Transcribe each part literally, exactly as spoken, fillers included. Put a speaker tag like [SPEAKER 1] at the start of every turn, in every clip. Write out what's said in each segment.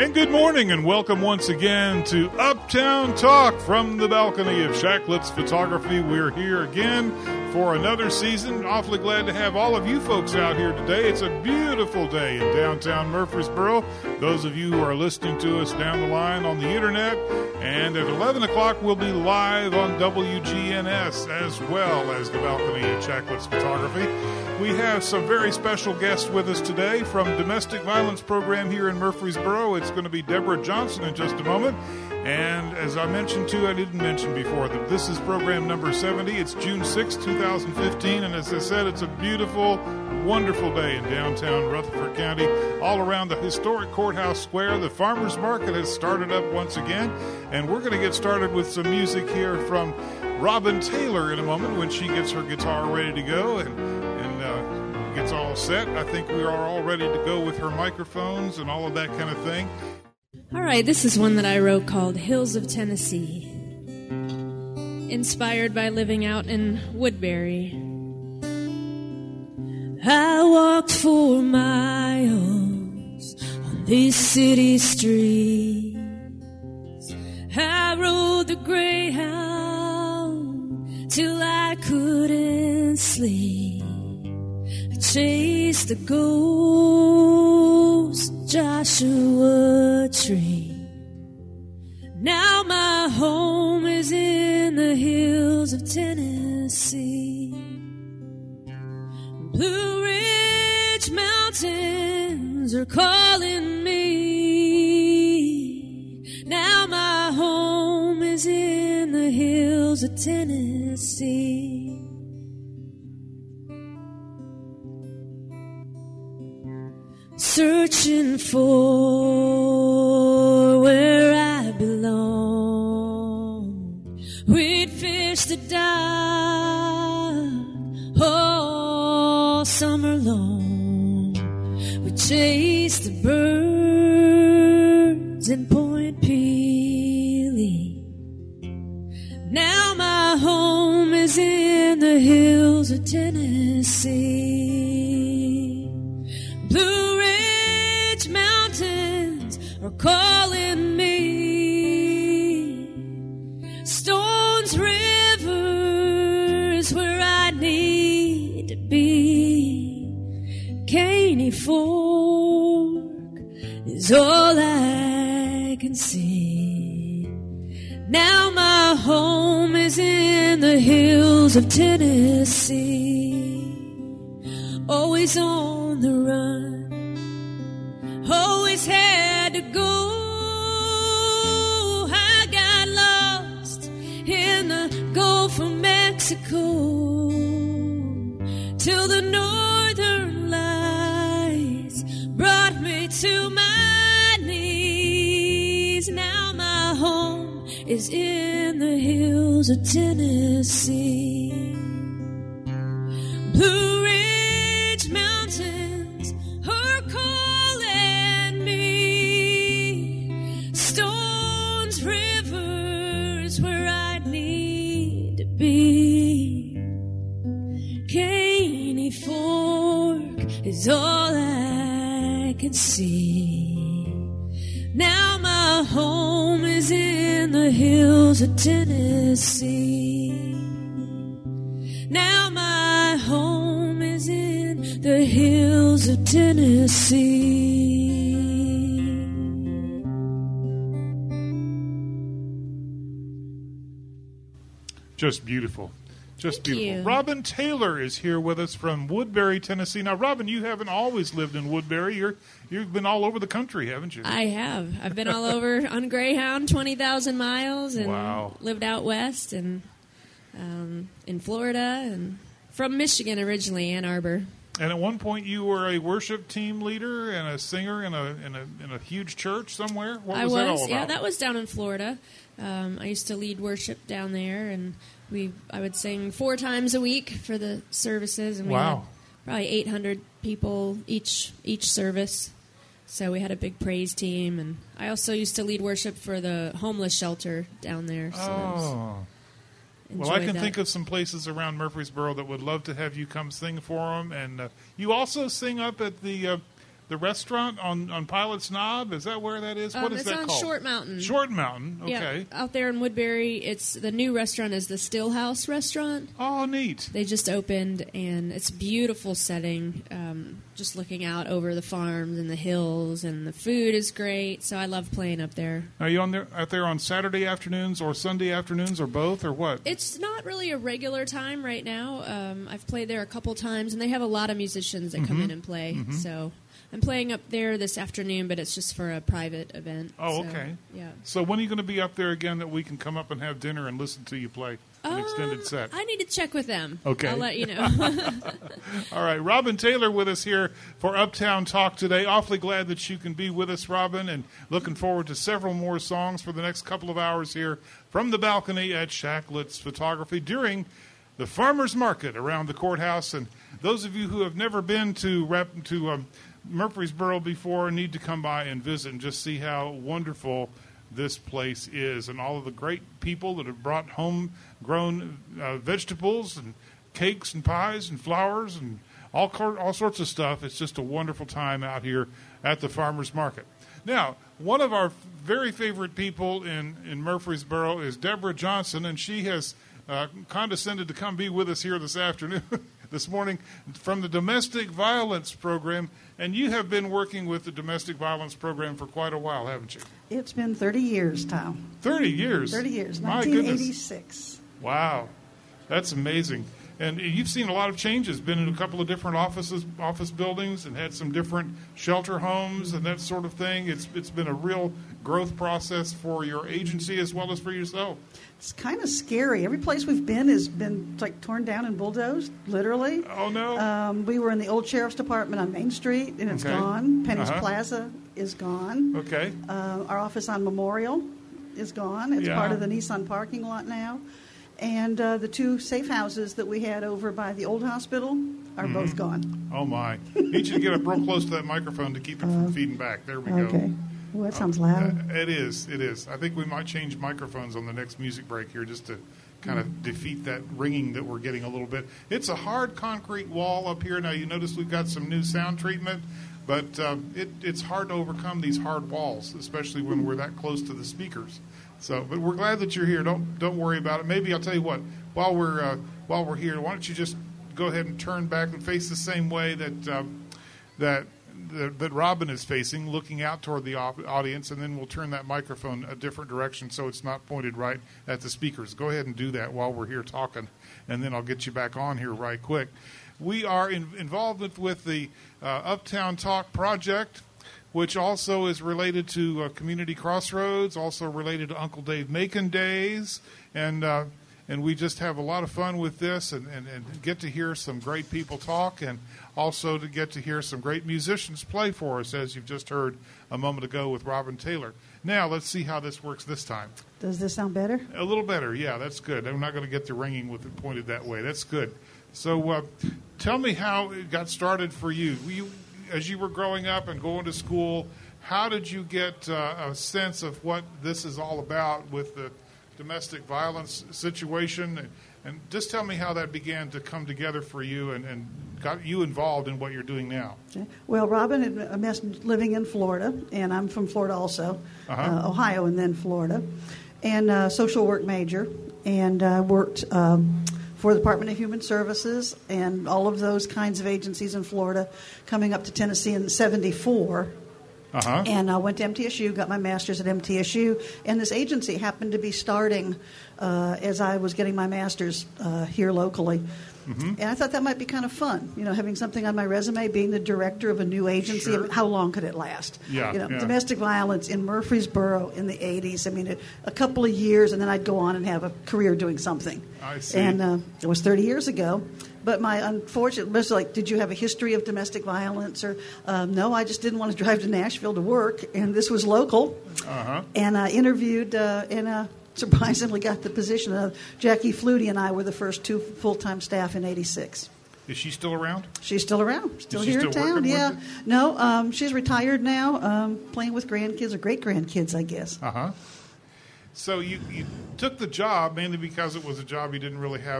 [SPEAKER 1] And good morning and welcome once again to Uptown Talk from the balcony of Shacklets Photography. We're here again for another season. Awfully glad to have all of you folks out here today. It's a beautiful day in downtown Murfreesboro. Those of you who are listening to us down the line on the internet. And at eleven o'clock we'll be live on W G N S as well as the balcony of Shacklets Photography. We have some very special guests with us today from Domestic Violence Program here in Murfreesboro. It's going to be Deborah Johnson in just a moment. And as I mentioned too, I didn't mention before that this is program number seventy. It's June sixth, twenty fifteen. And as I said, it's a beautiful, wonderful day in downtown Rutherford County. All around the historic courthouse square, the farmers market has started up once again. And we're going to get started with some music here from Robin Taylor in a moment when she gets her guitar ready to go and, and uh, gets all set. I think we are all ready to go with her microphones and all of that kind of thing.
[SPEAKER 2] All right, this is one that I wrote called Hills of Tennessee, inspired by living out in Woodbury. I walked four miles on these city streets. I rode the Greyhound till I couldn't sleep. I chased the ghost Joshua Tree. Now my home is in the hills of Tennessee. Blue Ridge Mountains are calling me. Now my home is in the hills of Tennessee. Searching for where I belong. We'd fish the dock all summer long. We chased the birds in Point Pelee. Now my home is in the hills of Tennessee. Blue Ridge Mountains are calling me. Stones River is where I need to be. Caney Fork is all I can see. Now my home is in the hills of Tennessee. Always on the run, always had to go. I got lost in the Gulf of Mexico till the northern lights brought me to my knees. Now my home is in the hills of Tennessee. Blue Ridge Mountains are calling me. Stones River is where I need to be. Caney Fork is all I can see. Now my home is in the hills of Tennessee. Now my home is in the hills of Tennessee.
[SPEAKER 1] Just beautiful. Just
[SPEAKER 2] Thank
[SPEAKER 1] beautiful.
[SPEAKER 2] you.
[SPEAKER 1] Robin Taylor is here with us from Woodbury, Tennessee. Now, Robin, you haven't always lived in Woodbury. You're, you've been all over the country, haven't you?
[SPEAKER 2] I have. I've been all over on Greyhound, twenty thousand miles, and
[SPEAKER 1] Wow.
[SPEAKER 2] lived out west and um, in Florida, and from Michigan originally, Ann Arbor.
[SPEAKER 1] And at one point, you were a worship team leader and a singer in a in a in a huge church somewhere. What was,
[SPEAKER 2] I was,
[SPEAKER 1] that all about?
[SPEAKER 2] yeah, that was down in Florida. Um, I used to lead worship down there, and we I would sing four times a week for the services, and we
[SPEAKER 1] Wow.
[SPEAKER 2] had probably eight hundred people each each service. So we had a big praise team, and I also used to lead worship for the homeless shelter down there. So
[SPEAKER 1] Oh. Well, I can
[SPEAKER 2] that.
[SPEAKER 1] think of some places around Murfreesboro that would love to have you come sing for them. And uh, you also sing up at the uh, the restaurant on, on Pilot's Knob? Is that where that is?
[SPEAKER 2] Um,
[SPEAKER 1] what is
[SPEAKER 2] it's
[SPEAKER 1] that
[SPEAKER 2] on
[SPEAKER 1] called?
[SPEAKER 2] Short Mountain.
[SPEAKER 1] Short Mountain. Okay.
[SPEAKER 2] Yeah, out there in Woodbury. It's the new restaurant is the Still House restaurant.
[SPEAKER 1] Oh, neat.
[SPEAKER 2] They just opened, and it's a beautiful setting. Um, just looking out over the farms and the hills, and the food is great. So I love playing up there.
[SPEAKER 1] Are you on there out there on Saturday afternoons or Sunday afternoons or both or what?
[SPEAKER 2] It's not really a regular time right now. Um, I've played there a couple times, and they have a lot of musicians that mm-hmm. come in and play. Mm-hmm. So I'm playing up there this afternoon, but it's just for a private event.
[SPEAKER 1] Oh,
[SPEAKER 2] so,
[SPEAKER 1] okay.
[SPEAKER 2] Yeah.
[SPEAKER 1] So when are you going to be up there again that we can come up and have dinner and listen to you play an
[SPEAKER 2] um,
[SPEAKER 1] extended set?
[SPEAKER 2] I need to check with them.
[SPEAKER 1] Okay.
[SPEAKER 2] I'll let you know.
[SPEAKER 1] All right. Robin Taylor with us here for Uptown Talk today. Awfully glad that you can be with us, Robin, and looking forward to several more songs for the next couple of hours here from the balcony at Shacklets Photography during the farmers market around the courthouse. And those of you who have never been to rep, to um, Murfreesboro before need to come by and visit and just see how wonderful this place is, and all of the great people that have brought homegrown uh, vegetables and cakes and pies and flowers and all all sorts of stuff. It's just a wonderful time out here at the farmers market. Now, one of our very favorite people in, in Murfreesboro is Deborah Johnson, and she has uh, condescended to come be with us here this afternoon, this morning, from the Domestic Violence Program. And you have been working with the Domestic Violence Program for quite a while, haven't you?
[SPEAKER 3] It's been thirty years, Tom.
[SPEAKER 1] thirty years?
[SPEAKER 3] thirty years,
[SPEAKER 1] My
[SPEAKER 3] nineteen eighty-six.
[SPEAKER 1] Goodness. Wow. That's amazing. And you've seen a lot of changes, been in a couple of different offices, office buildings, and had some different shelter homes and that sort of thing. It's It's been a real growth process for your agency as well as for yourself.
[SPEAKER 3] It's kind of scary. Every place we've been has been like torn down and bulldozed, literally.
[SPEAKER 1] Oh, no.
[SPEAKER 3] Um, we were in the old Sheriff's Department on Main Street, and it's
[SPEAKER 1] Okay.
[SPEAKER 3] gone. Penny's
[SPEAKER 1] Uh-huh.
[SPEAKER 3] Plaza is gone.
[SPEAKER 1] Okay.
[SPEAKER 3] Uh, our office on Memorial is gone. It's
[SPEAKER 1] Yeah.
[SPEAKER 3] part of the Nissan parking lot now. And uh, the two safe houses that we had over by the old hospital are
[SPEAKER 1] Mm-hmm.
[SPEAKER 3] both gone.
[SPEAKER 1] Oh, my. Need you to get up real close to that microphone to keep it from feeding back. There we go.
[SPEAKER 3] Okay. Well, that sounds loud.
[SPEAKER 1] Uh, it is. It is. I think we might change microphones on the next music break here just to kind of defeat that ringing that we're getting a little bit. It's a hard concrete wall up here. Now, you notice we've got some new sound treatment, but uh, it, it's hard to overcome these hard walls, especially when we're that close to the speakers. So, but we're glad that you're here. Don't don't worry about it. Maybe I'll tell you what. While we're uh, while we're here, why don't you just go ahead and turn back and face the same way that um, that. That, that Robin is facing, looking out toward the audience, and then we'll turn that microphone a different direction so it's not pointed right at the speakers. Go ahead and do that while we're here talking, and then I'll get you back on here right quick. We are in, involved with, with the uh, Uptown Talk project, which also is related to uh, Community Crossroads, also related to Uncle Dave Macon Days, and uh, and we just have a lot of fun with this and, and, and get to hear some great people talk, and also to get to hear some great musicians play for us, as you've just heard a moment ago with Robin Taylor. Now, let's see how this works this time.
[SPEAKER 3] Does this sound better?
[SPEAKER 1] A little better, yeah, that's good. I'm not going to get the ringing with it pointed that way. That's good. So uh, tell me how it got started for you. you. As you were growing up and going to school, how did you get uh, a sense of what this is all about with the domestic violence situation? And, and just tell me how that began to come together for you and, and got you involved in what you're doing now.
[SPEAKER 3] Okay. Well, Robin had missed living in Florida, and I'm from Florida also,
[SPEAKER 1] Uh-huh.
[SPEAKER 3] uh, Ohio and then Florida, and uh, social work major, and uh, worked um, for the Department of Human Services and all of those kinds of agencies in Florida, coming up to Tennessee in seventy-four.
[SPEAKER 1] Uh-huh.
[SPEAKER 3] And I went to M T S U, got my master's at M T S U, and this agency happened to be starting uh, as I was getting my master's uh, here locally. Mm-hmm. And I thought that might be kind of fun, you know, having something on my resume, being the director of a new agency.
[SPEAKER 1] Sure.
[SPEAKER 3] I mean, how long could it last?
[SPEAKER 1] Yeah,
[SPEAKER 3] you know,
[SPEAKER 1] yeah.
[SPEAKER 3] domestic violence in Murfreesboro in the eighties. I mean, a, a couple of years, and then I'd go on and have a career doing something.
[SPEAKER 1] I see.
[SPEAKER 3] And uh, it was thirty years ago. But my unfortunate was like, did you have a history of domestic violence? Or um, no, I just didn't want to drive to Nashville to work, and this was local.
[SPEAKER 1] Uh-huh.
[SPEAKER 3] And I interviewed uh, and uh, surprisingly got the position. Uh, Jackie Flutie and I were the first two full-time staff in eighty-six.
[SPEAKER 1] Is she still around?
[SPEAKER 3] She's still around, still
[SPEAKER 1] Is she
[SPEAKER 3] here
[SPEAKER 1] still
[SPEAKER 3] in town.
[SPEAKER 1] working
[SPEAKER 3] Yeah,
[SPEAKER 1] with you?
[SPEAKER 3] no, um, she's retired now, um, playing with grandkids or great grandkids, I guess.
[SPEAKER 1] Uh huh. So you, you took the job mainly because it was a job you didn't really have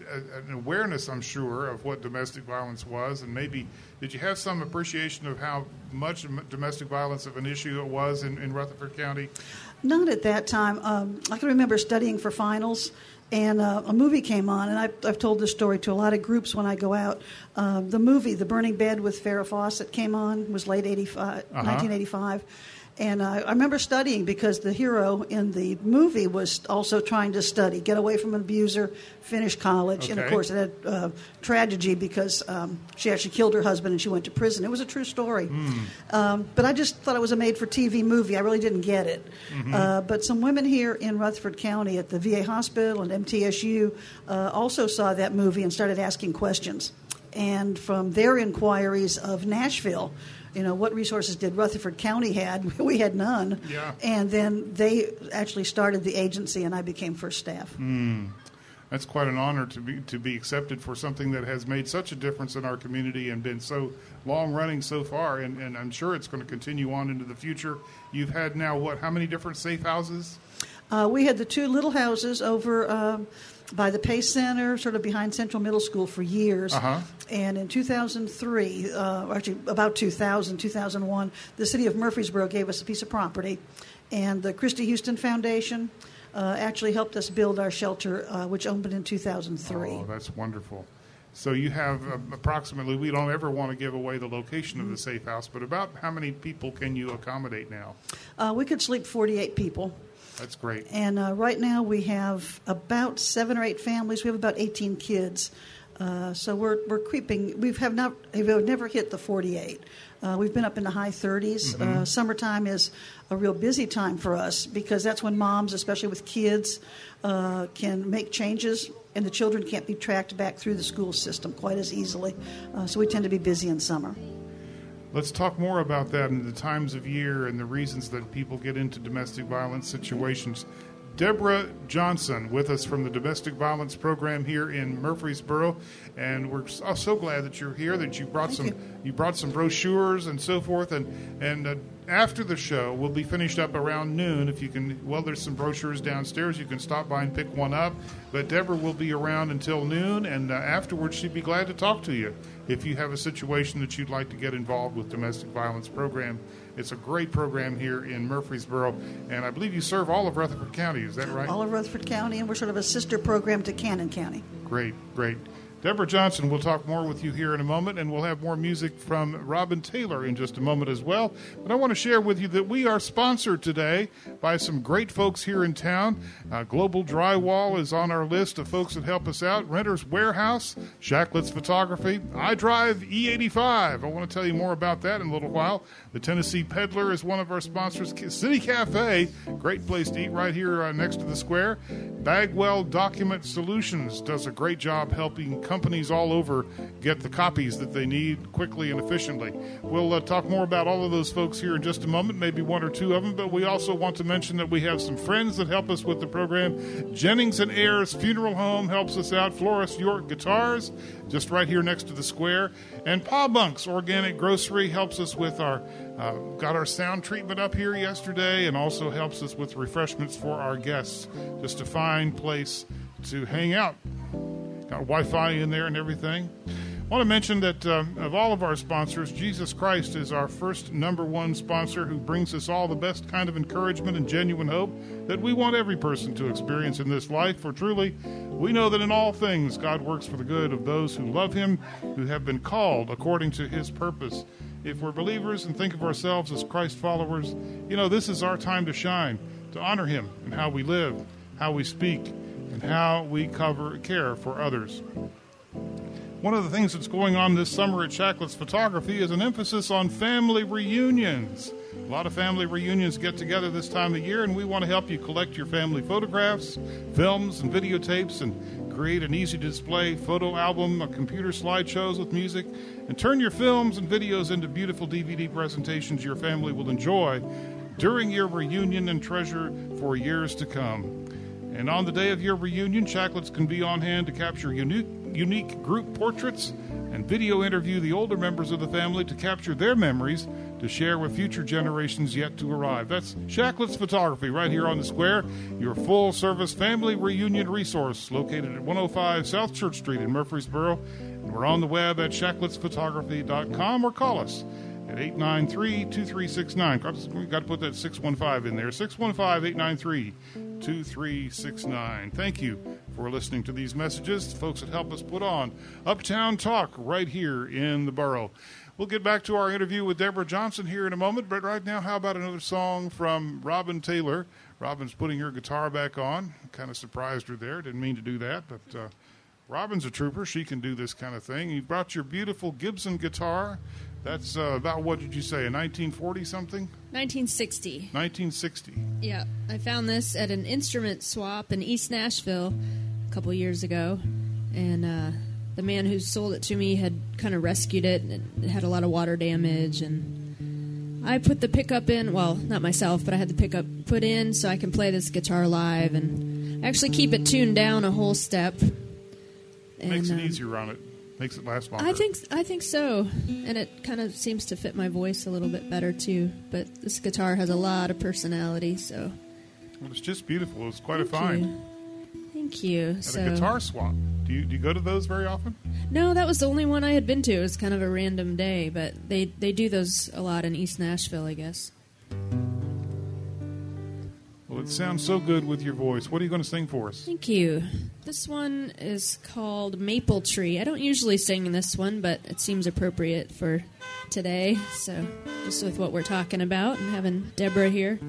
[SPEAKER 1] a, an awareness, I'm sure, of what domestic violence was, and maybe did you have some appreciation of how much domestic violence of an issue it was in, in Rutherford County?
[SPEAKER 3] Not at that time. Um, I can remember studying for finals, and uh, a movie came on, and I've, I've told this story to a lot of groups when I go out. Uh, the movie, The Burning Bed with Farrah Fawcett, came on, was late eighty-five, uh-huh. nineteen eighty-five. And uh, I remember studying because the hero in the movie was also trying to study, get away from an abuser, finish college.
[SPEAKER 1] Okay.
[SPEAKER 3] And, of course, it had uh, tragedy because um, she actually killed her husband and she went to prison. It was a true story. Mm. Um, but I just thought it was a made-for-T V movie. I really didn't get it. Mm-hmm. Uh, but some women here in Rutherford County at the V A hospital and M T S U uh, also saw that movie and started asking questions. And from their inquiries of Nashville, you know, what resources did Rutherford County had? We had none.
[SPEAKER 1] Yeah.
[SPEAKER 3] And then they actually started the agency, and I became first staff.
[SPEAKER 1] Mm. That's quite an honor to be to be accepted for something that has made such a difference in our community and been so long running so far. And, and I'm sure it's going to continue on into the future. You've had now, what, how many different safe houses?
[SPEAKER 3] Uh, we had the two little houses over um, by the Pace Center, sort of behind Central Middle School for years.
[SPEAKER 1] Uh-huh.
[SPEAKER 3] And in two thousand three, uh, actually about two thousand, two thousand one, the city of Murfreesboro gave us a piece of property. And the Christy Houston Foundation uh, actually helped us build our shelter, uh, which opened in two thousand three.
[SPEAKER 1] Oh, that's wonderful. So you have uh, approximately, we don't ever want to give away the location of the safe house, but about how many people can you accommodate now?
[SPEAKER 3] Uh, we could sleep forty-eight people.
[SPEAKER 1] That's great.
[SPEAKER 3] And uh, right now we have about seven or eight families. We have about eighteen kids. Uh, so we're we're creeping. We have not we've never hit the forty-eight. Uh, we've been up in the high thirties. Mm-hmm. Uh, summertime is a real busy time for us because that's when moms, especially with kids, uh, can make changes, and the children can't be tracked back through the school system quite as easily. Uh, so we tend to be busy in summer.
[SPEAKER 1] Let's talk more about that and the times of year and the reasons that people get into domestic violence situations. Deborah Johnson with us from the Domestic Violence Program here in Murfreesboro, and we're so, so glad that you're here, that you brought Thank some you. you brought some brochures and so forth, and and uh, after the show we'll be finished up around noon. If you can, well, there's some brochures downstairs. You can stop by and pick one up, but Deborah will be around until noon, and uh, afterwards she'd be glad to talk to you if you have a situation that you'd like to get involved with Domestic Violence Program. It's a great program here in Murfreesboro, and I believe you serve all of Rutherford County. Is that right?
[SPEAKER 3] All of Rutherford County, and we're sort of a sister program to Cannon County.
[SPEAKER 1] Great, great. Deborah Johnson, we'll talk more with you here in a moment, and we'll have more music from Robin Taylor in just a moment as well. But I want to share with you that we are sponsored today by some great folks here in town. Uh, Global Drywall is on our list of folks that help us out. Renter's Warehouse, Shacklets Photography, iDrive E eighty-five. I want to tell you more about that in a little while. The Tennessee Peddler is one of our sponsors. City Cafe, great place to eat right here uh, next to the square. Bagwell Document Solutions does a great job helping companies all over get the copies that they need quickly and efficiently. We'll uh, talk more about all of those folks here in just a moment, maybe one or two of them, but we also want to mention that we have some friends that help us with the program. Jennings and Ayers Funeral Home helps us out. Florist York Guitars, just right here next to the square. And Pa Bunk's Organic Grocery helps us with our, uh, got our sound treatment up here yesterday, and also helps us with refreshments for our guests. Just a fine place to hang out. Got Wi-Fi in there and everything. I want to mention that uh, of all of our sponsors, Jesus Christ is our first number one sponsor who brings us all the best kind of encouragement and genuine hope that we want every person to experience in this life. For truly, we know that in all things God works for the good of those who love Him, who have been called according to His purpose. If we're believers and think of ourselves as Christ followers, you know, this is our time to shine, to honor Him in how we live, how we speak, and how we cover care for others. One of the things that's going on this summer at Shacklets Photography is an emphasis on family reunions. A lot of family reunions get together this time of year, and we want to help you collect your family photographs, films, and videotapes, and create an easy-to-display photo album, a computer slideshows with music, and turn your films and videos into beautiful D V D presentations your family will enjoy during your reunion and treasure for years to come. And on the day of your reunion, Shacklets can be on hand to capture unique, unique group portraits and video interview the older members of the family to capture their memories to share with future generations yet to arrive. That's Shacklets Photography right here on the square, your full-service family reunion resource located at one oh five South Church Street in Murfreesboro. And we're on the web at shacklets photography dot com or call us at eight nine three, two three six nine. We've got to put that six one five in there, six one five, eight nine three, two three six nine. Thank you for listening to these messages, folks that help us put on Uptown Talk right here in the borough. We'll get back to our interview with Deborah Johnson here in a moment, but right now, how about another song from Robin Taylor? Robin's putting her guitar back on. Kind of surprised her there. Didn't mean to do that, but uh, Robin's a trooper. She can do this kind of thing. You brought your beautiful Gibson guitar. That's uh, about, what did you say, a nineteen forty something?
[SPEAKER 2] nineteen sixty.
[SPEAKER 1] nineteen sixty.
[SPEAKER 2] Yeah, I found this at an instrument swap in East Nashville a couple years ago, and uh, the man who sold it to me had kind of rescued it, and it had a lot of water damage, and I put the pickup in, well, not myself, but I had the pickup put in so I can play this guitar live, and actually keep it tuned down a whole step. And,
[SPEAKER 1] Makes it
[SPEAKER 2] um,
[SPEAKER 1] easier on it. Makes it last longer.
[SPEAKER 2] I think I think so, and it kind of seems to fit my voice a little bit better too. But this guitar has a lot of personality, so.
[SPEAKER 1] Well, it's just beautiful. It's quite
[SPEAKER 2] Thank
[SPEAKER 1] a find.
[SPEAKER 2] you. Thank you.
[SPEAKER 1] At
[SPEAKER 2] so,
[SPEAKER 1] a guitar swap. Do you do you go to those very often?
[SPEAKER 2] No, that was the only one I had been to. It was kind of a random day, but they they do those a lot in East Nashville, I guess.
[SPEAKER 1] Well, it sounds so good with your voice. What are you going to sing for us?
[SPEAKER 2] Thank you. This one is called Maple Tree. I don't usually sing this one, but it seems appropriate for today. So, just with what we're talking about and having Deborah here.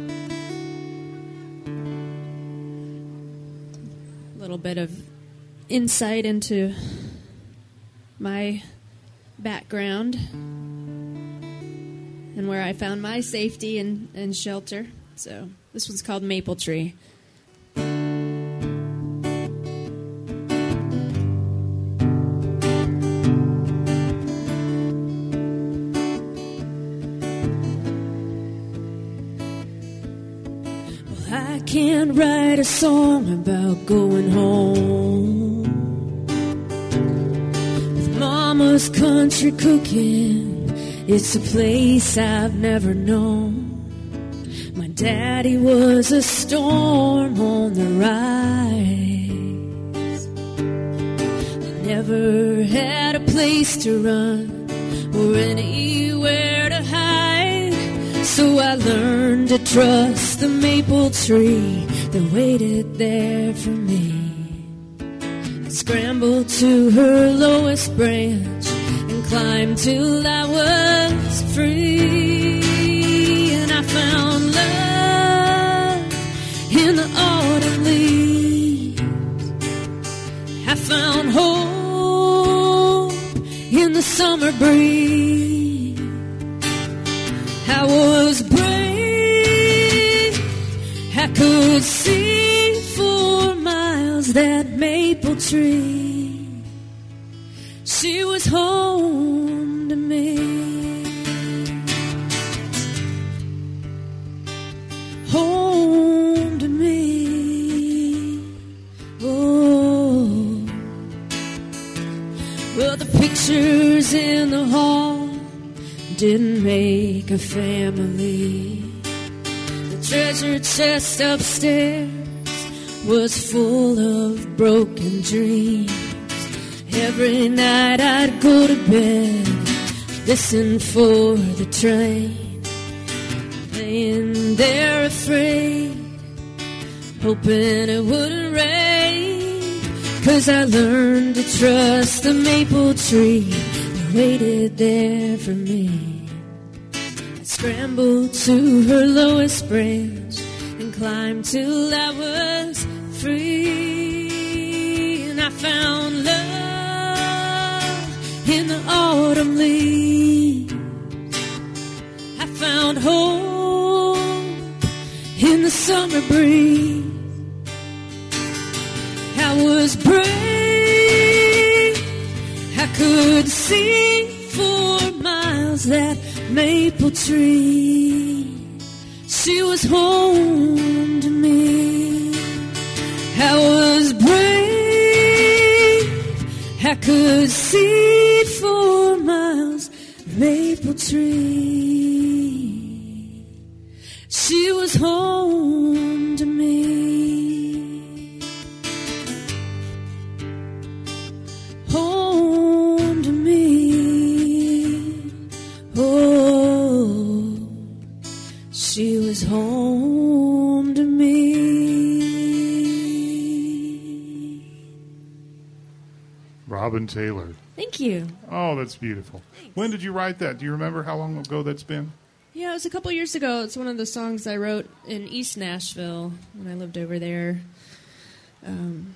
[SPEAKER 2] A little bit of insight into my background and where I found my safety and, and shelter. So, this one's called Maple Tree. I can't write a song about going home with Mama's country cooking. It's a place I've never known. My daddy was a storm on the rise. I never had a place to run or anywhere to hide. So I learned to trust the maple tree that waited there for me. I scrambled to her lowest branch and climbed till I was free. And I found love in the autumn leaves. I found hope in the summer breeze. I was brave, I could see for miles that maple tree. She was home to me. Home to me. Oh. Well, the pictures in the hall didn't make a family. The treasure chest upstairs was full of broken dreams. Every night I'd go to bed, listen for the train, laying there afraid, hoping it wouldn't rain. 'Cause I learned to trust the maple tree that waited there for me. I scrambled to her lowest branch and climbed till I was free. And I found love in the autumn leaves. I found hope in the summer breeze. I was brave, I could see for miles that maple tree. She was home to me. I was brave, I could see for miles maple tree. she was home to me. Home to me. Oh, she was home to me.
[SPEAKER 1] Robin Taylor.
[SPEAKER 2] Thank you.
[SPEAKER 1] Oh, that's beautiful.
[SPEAKER 2] Thanks.
[SPEAKER 1] When did you write that? Do you remember how long ago that's been?
[SPEAKER 2] Yeah, it was a couple years ago. It's one of the songs I wrote in East Nashville when I lived over there. Um,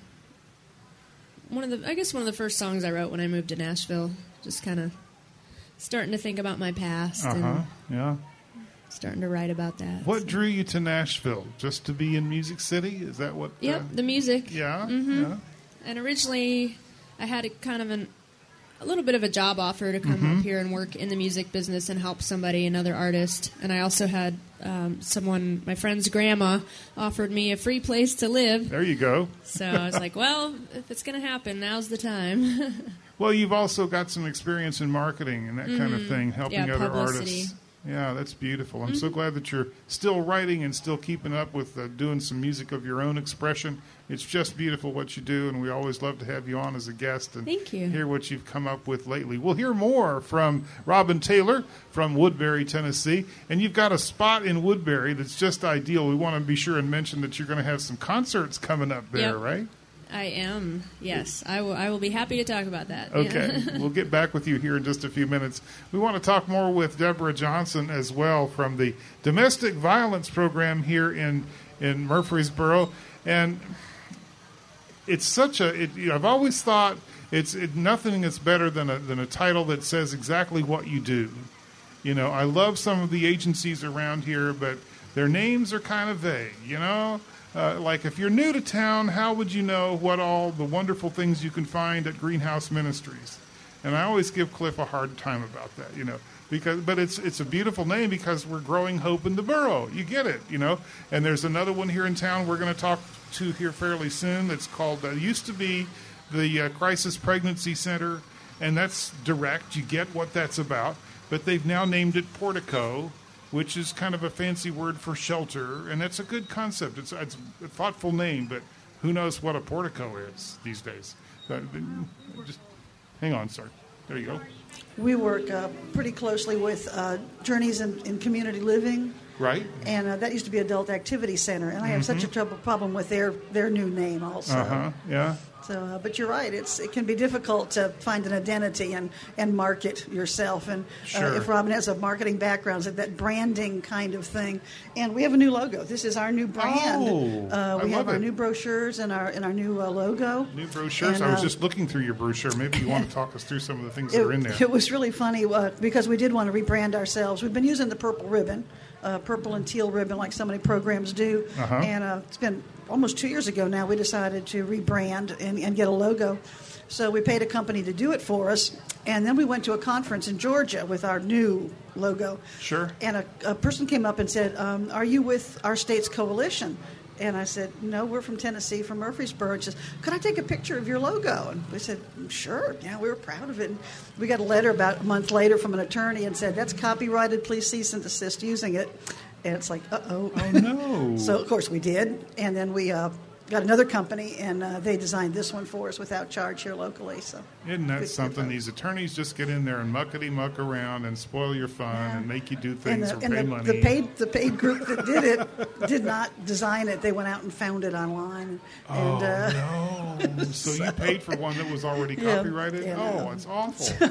[SPEAKER 2] one of the, I guess, one of the first songs I wrote when I moved to Nashville. Just kind of starting to think about my past
[SPEAKER 1] Uh huh.
[SPEAKER 2] and
[SPEAKER 1] Yeah.
[SPEAKER 2] starting to write about that.
[SPEAKER 1] What
[SPEAKER 2] so.
[SPEAKER 1] drew you to Nashville? Just to be in Music City? Is that what?
[SPEAKER 2] Yep,
[SPEAKER 1] uh,
[SPEAKER 2] the music.
[SPEAKER 1] yeah.
[SPEAKER 2] Mm-hmm.
[SPEAKER 1] Yeah.
[SPEAKER 2] And originally, I had a kind of an, a little bit of a job offer to come
[SPEAKER 1] Mm-hmm.
[SPEAKER 2] up here and work in the music business and help somebody, another artist. And I also had um, someone, my friend's grandma, offered me a free place to live.
[SPEAKER 1] There you go.
[SPEAKER 2] So I was like, well, if it's going to happen, now's the time.
[SPEAKER 1] Well, you've also got some experience in marketing and that kind of
[SPEAKER 2] Mhm.
[SPEAKER 1] thing, helping
[SPEAKER 2] Yeah,
[SPEAKER 1] other
[SPEAKER 2] publicity.
[SPEAKER 1] artists. Yeah, that's beautiful. I'm
[SPEAKER 2] Mm-hmm.
[SPEAKER 1] so glad that you're still writing and still keeping up with uh, doing some music of your own expression. It's just beautiful what you do, and we always love to have you on as a guest and
[SPEAKER 2] Thank you.
[SPEAKER 1] hear what you've come up with lately. We'll hear more from Robin Taylor from Woodbury, Tennessee. And you've got a spot in Woodbury that's just ideal. We want to be sure and mention that you're going to have some concerts coming up there,
[SPEAKER 2] Yep.
[SPEAKER 1] right?
[SPEAKER 2] I am. Yes, I will. I will be happy to talk about that.
[SPEAKER 1] Okay,
[SPEAKER 2] Yeah.
[SPEAKER 1] we'll get back with you here in just a few minutes. We want to talk more with Deborah Johnson as well from the Domestic Violence Program here in, in Murfreesboro. And it's such a, it, you know, I've always thought it's it, nothing is better than a, than a title that says exactly what you do. You know, I love some of the agencies around here, but their names are kind of vague, you know? Uh, like if you're new to town, how would you know what all the wonderful things you can find at Greenhouse Ministries? And I always give Cliff a hard time about that, you know, because but it's it's a beautiful name because we're growing hope in the borough. You get it, you know. And there's another one here in town we're going to talk to here fairly soon. That's called uh, used to be the uh, Crisis Pregnancy Center, and that's direct. You get what that's about, but they've now named it Portico, which is kind of a fancy word for shelter, and that's a good concept. It's, it's a thoughtful name, but who knows what a portico is these days? Uh, just hang on, sorry. There you go.
[SPEAKER 3] We work uh, pretty closely with uh, Journeys in, in Community Living,
[SPEAKER 1] Right?
[SPEAKER 3] and uh, that used to be Adult Activity Center, and I have such a trouble problem with their, their new name also.
[SPEAKER 1] Uh huh. Yeah.
[SPEAKER 3] So, uh, but you're right. It's it can be difficult to find an identity and, and market yourself. And
[SPEAKER 1] Sure.
[SPEAKER 3] uh, if Robin has a marketing background, so that branding kind of thing. And we have a new logo. This is our new brand.
[SPEAKER 1] Oh,
[SPEAKER 3] uh, we
[SPEAKER 1] I
[SPEAKER 3] have
[SPEAKER 1] love
[SPEAKER 3] our
[SPEAKER 1] it.
[SPEAKER 3] new brochures and our and our new uh, logo.
[SPEAKER 1] New brochures.
[SPEAKER 3] And,
[SPEAKER 1] I was
[SPEAKER 3] uh,
[SPEAKER 1] just looking through your brochure. Maybe you want to talk us through some of the things
[SPEAKER 3] It,
[SPEAKER 1] that are in there.
[SPEAKER 3] it was really funny uh, because we did want to rebrand ourselves. We've been using the purple ribbon, uh, purple and teal ribbon, like so many programs do.
[SPEAKER 1] Uh-huh.
[SPEAKER 3] And uh, it's been almost two years ago now. We decided to rebrand and, and get a logo. So we paid a company to do it for us, and then we went to a conference in Georgia with our new logo.
[SPEAKER 1] Sure.
[SPEAKER 3] And a, a person came up and said, um, "Are you with our state's coalition?" And I said, "No, we're from Tennessee, from Murfreesboro." And she says, "Could I take a picture of your logo?" And we said, "Sure." Yeah, we were proud of it. And we got a letter about a month later from an attorney and said, "That's copyrighted. Please cease and desist using it." And it's like, uh-oh.
[SPEAKER 1] Oh, no.
[SPEAKER 3] So, of course, we did. And then we uh, got another company, and uh, they designed this one for us without charge here locally. So
[SPEAKER 1] Isn't that
[SPEAKER 3] good-
[SPEAKER 1] something?
[SPEAKER 3] good.
[SPEAKER 1] These attorneys just get in there and muckety muck around and spoil your fun
[SPEAKER 3] Yeah.
[SPEAKER 1] and make you do
[SPEAKER 3] And,
[SPEAKER 1] things
[SPEAKER 3] the,
[SPEAKER 1] or
[SPEAKER 3] and
[SPEAKER 1] pay
[SPEAKER 3] the,
[SPEAKER 1] money.
[SPEAKER 3] the paid the paid group that did it did not design it. They went out and found it online. And,
[SPEAKER 1] Oh,
[SPEAKER 3] uh,
[SPEAKER 1] no. So you paid for one that was already
[SPEAKER 3] Yeah,
[SPEAKER 1] copyrighted?
[SPEAKER 3] yeah,
[SPEAKER 1] Oh,
[SPEAKER 3] no.
[SPEAKER 1] it's awful.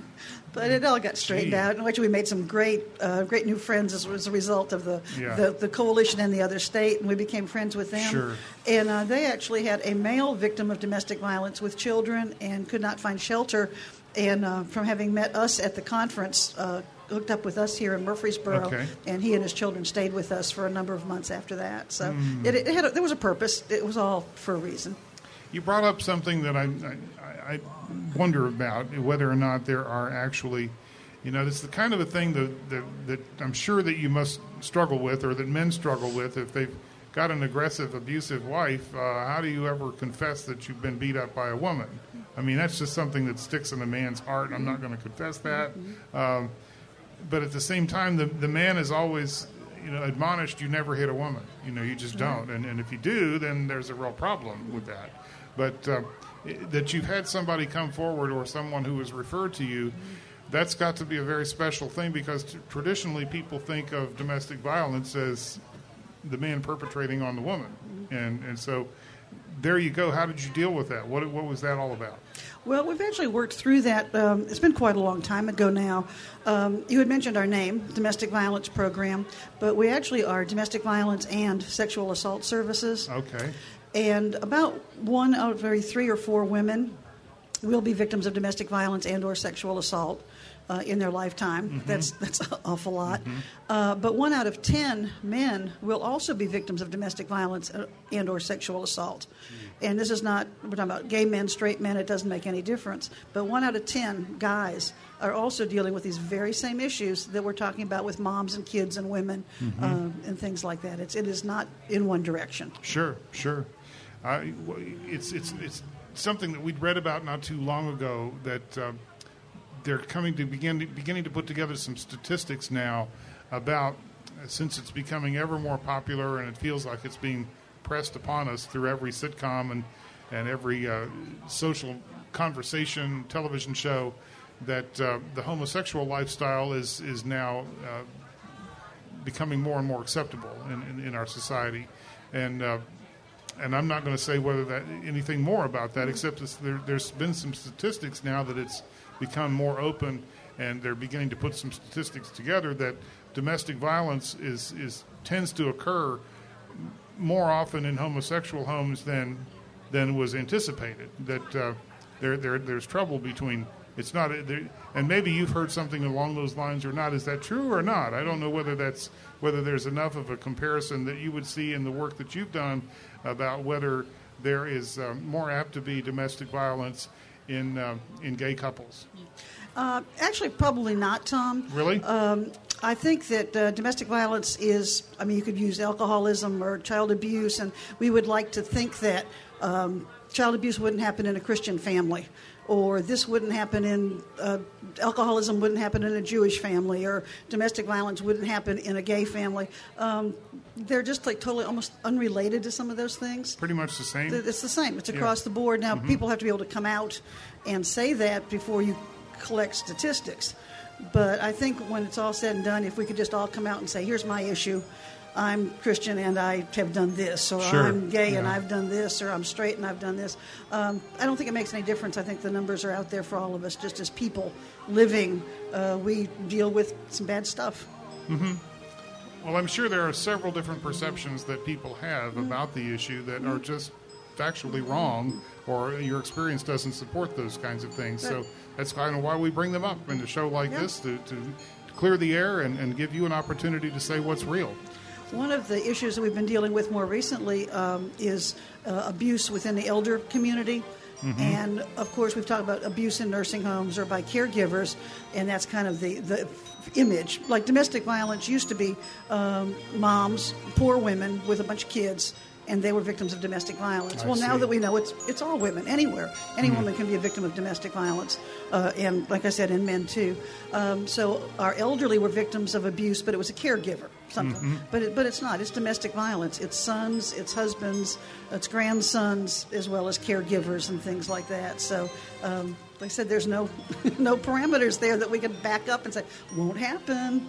[SPEAKER 3] But it all got straightened
[SPEAKER 1] Gee.
[SPEAKER 3] out, in which we made some great, uh, great new friends as, as a result of the,
[SPEAKER 1] Yeah.
[SPEAKER 3] the the coalition in the other state, and we became friends with them.
[SPEAKER 1] Sure.
[SPEAKER 3] And uh, they actually had a male victim of domestic violence with children and could not find shelter, and uh, from having met us at the conference, uh, hooked up with us here in Murfreesboro,
[SPEAKER 1] Okay.
[SPEAKER 3] and he and his children stayed with us for a number of months after that. So
[SPEAKER 1] Hmm.
[SPEAKER 3] it, it had a, there was a purpose. It was all for a reason.
[SPEAKER 1] You brought up something that I, I, I wonder about, whether or not there are actually, you know, it's the kind of a thing that, that, that I'm sure that you must struggle with, or that men struggle with if they've got an aggressive, abusive wife. Uh, how do you ever confess that you've been beat up by a woman? I mean, that's just something that sticks in a man's heart. I'm not going to confess that. Um, but at the same time, the, the man is always, you know, admonished you never hit a woman. You know, you just don't. And, and if you do, then there's a real problem with that. But uh, that you've had somebody come forward or someone who was referred to you, that's got to be a very special thing, because t- traditionally people think of domestic violence as the man perpetrating on the woman. And and so there you go. How did you deal with that? What what was that all about?
[SPEAKER 3] Well, we've actually worked through that. Um, it's been quite a long time ago now. Um, you had mentioned our name, Domestic Violence Program, but we actually are Domestic Violence and Sexual Assault Services.
[SPEAKER 1] Okay.
[SPEAKER 3] And about one out of every three or four women will be victims of domestic violence and or sexual assault uh, in their lifetime. Mm-hmm. That's that's an awful lot. Mm-hmm. Uh, but one out of ten men will also be victims of domestic violence and or sexual assault. Mm-hmm. And this is not, we're talking about gay men, straight men, it doesn't make any difference. But one out of ten guys are also dealing with these very same issues that we're talking about with moms and kids and women mm-hmm. uh, and things like that. It's, it is not in one direction.
[SPEAKER 1] Sure, sure. Uh, it's it's it's something that we'd read about not too long ago, that uh, they're coming to begin beginning to put together some statistics now about, uh, since it's becoming ever more popular and it feels like it's being pressed upon us through every sitcom and and every uh, social conversation television show, that uh, the homosexual lifestyle is is now uh, becoming more and more acceptable in, in, in our society. And uh, And I'm not going to say whether that anything more about that, except there, there's been some statistics now that it's become more open, and they're beginning to put some statistics together that domestic violence is, is tends to occur more often in homosexual homes than than was anticipated. That uh, there there there's trouble between. It's not, there, and maybe you've heard something along those lines or not. Is that true or not? I don't know whether that's whether there's enough of a comparison that you would see in the work that you've done about whether there is um, more apt to be domestic violence in uh, in gay couples.
[SPEAKER 3] Uh, actually, probably not, Tom.
[SPEAKER 1] Really?
[SPEAKER 3] Um, I think that uh, domestic violence is, I mean, you could use alcoholism or child abuse, and we would like to think that um, child abuse wouldn't happen in a Christian family, or this wouldn't happen in, uh, alcoholism wouldn't happen in a Jewish family, or domestic violence wouldn't happen in a gay family. Um, they're just like totally almost unrelated to some of those things.
[SPEAKER 1] Pretty much the same?
[SPEAKER 3] It's the same. It's across
[SPEAKER 1] yeah.
[SPEAKER 3] the board. Now,
[SPEAKER 1] mm-hmm.
[SPEAKER 3] people have to be able to come out and say that before you collect statistics. But I think when it's all said and done, if we could just all come out and say, here's my issue, I'm Christian and I have done this, or
[SPEAKER 1] sure.
[SPEAKER 3] I'm gay
[SPEAKER 1] yeah.
[SPEAKER 3] and I've done this, or I'm straight and I've done this. Um, I don't think it makes any difference. I think the numbers are out there for all of us. Just as people living, uh, we deal with some bad stuff.
[SPEAKER 1] Mm-hmm. Well, I'm sure there are several different perceptions that people have
[SPEAKER 3] mm-hmm.
[SPEAKER 1] about the issue that mm-hmm. are just factually wrong, or your experience doesn't support those kinds of things.
[SPEAKER 3] Right.
[SPEAKER 1] So that's kind of why we bring them up in a show like
[SPEAKER 3] yeah.
[SPEAKER 1] this, to, to clear the air and, and give you an opportunity to say what's real.
[SPEAKER 3] One of the issues that we've been dealing with more recently um, is uh, abuse within the elder community. Mm-hmm. And, of course, we've talked about abuse in nursing homes or by caregivers, and that's kind of the, the image. Like domestic violence used to be um, moms, poor women with a bunch of kids, and they were victims of domestic violence.
[SPEAKER 1] I
[SPEAKER 3] well,
[SPEAKER 1] see.
[SPEAKER 3] now that we know it's it's all women, anywhere. Any
[SPEAKER 1] mm-hmm.
[SPEAKER 3] woman can be a victim of domestic violence, uh, and like I said, in men too. Um, so our elderly were victims of abuse, but it was a caregiver, something. Mm-hmm. But it, but it's not. It's domestic violence. It's sons, it's husbands, it's grandsons, as well as caregivers and things like that. So, um, like I said, there's no no parameters there that we can back up and say, won't happen.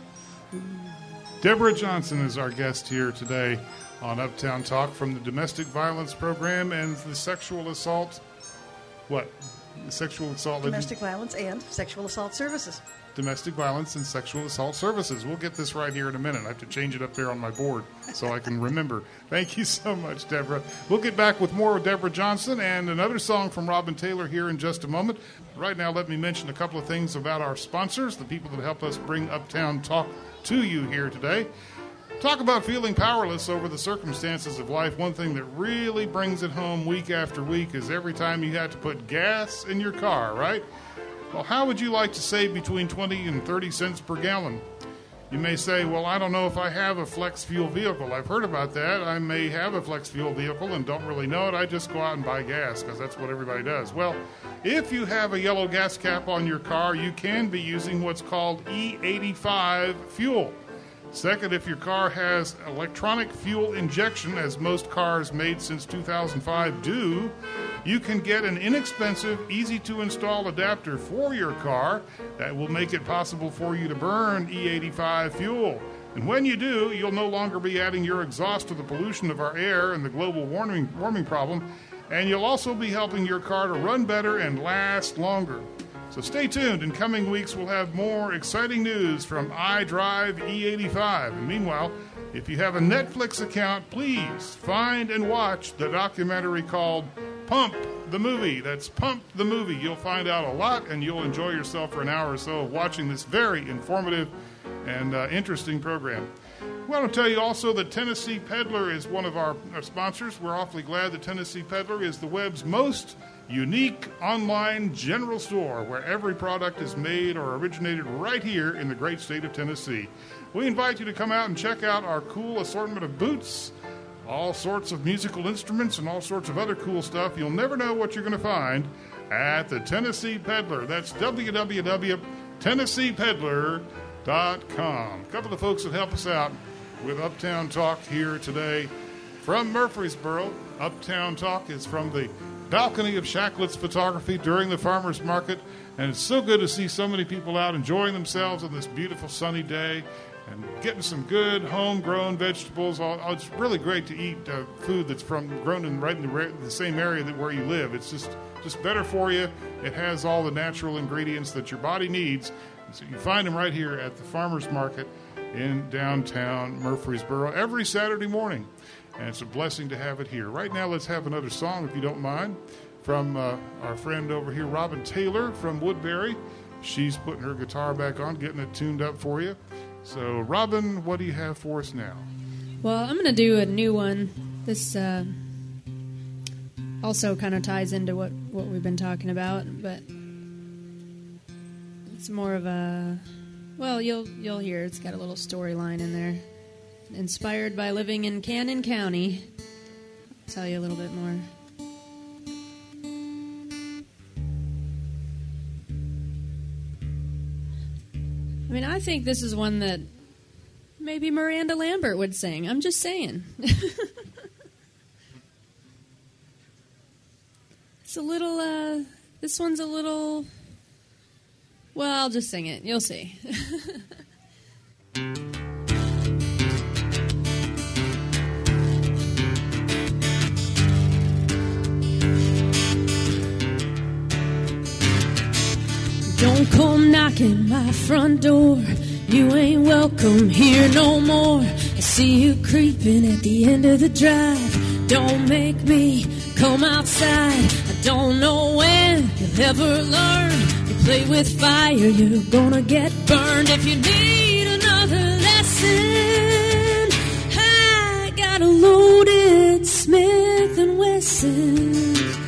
[SPEAKER 1] Deborah Johnson is our guest here today on Uptown Talk from the Domestic Violence Program and the Sexual Assault, what? The Sexual Assault...
[SPEAKER 3] Domestic Violence and Sexual Assault Services.
[SPEAKER 1] Domestic Violence and Sexual Assault Services. We'll get this right here in a minute. I have to change it up there on my board so I can remember. Thank you so much, Deborah. We'll get back with more of Deborah Johnson and another song from Robin Taylor here in just a moment. Right now, let me mention a couple of things about our sponsors, the people that help us bring Uptown Talk to you here today. Talk about feeling powerless over the circumstances of life. One thing that really brings it home week after week is every time you have to put gas in your car, right? Well, how would you like to save between twenty and thirty cents per gallon? You may say, well, I don't know if I have a flex fuel vehicle. I've heard about that. I may have a flex fuel vehicle and don't really know it. I just go out and buy gas because that's what everybody does. Well, if you have a yellow gas cap on your car, you can be using what's called E eighty-five fuel. Second, if your car has electronic fuel injection, as most cars made since two thousand five do, you can get an inexpensive, easy-to-install adapter for your car that will make it possible for you to burn E eighty-five fuel. And when you do, you'll no longer be adding your exhaust to the pollution of our air and the global warming, warming problem, and you'll also be helping your car to run better and last longer. So stay tuned. In coming weeks, we'll have more exciting news from iDrive E eighty-five. And meanwhile, if you have a Netflix account, please find and watch the documentary called Pump the Movie. That's Pump the Movie. You'll find out a lot, and you'll enjoy yourself for an hour or so of watching this very informative and uh, interesting program. We want to tell you also that Tennessee Peddler is one of our, our sponsors. We're awfully glad that Tennessee Peddler is the web's most unique online general store where every product is made or originated right here in the great state of Tennessee. We invite you to come out and check out our cool assortment of boots, all sorts of musical instruments, and all sorts of other cool stuff. You'll never know what you're going to find at the Tennessee Peddler. That's w w w dot tennessee peddler dot com. A couple of folks that help us out with Uptown Talk here today from Murfreesboro. Uptown Talk is from the balcony of Shacklets Photography during the farmers market, and it's so good to see so many people out enjoying themselves on this beautiful sunny day and getting some good homegrown vegetables. It's really great to eat uh, food that's from grown in right in the, the same area that where you live. It's just just better for you. It has all the natural ingredients that your body needs. So you find them right here at the farmers market in downtown Murfreesboro every Saturday morning. And it's a blessing to have it here. Right now, let's have another song, if you don't mind, from uh, our friend over here, Robin Taylor from Woodbury. She's putting her guitar back on, getting it tuned up for you. So, Robin, what do you have for us now?
[SPEAKER 2] Well, I'm going to do a new one. This uh, also kind of ties into what, what we've been talking about, but it's more of a, well, you'll you'll hear it's got a little storyline in there. Inspired by living in Cannon County. I'll tell you a little bit more. I mean, I think this is one that maybe Miranda Lambert would sing. I'm just saying. It's a little, uh, this one's a little, well, I'll just sing it. You'll see. Don't come knocking my front door. You ain't welcome here no more. I see you creeping at the end of the drive. Don't make me come outside. I don't know when you'll ever learn. You play with fire, you're gonna get burned. If you need another lesson, I got a loaded Smith and Wesson.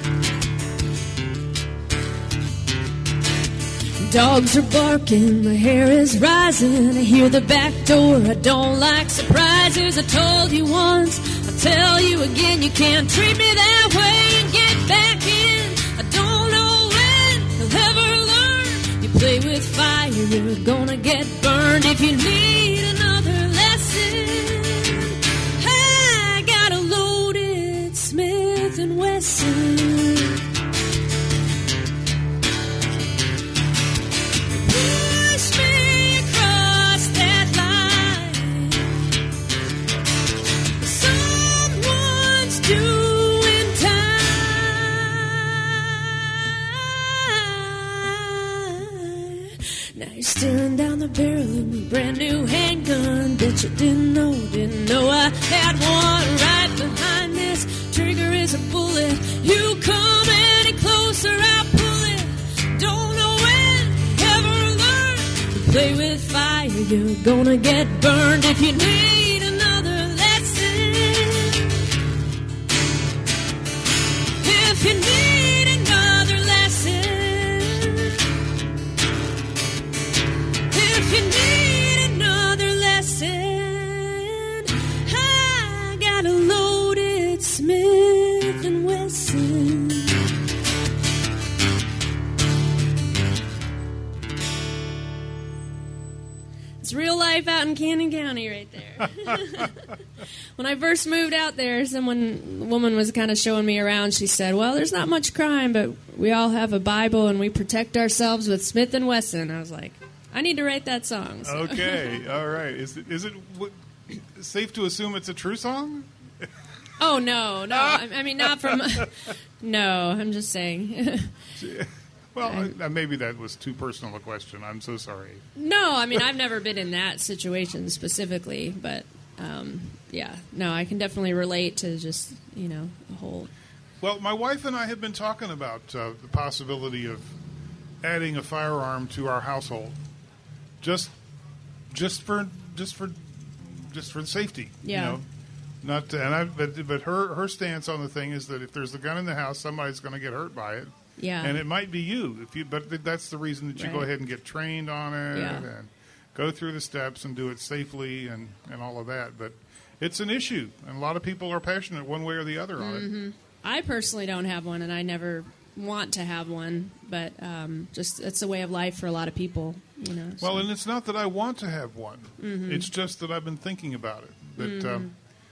[SPEAKER 2] Dogs are barking, my hair is rising. I hear the back door, I don't like surprises. I told you once, I'll tell you again. You can't treat me that way and get back in. I don't know when you'll ever learn. You play with fire, you're gonna get burned. If you need another lesson, I got a loaded Smith and Wesson. Staring down the barrel of my brand new handgun. Bet you didn't know, didn't know I had one right behind this. Trigger is a bullet. You come any closer, I pull it. Don't know when, ever learn. You play with fire, you're gonna get burned. If you need another lesson, if you need another lesson, if you need another lesson, I got a loaded Smith and Wesson. It's real life out out in Cannon County right there. When I first moved out there, someone, a woman was kind of showing me around. She said, well, there's not much crime, but we all have a Bible and we protect ourselves with Smith and Wesson. I was like, I need to write that song. So.
[SPEAKER 1] Okay, all right. Is it, is it w- safe to assume it's a true song?
[SPEAKER 2] Oh, no, no. I, I mean, not from... No, I'm just saying.
[SPEAKER 1] Well, I, maybe that was too personal a question. I'm so sorry.
[SPEAKER 2] No, I mean, I've never been in that situation specifically, but, um, yeah. No, I can definitely relate to just, you know, the whole...
[SPEAKER 1] Well, my wife and I have been talking about uh, the possibility of adding a firearm to our household. Just just for just for just for safety.
[SPEAKER 2] Yeah.
[SPEAKER 1] You know? Not to, and I but but her her stance on the thing is that if there's a gun in the house, somebody's going to get hurt by it.
[SPEAKER 2] Yeah.
[SPEAKER 1] And it might be you if you but that's the reason that you
[SPEAKER 2] right.
[SPEAKER 1] go ahead and get trained on it
[SPEAKER 2] yeah.
[SPEAKER 1] and go through the steps and do it safely and, and all of that. But it's an issue, and a lot of people are passionate one way or the other on
[SPEAKER 2] mm-hmm.
[SPEAKER 1] it.
[SPEAKER 2] I personally don't have one, and I never want to have one, but um, just it's a way of life for a lot of people, you know. So.
[SPEAKER 1] Well, and it's not that I want to have one.
[SPEAKER 2] Mm-hmm.
[SPEAKER 1] It's just that I've been thinking about it. That,
[SPEAKER 2] mm-hmm.
[SPEAKER 1] um,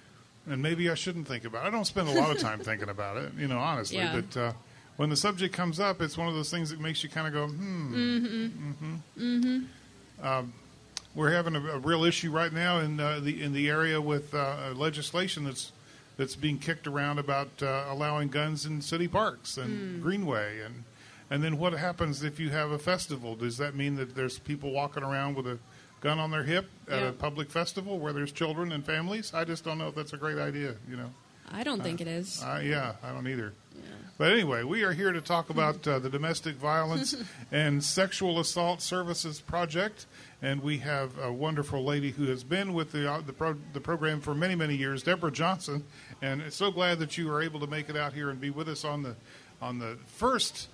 [SPEAKER 1] and maybe I shouldn't think about it. I don't spend a lot of time thinking about it, you know, honestly.
[SPEAKER 2] Yeah.
[SPEAKER 1] But uh, when the subject comes up, it's one of those things that makes you kind of go, hmm.
[SPEAKER 2] Mm-hmm.
[SPEAKER 1] Mm-hmm.
[SPEAKER 2] Mm-hmm.
[SPEAKER 1] Um, we're having a, a real issue right now in uh, the in the area with uh, legislation that's that's being kicked around about uh, allowing guns in city parks and
[SPEAKER 2] mm.
[SPEAKER 1] Greenway. And and then what happens if you have a festival? Does that mean that there's people walking around with a gun on their hip at
[SPEAKER 2] yeah.
[SPEAKER 1] a public festival where there's children and families? I just don't know if that's a great idea, you know.
[SPEAKER 2] I don't think
[SPEAKER 1] uh,
[SPEAKER 2] it is.
[SPEAKER 1] Uh, yeah, I don't either.
[SPEAKER 2] Yeah.
[SPEAKER 1] But anyway, we are here to talk about uh, the Domestic Violence and Sexual Assault Services Project. And we have a wonderful lady who has been with the uh, the, pro- the program for many, many years, Deborah Johnson. And it's so glad that you were able to make it out here and be with us on the on the first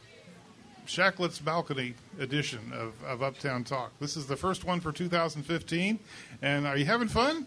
[SPEAKER 1] Shacklett's Balcony edition of, of Uptown Talk. This is the first one for two thousand fifteen. And are you having fun?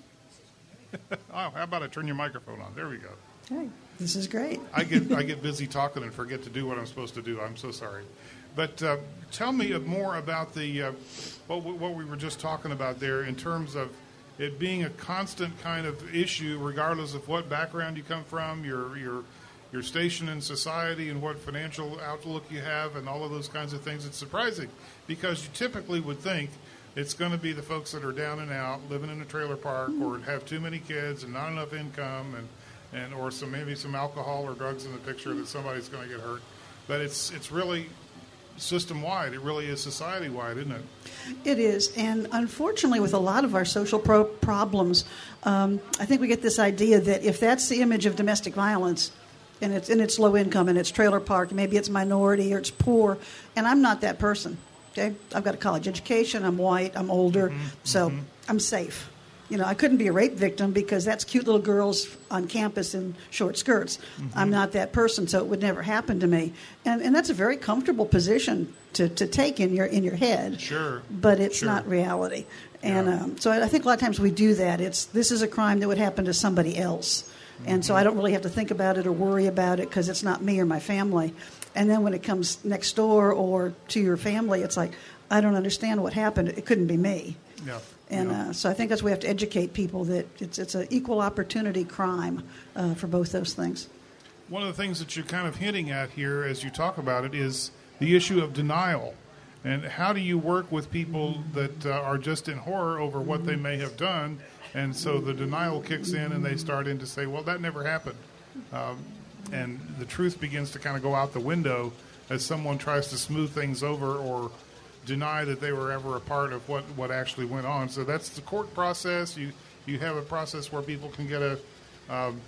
[SPEAKER 1] Oh, how about I turn your microphone on? There we go.
[SPEAKER 3] Hey, this is great.
[SPEAKER 1] I get I get busy talking and forget to do what I'm supposed to do. I'm so sorry. But uh, tell me more about the uh, what, what we were just talking about there in terms of it being a constant kind of issue, regardless of what background you come from, your your your station in society, and what financial outlook you have, and all of those kinds of things. It's surprising because you typically would think it's going to be the folks that are down and out, living in a trailer park, or have too many kids and not enough income, and, and or some maybe some alcohol or drugs in the picture that somebody's going to get hurt. But it's it's really system-wide. It really is society-wide, isn't it?
[SPEAKER 3] It is. And unfortunately, with a lot of our social pro- problems, um, I think we get this idea that if that's the image of domestic violence, and it's, and it's low income, and it's trailer park, maybe it's minority or it's poor, and I'm not that person. Okay, I've got a college education, I'm white, I'm older,
[SPEAKER 1] mm-hmm.
[SPEAKER 3] so
[SPEAKER 1] mm-hmm.
[SPEAKER 3] I'm safe. You know, I couldn't be a rape victim because that's cute little girls on campus in short skirts. Mm-hmm. I'm not that person, so it would never happen to me. And and that's a very comfortable position to, to take in your in your head.
[SPEAKER 1] Sure.
[SPEAKER 3] But it's
[SPEAKER 1] sure.
[SPEAKER 3] not reality. And
[SPEAKER 1] yeah.
[SPEAKER 3] um, so I think a lot of times we do that. It's this is a crime that would happen to somebody else. Mm-hmm. And so I don't really have to think about it or worry about it because it's not me or my family. And then when it comes next door or to your family, it's like, I don't understand what happened. It couldn't be me.
[SPEAKER 1] Yeah.
[SPEAKER 3] And
[SPEAKER 1] yeah.
[SPEAKER 3] uh, so I think that's why we have to educate people that it's it's an equal opportunity crime uh, for both those things.
[SPEAKER 1] One of the things that you're kind of hinting at here as you talk about it is the issue of denial. And how do you work with people that uh, are just in horror over what they may have done, and so the denial kicks in and they start in to say, well, that never happened. Um, and the truth begins to kind of go out the window as someone tries to smooth things over or deny that they were ever a part of what, what actually went on. So that's the court process. You you have a process where people can get a, um,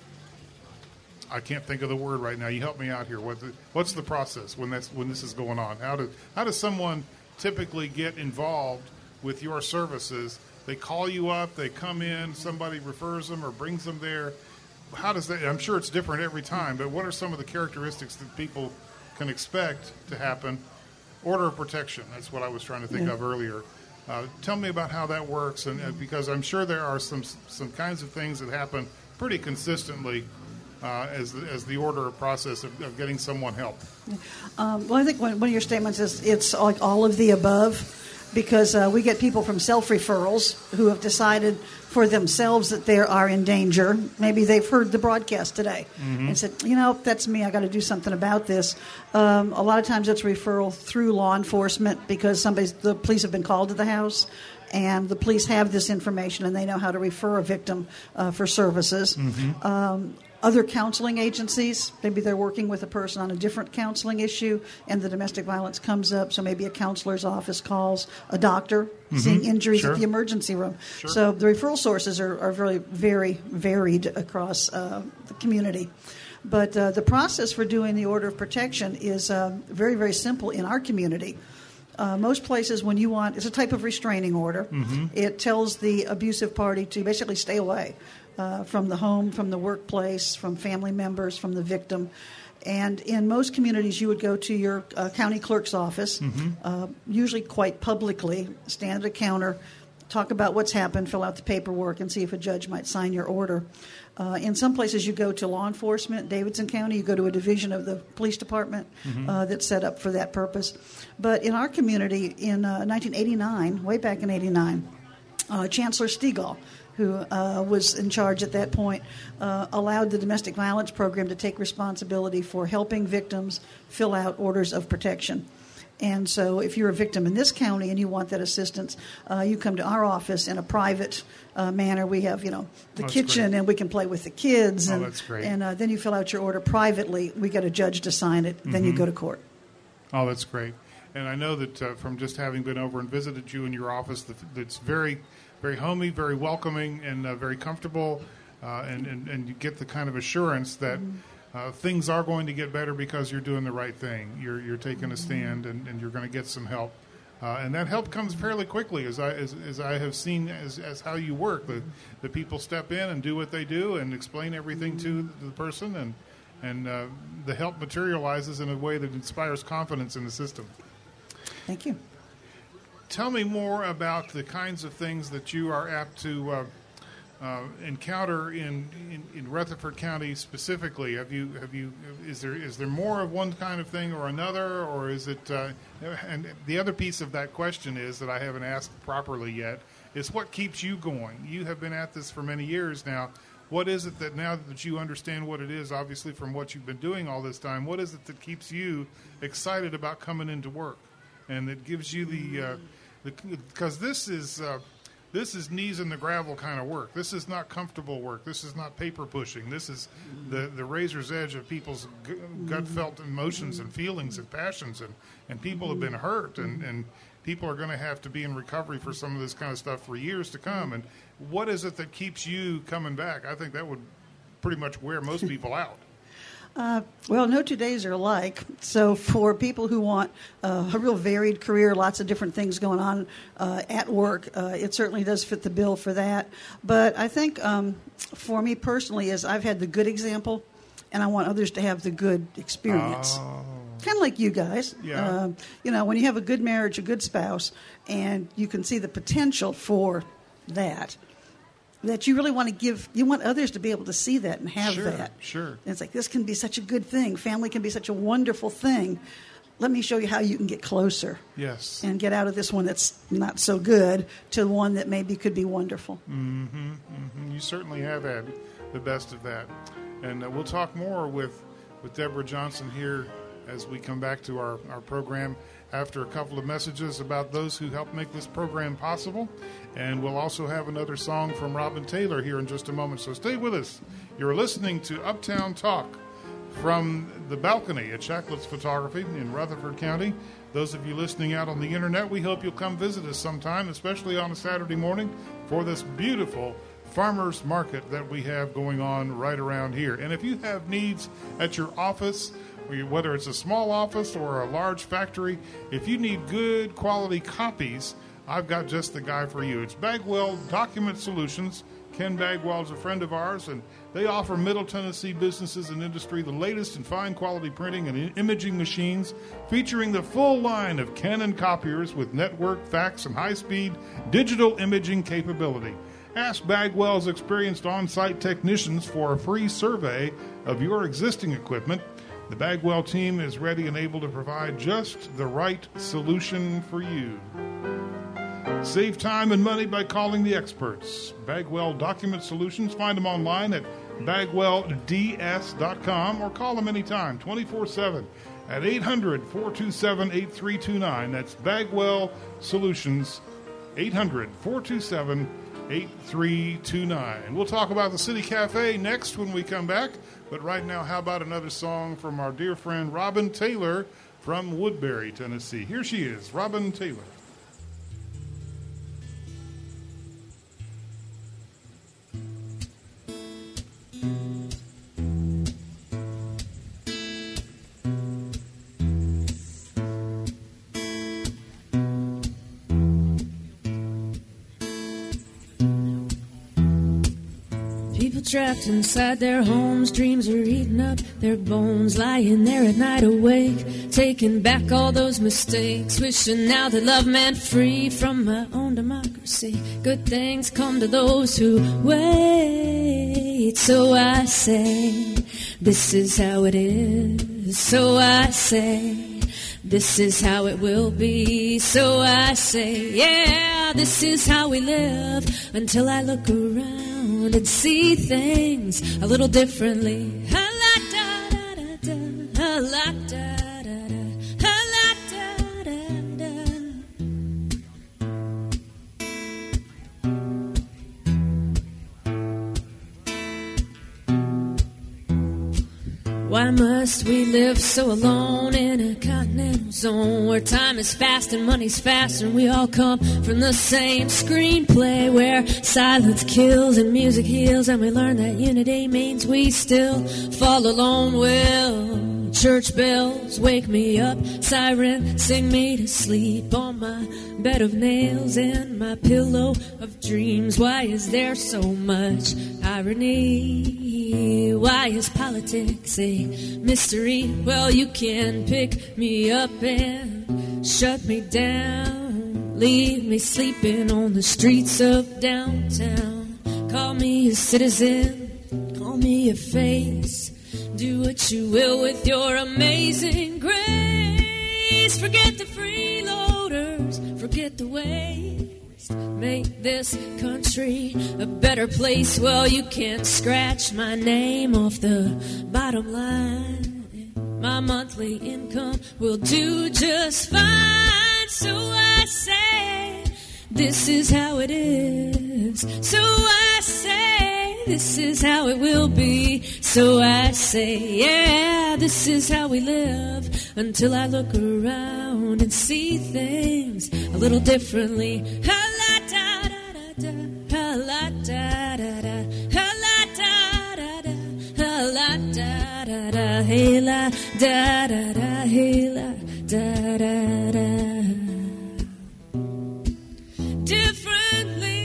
[SPEAKER 1] I can't think of the word right now. You help me out here. What the, what's the process when that's when this is going on? How do how does someone typically get involved with your services? They call you up, they come in, somebody refers them or brings them there. How does that? I'm sure it's different every time, but what are some of the characteristics that people can expect to happen? Order of protection, that's what I was trying to think
[SPEAKER 3] yeah.
[SPEAKER 1] of earlier. Uh, tell me about how that works, and uh, because I'm sure there are some some kinds of things that happen pretty consistently uh, as, the, as the order of process of, of getting someone help.
[SPEAKER 3] Um, well, I think one, one of your statements is it's like all of the above. because uh, we get people from self-referrals who have decided for themselves that they are in danger. Maybe they've heard the broadcast today mm-hmm. and said, you know, that's me, I got to do something about this. Um, a lot of times it's referral through law enforcement because somebody's, the police have been called to the house, and the police have this information and they know how to refer a victim uh, for services. Mm-hmm. Um, Other counseling agencies, maybe they're working with a person on a different counseling issue and the domestic violence comes up, so maybe a counselor's office calls a doctor mm-hmm. seeing injuries sure. at the emergency room. Sure. So the referral sources are, are really very varied across uh, the community. But uh, the process for doing the order of protection is uh, very, very simple in our community. Uh, most places, when you want, it's a type of restraining order. Mm-hmm. It tells the abusive party to basically stay away uh, from the home, from the workplace, from family members, from the victim. And in most communities, you would go to your uh, county clerk's office, mm-hmm. uh, usually quite publicly, stand at a counter, talk about what's happened, fill out the paperwork, and see if a judge might sign your order. Uh, in some places, you go to law enforcement. Davidson County, you go to a division of the police department mm-hmm. uh, that's set up for that purpose. But in our community, in uh, nineteen eighty-nine, way back in eighty-nine, uh, Chancellor Stegall, who uh, was in charge at that point, uh, allowed the domestic violence program to take responsibility for helping victims fill out orders of protection. And so if you're a victim in this county and you want that assistance, uh, you come to our office in a private uh, manner. We have, you know, the
[SPEAKER 1] that's
[SPEAKER 3] kitchen
[SPEAKER 1] great.
[SPEAKER 3] And we can play with the kids.
[SPEAKER 1] Oh,
[SPEAKER 3] and,
[SPEAKER 1] that's great.
[SPEAKER 3] And uh, then you fill out your order privately. We get a judge to sign it. Then mm-hmm. you go to court.
[SPEAKER 1] Oh, that's great. And I know that uh, from just having been over and visited you in your office, that it's very, very homey, very welcoming, and uh, very comfortable. Uh, and, and, and you get the kind of assurance that mm-hmm. Uh, things are going to get better because you're doing the right thing. You're you're taking a stand, and, and you're going to get some help, uh, and that help comes fairly quickly, as I as, as I have seen as, as how you work. The the people step in and do what they do and explain everything to the person, and and uh, the help materializes in a way that inspires confidence in the system.
[SPEAKER 3] Thank you.
[SPEAKER 1] Tell me more about the kinds of things that you are apt to Uh, Uh, encounter in, in, in Rutherford County specifically. Have you have you is there is there more of one kind of thing or another, or is it? Uh, and the other piece of that question is that I haven't asked properly yet is what keeps you going. You have been at this for many years now. What is it that now that you understand what it is, obviously from what you've been doing all this time, what is it that keeps you excited about coming into work, and that gives you the uh, the because this is. Uh, This is knees in the gravel kind of work. This is not comfortable work. This is not paper pushing. This is the, the razor's edge of people's g- gut-felt emotions and feelings and passions. And, and people have been hurt, and, and people are going to have to be in recovery for some of this kind of stuff for years to come. And what is it that keeps you coming back? I think that would pretty much wear most people out.
[SPEAKER 3] Uh, well, no two days are alike. So for people who want uh, a real varied career, lots of different things going on uh, at work, uh, it certainly does fit the bill for that. But I think um, for me personally is I've had the good example, and I want others to have the good experience. Oh. Kind of like you guys.
[SPEAKER 1] Yeah.
[SPEAKER 3] Uh, you know, when you have a good marriage, a good spouse, and you can see the potential for that, that you really want to give, you want others to be able to see that and have
[SPEAKER 1] sure,
[SPEAKER 3] that.
[SPEAKER 1] Sure.
[SPEAKER 3] And it's like, this can be such a good thing. Family can be such a wonderful thing. Let me show you how you can get closer.
[SPEAKER 1] Yes.
[SPEAKER 3] And get out of this one that's not so good to one that maybe could be wonderful.
[SPEAKER 1] Mm-hmm, mm-hmm. You certainly have had the best of that. And uh, we'll talk more with, with Deborah Johnson here as we come back to our, our program after a couple of messages about those who helped make this program possible. And we'll also have another song from Robin Taylor here in just a moment. So stay with us. You're listening to Uptown Talk from the balcony at Shacklett's Photography in Rutherford County. Those of you listening out on the internet, we hope you'll come visit us sometime, especially on a Saturday morning, for this beautiful farmers market that we have going on right around here. And if you have needs at your office, whether it's a small office or a large factory, if you need good quality copies, I've got just the guy for you. It's Bagwell Document Solutions. Ken Bagwell is a friend of ours, and they offer Middle Tennessee businesses and industry the latest in fine quality printing and imaging machines, featuring the full line of Canon copiers with network, fax, and high-speed digital imaging capability. Ask Bagwell's experienced on-site technicians for a free survey of your existing equipment. The Bagwell team is ready and able to provide just the right solution for you. Save time and money by calling the experts. Bagwell Document Solutions. Find them online at bagwell d s dot com or call them anytime, twenty-four seven at eight hundred, four two seven, eight three two nine. That's Bagwell Solutions, eight hundred, four two seven, eight three two nine. We'll talk about the City Cafe next when we come back. But right now, how about another song from our dear friend Robin Taylor from Woodbury, Tennessee. Here she is, Robin Taylor.
[SPEAKER 2] Trapped inside their homes, dreams are eating up their bones, lying there at night awake, taking back all those mistakes, wishing now that love meant free from my own democracy. Good things come to those who wait. So I say, this is how it is. So I say, this is how it will be. So I say, yeah, this is how we live, until I look around and see things a little differently. Ha-la-da-da-da-da, ha-la-da-da-da, ha-la-da-da-da. Why must we live so alone in a continental zone where time is fast and money's fast and we all come from the same screenplay, where silence kills and music heals and we learn that unity means we still fall alone? Well, church bells wake me up, siren sing me to sleep on my bed of nails and my pillow of dreams. Why is there so much irony? Why is politics a mystery? Well, you can pick me up and shut me down, leave me sleeping on the streets of downtown. Call me a citizen, call me a face, do what you will with your amazing grace. Forget the freeloaders, forget the waste, make this country a better place. Well, you can scratch my name off the bottom line, my monthly income will do just fine. So I say, this is how it is. So I say, this is how it will be. So I say, yeah, this is how we live, until I look around and see things a little differently. Ha-la-da-da-da-da, ha-la-da-da-da, ha-la-da-da-da, ha-la-da-da-da, hey-la-da-da-da, hey-la-da-da-da. Differently,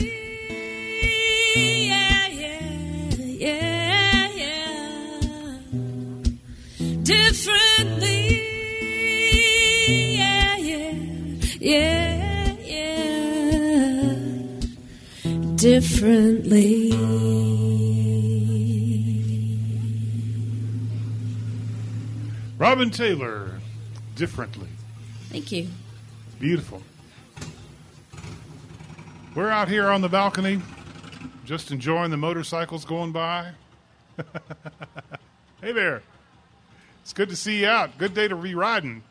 [SPEAKER 2] yeah, yeah, yeah, yeah. Differently, yeah, yeah, yeah, yeah. Differently.
[SPEAKER 1] Robin Taylor, Differently.
[SPEAKER 2] Thank you.
[SPEAKER 1] Beautiful. We're out here on the balcony, just enjoying the motorcycles going by. Hey there. It's good to see you out. Good day to be riding.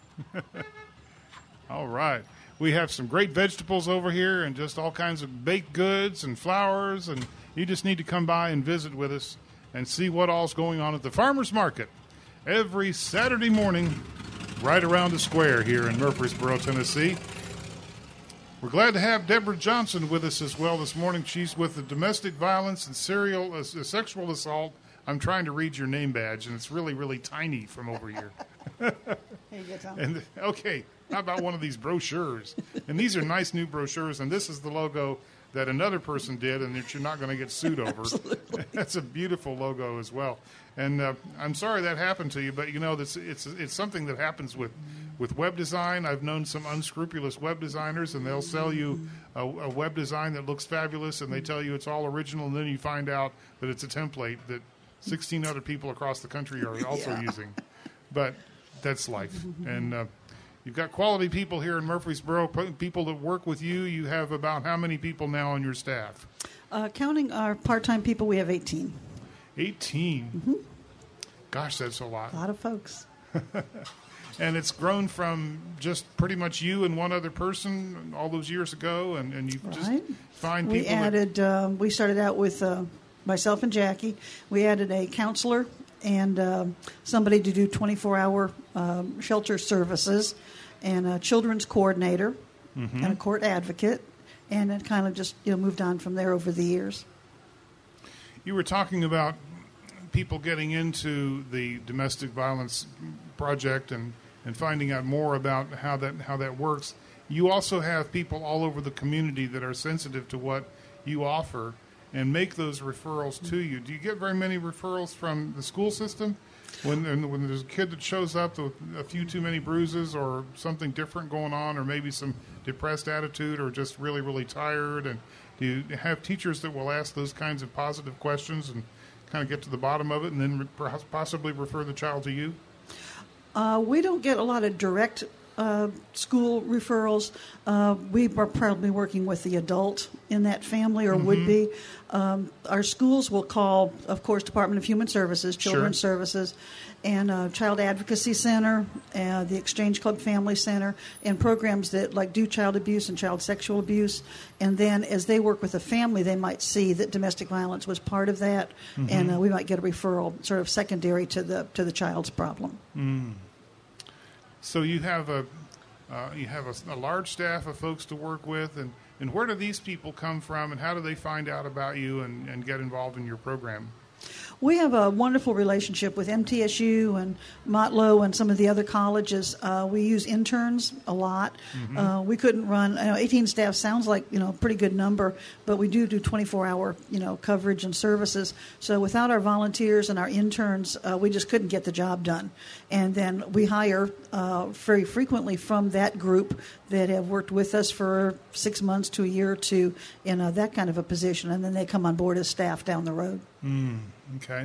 [SPEAKER 1] All right. We have some great vegetables over here and just all kinds of baked goods and flowers, and you just need to come by and visit with us and see what all's going on at the Farmers Market every Saturday morning right around the square here in Murfreesboro, Tennessee. We're glad to have Deborah Johnson with us as well this morning. She's with the Domestic Violence and Serial uh, Sexual Assault. I'm trying to read your name badge, and it's really, really tiny from over here.
[SPEAKER 3] Here you go, Tom.
[SPEAKER 1] And, okay, how about one of these brochures? And these are nice new brochures, and this is the logo that another person did and that you're not going to get sued over.
[SPEAKER 3] Absolutely.
[SPEAKER 1] That's a beautiful logo as well. And uh, I'm sorry that happened to you, but, you know, that's, it's it's something that happens with, with web design. I've known some unscrupulous web designers, and they'll sell you a, a web design that looks fabulous, and they tell you it's all original, and then you find out that it's a template that sixteen other people across the country are also
[SPEAKER 3] Yeah.
[SPEAKER 1] using. But that's life. And, uh, you've got quality people here in Murfreesboro, people that work with you. You have about how many people now on your staff?
[SPEAKER 3] Uh, counting our part-time people, we have eighteen.
[SPEAKER 1] eighteen?
[SPEAKER 3] Mm-hmm.
[SPEAKER 1] Gosh, that's a lot.
[SPEAKER 3] A lot of folks.
[SPEAKER 1] And it's grown from just pretty much you and one other person all those years ago, and, and you
[SPEAKER 3] Right.
[SPEAKER 1] just find
[SPEAKER 3] We
[SPEAKER 1] people
[SPEAKER 3] added, um, we started out with uh, myself and Jackie. We added a counselor and um, somebody to do twenty-four hour um, shelter services, and a children's coordinator,
[SPEAKER 1] mm-hmm.
[SPEAKER 3] and a court advocate, and it kind of just you know moved on from there over the years.
[SPEAKER 1] You were talking about people getting into the domestic violence project and, and finding out more about how that how that works. You also have people all over the community that are sensitive to what you offer and make those referrals to you. Do you get very many referrals from the school system? When when there's a kid that shows up with a few too many bruises or something different going on, or maybe some depressed attitude or just really, really tired, and do you have teachers that will ask those kinds of positive questions and kind of get to the bottom of it and then perhaps possibly refer the child to you?
[SPEAKER 3] Uh, we don't get a lot of direct uh, school referrals. Uh, we are probably working with the adult in that family, or mm-hmm. would be. Um, our schools will call, of course, Department of Human Services, Children's
[SPEAKER 1] Sure.
[SPEAKER 3] Services, and uh, Child Advocacy Center, uh, the Exchange Club Family Center, and programs that like do child abuse and child sexual abuse. And then as they work with the family, they might see that domestic violence was part of that, mm-hmm. and uh, we might get a referral sort of secondary to the to the child's problem.
[SPEAKER 1] Mm. So you have a uh, you have a, a large staff of folks to work with, and, and where do these people come from, and how do they find out about you and, and get involved in your program?
[SPEAKER 3] We have a wonderful relationship with M T S U and Motlow and some of the other colleges. Uh, we use interns a lot. Mm-hmm. Uh, we couldn't run. I know eighteen staff sounds like you know a pretty good number, but we do do twenty-four hour you know coverage and services. So without our volunteers and our interns, uh, we just couldn't get the job done. And then we hire uh, very frequently from that group that have worked with us for six months to a year or two in uh, that kind of a position, and then they come on board as staff down the road.
[SPEAKER 1] Mm. Okay.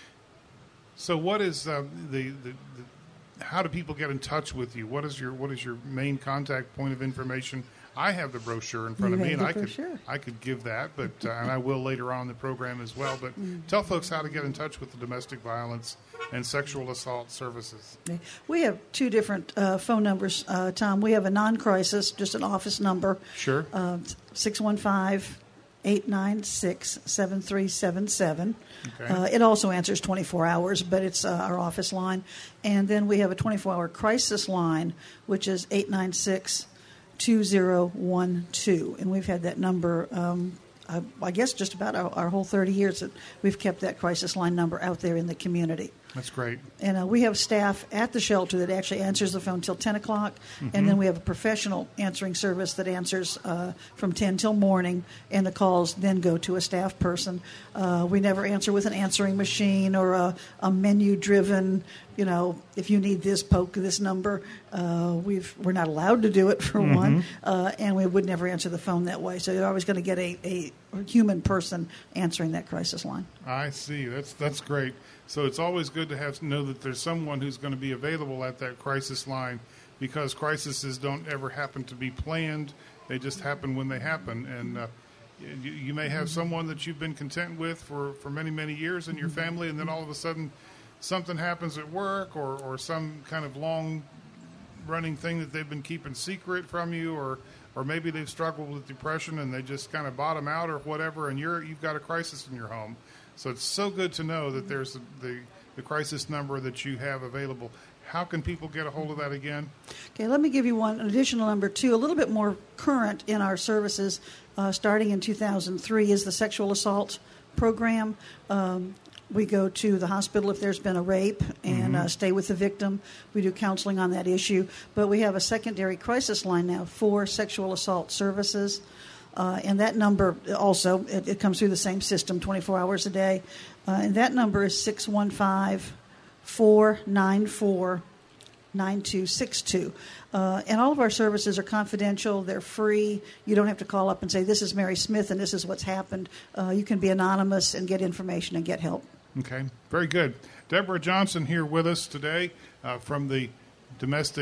[SPEAKER 1] So, what is uh, the, the, the? How do people get in touch with you? What is your What is your main contact point of information? I have the brochure in front
[SPEAKER 3] you
[SPEAKER 1] of me, and I
[SPEAKER 3] brochure.
[SPEAKER 1] could I could give that, but uh, and I will later on in the program as well. But mm. tell folks how to get in touch with the domestic violence and sexual assault services.
[SPEAKER 3] We have two different uh, phone numbers, uh, Tom. We have a non-crisis, just an office number.
[SPEAKER 1] Sure.
[SPEAKER 3] Uh, six one five, eight nine six, seven three seven seven.
[SPEAKER 1] Okay.
[SPEAKER 3] Uh, it also answers twenty-four hours, but it's uh, our office line. And then we have a twenty-four hour crisis line, which is eight nine six, two zero one two. And we've had that number, um, I, I guess, just about our, our whole thirty years that we've kept that crisis line number out there in the community.
[SPEAKER 1] That's great.
[SPEAKER 3] And uh, we have staff at the shelter that actually answers the phone till ten o'clock. Mm-hmm. And then we have a professional answering service that answers uh, from ten till morning, and the calls then go to a staff person. Uh, we never answer with an answering machine or a, a menu-driven, you know, if you need this, poke this number. Uh, we've, we're not allowed to do it, for mm-hmm. one, uh, and we would never answer the phone that way. So you're always going to get a, a human person answering that crisis line.
[SPEAKER 1] I see. That's that's great. So it's always good to have know that there's someone who's going to be available at that crisis line, because crises don't ever happen to be planned. They just happen when they happen. And uh, you, you may have someone that you've been content with for, for many, many years in your family, and then all of a sudden something happens at work, or, or some kind of long-running thing that they've been keeping secret from you, or or maybe they've struggled with depression and they just kind of bottom out or whatever, and you're, you've got a crisis in your home. So it's so good to know that there's the, the, the crisis number that you have available. How can people get a hold of that again?
[SPEAKER 3] Okay, let me give you one additional number, too, a little bit more current in our services. Uh, starting in two thousand three is the sexual assault program. Um, we go to the hospital if there's been a rape and mm-hmm. uh, stay with the victim. We do counseling on that issue. But we have a secondary crisis line now for sexual assault services. Uh, and that number also, it, it comes through the same system, twenty-four hours a day. Uh, and that number is six one five, four nine four, nine two six two. Uh, and all of our services are confidential. They're free. You don't have to call up and say, this is Mary Smith and this is what's happened. Uh, you can be anonymous and get information and get help.
[SPEAKER 1] Okay, very good. Deborah Johnson here with us today uh, from the Domestic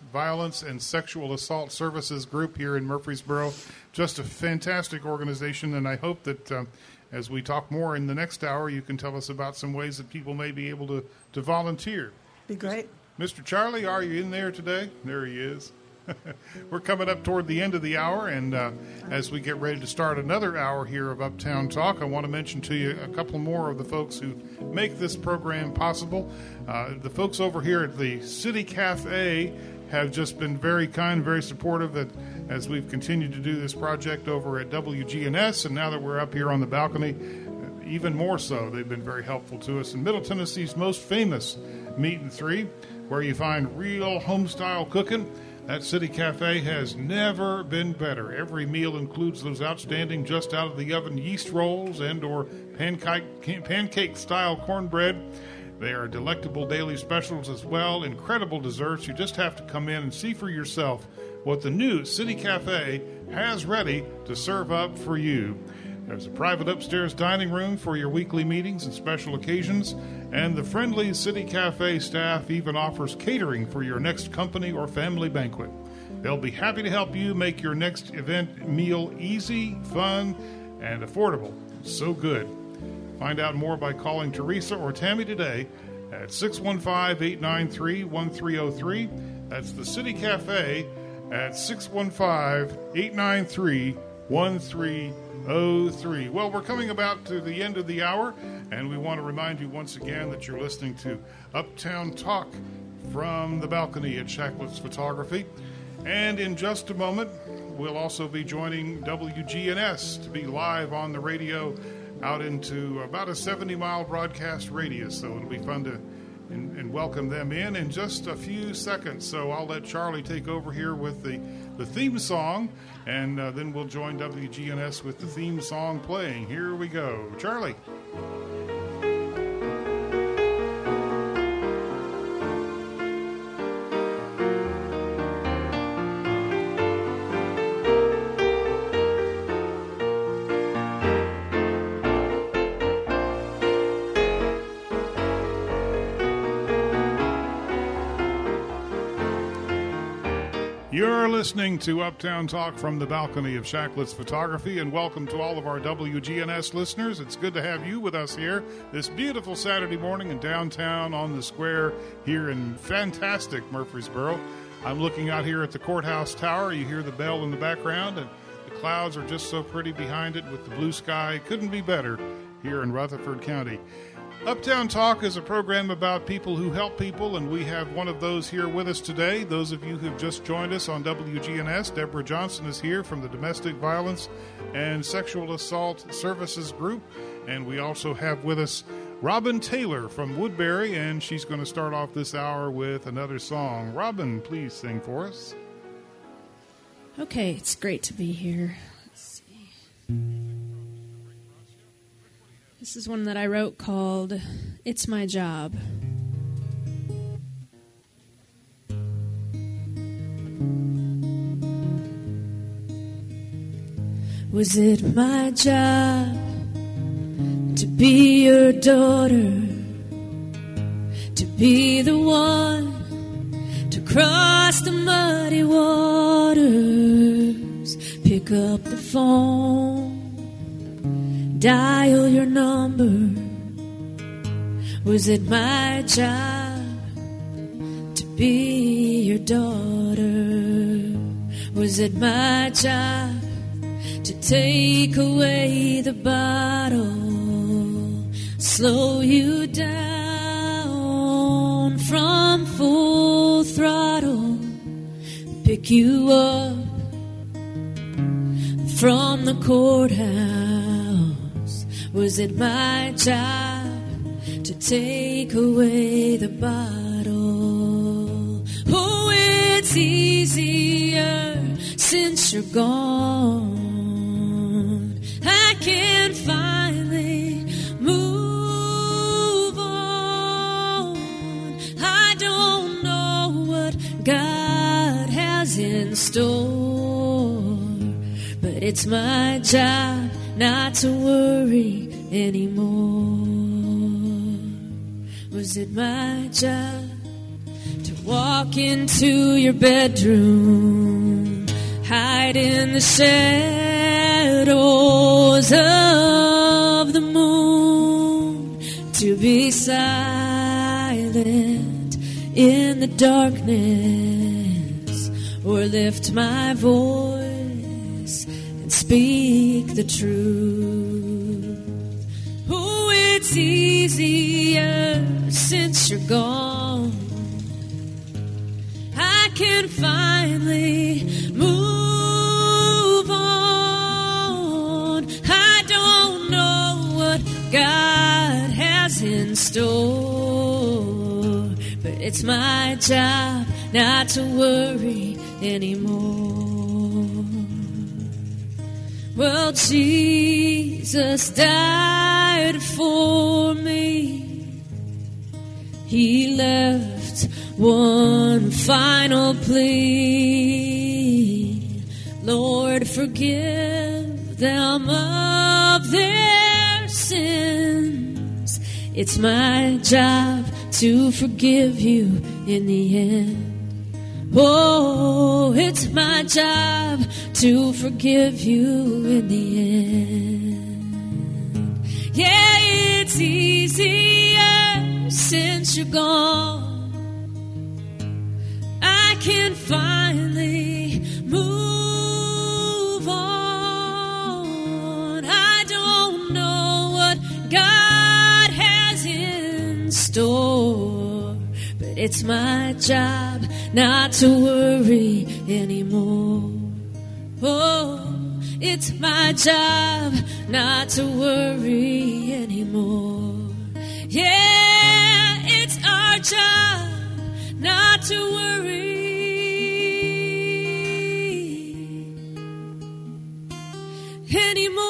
[SPEAKER 1] Violence and Sexual Assault Services Group here in Murfreesboro. Just a fantastic organization, and I hope that um, as we talk more in the next hour, you can tell us about some ways that people may be able to, to volunteer.
[SPEAKER 3] Be great.
[SPEAKER 1] Mister Charlie, are you in there today? There he is. We're coming up toward the end of the hour, and uh, as we get ready to start another hour here of Uptown Talk, I want to mention to you a couple more of the folks who make this program possible. Uh, the folks over here at the City Cafe have just been very kind, very supportive at, as we've continued to do this project over at W G N S, and now that we're up here on the balcony, even more so. They've been very helpful to us. In Middle Tennessee's most famous Meat and Three, where you find real home-style cooking, that City Cafe has never been better. Every meal includes those outstanding just-out-of-the-oven yeast rolls and or pancake, pancake-style cornbread. They are delectable daily specials as well, incredible desserts. You just have to come in and see for yourself what the new City Cafe has ready to serve up for you. There's a private upstairs dining room for your weekly meetings and special occasions, and the friendly City Cafe staff even offers catering for your next company or family banquet. They'll be happy to help you make your next event meal easy, fun, and affordable. So good. Find out more by calling Teresa or Tammy today at six one five, eight nine three, one three zero three. That's the City Cafe at six one five, eight nine three, one three zero three. Well, we're coming about to the end of the hour, and we want to remind you once again that you're listening to Uptown Talk from the balcony at Shacklett's Photography. And in just a moment, we'll also be joining W G N S to be live on the radio out into about a seventy-mile broadcast radius. So it'll be fun to and, and welcome them in in just a few seconds. So I'll let Charlie take over here with the, the theme song, and uh, then we'll join W G N S with the theme song playing. Here we go. Charlie. You're listening to Uptown Talk from the balcony of Shacklett's Photography, and welcome to all of our W G N S listeners. It's good to have you with us here this beautiful Saturday morning in downtown on the square here in fantastic Murfreesboro. I'm looking out here at the courthouse tower. You hear the bell in the background, and the clouds are just so pretty behind it with the blue sky. Couldn't be better here in Rutherford County. Uptown Talk is a program about people who help people, and we have one of those here with us today. Those of you who have just joined us on W G N S, Deborah Johnson is here from the Domestic Violence and Sexual Assault Services Group. And we also have with us Robin Taylor from Woodbury, and she's going to start off this hour with another song. Robin, please sing for us.
[SPEAKER 2] Okay, it's great to be here. Let's see. This is one that I wrote called It's My Job. Was it my job to be your daughter, to be the one to cross the muddy waters, pick up the phone, dial your number? Was it my job to be your daughter? Was it my job to take away the bottle, slow you down from full throttle, pick you up from the courthouse? Was it my job to take away the bottle? Oh, it's easier since you're gone. I can finally move on. I don't know what God has in store, but it's my job not to worry anymore. Was it my job to Walk into your bedroom, hide in the shadows of the moon, to be silent in the darkness, or lift my voice and speak the truth. Oh, it's easier since you're gone. I can finally move on. I don't know what God has in store, but it's my job not to worry anymore. Well, Jesus died for me. He left one final plea. Lord, forgive them of their sins. It's my job to forgive you in the end. Oh, it's my job to forgive you in the end. Yeah, it's easier since you're gone. I can finally move on. I don't know what God has in store, but it's my job not to worry anymore. Oh, it's my job not to worry anymore. Yeah, it's our job not to worry anymore.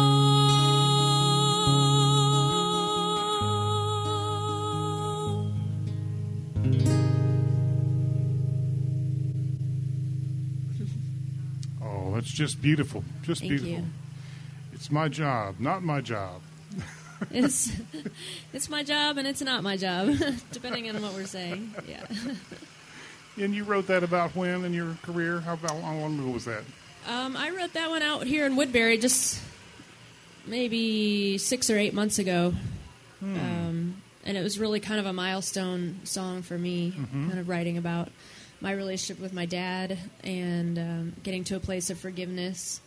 [SPEAKER 1] Oh, that's just beautiful. Just
[SPEAKER 2] Thank
[SPEAKER 1] beautiful.
[SPEAKER 2] you.
[SPEAKER 1] It's my job, not my job.
[SPEAKER 2] It's it's my job and it's not my job, depending on what we're saying. Yeah.
[SPEAKER 1] And you wrote that about when in your career? How about how long ago was that?
[SPEAKER 2] Um, I wrote that one out here in Woodbury just maybe six or eight months ago.
[SPEAKER 1] Hmm.
[SPEAKER 2] Um, and it was really kind of a milestone song for me,
[SPEAKER 1] Mm-hmm.
[SPEAKER 2] kind of writing about my relationship with my dad and um, getting to a place of forgiveness.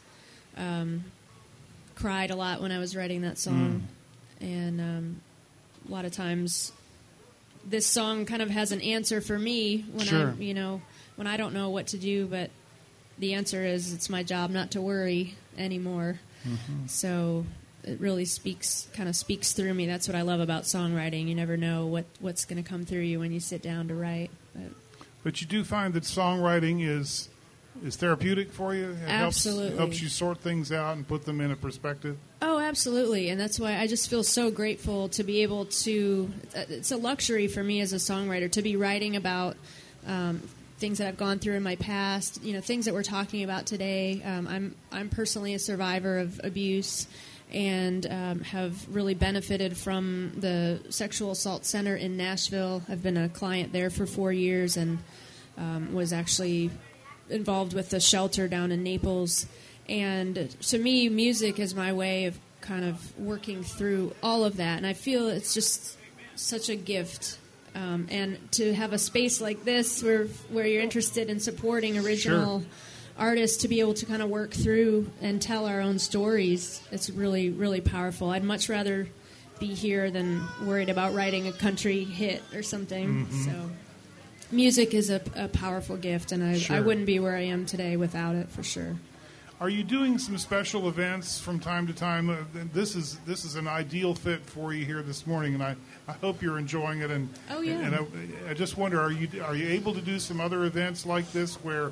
[SPEAKER 2] Um, cried a lot when I was writing that song.
[SPEAKER 1] Mm.
[SPEAKER 2] And um, a lot of times this song kind of has an answer for me when
[SPEAKER 1] Sure.
[SPEAKER 2] I, you know, when I don't know what to do, but the answer is it's my job not to worry anymore.
[SPEAKER 1] Mm-hmm.
[SPEAKER 2] So it really speaks, kind of speaks through me. That's what I love about songwriting. You never know what, what's going to come through you when you sit down to write. But
[SPEAKER 1] But you do find that songwriting is is therapeutic for you? It
[SPEAKER 2] Absolutely.
[SPEAKER 1] Helps, helps you sort things out and put them in a perspective?
[SPEAKER 2] Oh, absolutely. And that's why I just feel so grateful to be able to, it's a luxury for me as a songwriter to be writing about um, things that I've gone through in my past, you know, things that we're talking about today. Um, I'm, I'm personally a survivor of abuse and um, have really benefited from the Sexual Assault Center in Nashville. I've been a client there for four years and um, was actually involved with the shelter down in Naples. And to me, music is my way of kind of working through all of that. And I feel it's just such a gift. Um, and to have a space like this where where you're interested in supporting original
[SPEAKER 1] Sure.
[SPEAKER 2] artists to be able to kind of work through and tell our own stories, it's really, really powerful. I'd much rather be here than worried about writing a country hit or something.
[SPEAKER 1] Mm-hmm.
[SPEAKER 2] So music is a, a powerful gift, and I,
[SPEAKER 1] Sure.
[SPEAKER 2] I wouldn't be where I am today without it, for sure.
[SPEAKER 1] Are you doing some special events from time to time? Uh, this is this is an ideal fit for you here this morning, and I, I hope you're enjoying it. And
[SPEAKER 2] Oh, yeah.
[SPEAKER 1] and I, I just wonder, are you are you able to do some other events like this where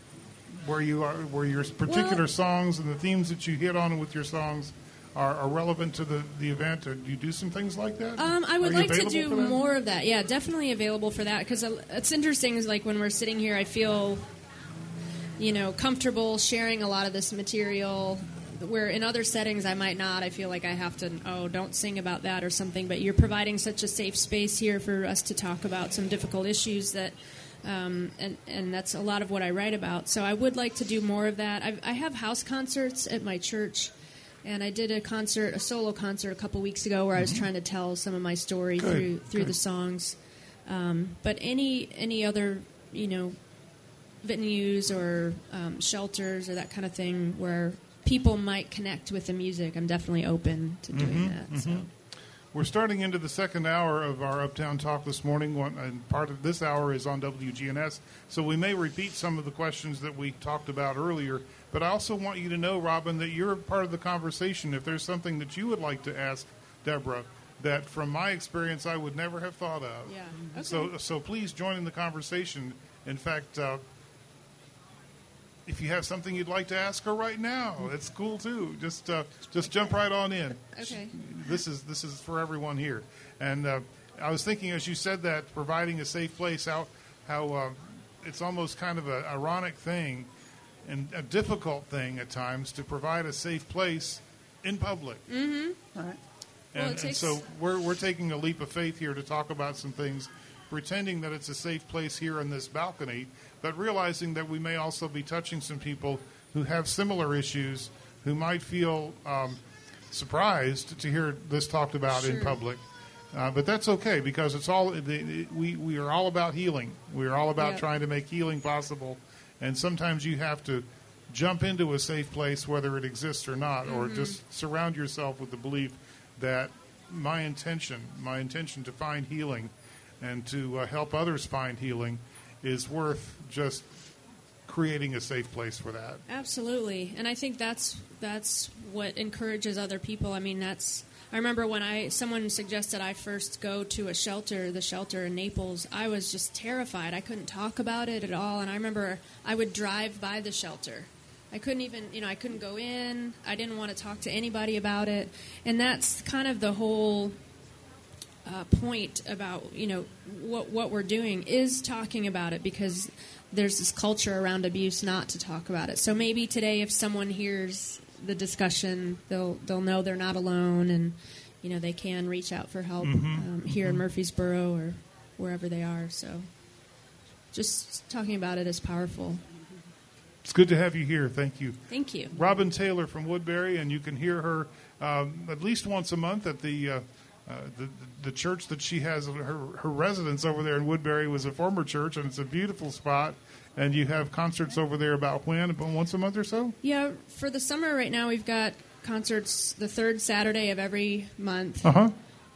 [SPEAKER 1] where you are where your particular
[SPEAKER 2] Well-
[SPEAKER 1] songs and the themes that you hit on with your songs are, are relevant to the, the event? Or do you do some things like that?
[SPEAKER 2] Um, I would
[SPEAKER 1] Are you
[SPEAKER 2] like to
[SPEAKER 1] available
[SPEAKER 2] do
[SPEAKER 1] for that?
[SPEAKER 2] more of that. Yeah, definitely available for that, because it's interesting. Is like when we're sitting here, I feel, you know, comfortable sharing a lot of this material. Where in other settings I might not. I feel like I have to, oh, don't sing about that or something. But you're providing such a safe space here for us to talk about some difficult issues that Um, and, and that's a lot of what I write about. So I would like to do more of that. I've, I have house concerts at my church, and I did a concert, a solo concert a couple weeks ago where mm-hmm. I was trying to tell some of my story
[SPEAKER 1] Good.
[SPEAKER 2] through through
[SPEAKER 1] Good.
[SPEAKER 2] the songs. Um, but any any other, you know, venues or um, shelters or that kind of thing where people might connect with the music, I'm definitely open to doing
[SPEAKER 1] mm-hmm.
[SPEAKER 2] that.
[SPEAKER 1] Mm-hmm.
[SPEAKER 2] So.
[SPEAKER 1] We're starting into the second hour of our Uptown Talk this morning, one, and part of this hour is on W G N S, so we may repeat some of the questions that we talked about earlier, but I also want you to know, Robin, that you're part of the conversation. If there's something that you would like to ask Deborah that, from my experience, I would never have thought of.
[SPEAKER 2] Yeah. Okay.
[SPEAKER 1] So, so please join in the conversation. In fact, uh, if you have something you'd like to ask her right now, it's cool too. Just uh, just jump right on in.
[SPEAKER 2] Okay.
[SPEAKER 1] This is this is for everyone here. And uh, I was thinking, as you said that, providing a safe place, how how uh, it's almost kind of an ironic thing and a difficult thing at times to provide a safe place in public.
[SPEAKER 2] Mm-hmm.
[SPEAKER 3] All right.
[SPEAKER 1] And,
[SPEAKER 2] Well, it takes-
[SPEAKER 1] and so we're we're taking a leap of faith here to talk about some things, pretending that it's a safe place here in this balcony, but realizing that we may also be touching some people who have similar issues, who might feel um, surprised to hear this talked about in
[SPEAKER 2] Sure.
[SPEAKER 1] public. Uh, but that's okay, because it's all the, the, we we are all about healing. We are all about
[SPEAKER 2] Yep.
[SPEAKER 1] trying to make healing possible, and sometimes you have to jump into a safe place, whether it exists or not, or just surround yourself with the belief that my intention, my intention to find healing and to uh, help others find healing is worth just creating a safe place for that.
[SPEAKER 2] Absolutely, and I think that's that's what encourages other people. I mean, that's. I remember when I someone suggested I first go to a shelter, the shelter in Naples. I was just terrified. I couldn't talk about it at all, and I remember I would drive by the shelter. I couldn't even, you know, I couldn't go in. I didn't want to talk to anybody about it, and that's kind of the whole uh, point about, you know, what what we're doing is talking about it, because there's this culture around abuse not to talk about it. So maybe today, if someone hears the discussion, they'll they'll know they're not alone, and you know they can reach out for help
[SPEAKER 1] Mm-hmm.
[SPEAKER 2] um, here in Murfreesboro or wherever they are. So just talking about it is powerful.
[SPEAKER 1] It's good to have you here. Thank you.
[SPEAKER 2] Thank you.
[SPEAKER 1] Robin Taylor from Woodbury, and you can hear her um, at least once a month at the, uh, uh, the the church that she has. Her her residence over there in Woodbury was a former church, and it's a beautiful spot. And you have concerts over there about when? About once a month or so?
[SPEAKER 2] Yeah, for the summer right now, we've got concerts the third Saturday of every month.
[SPEAKER 1] Uh-huh.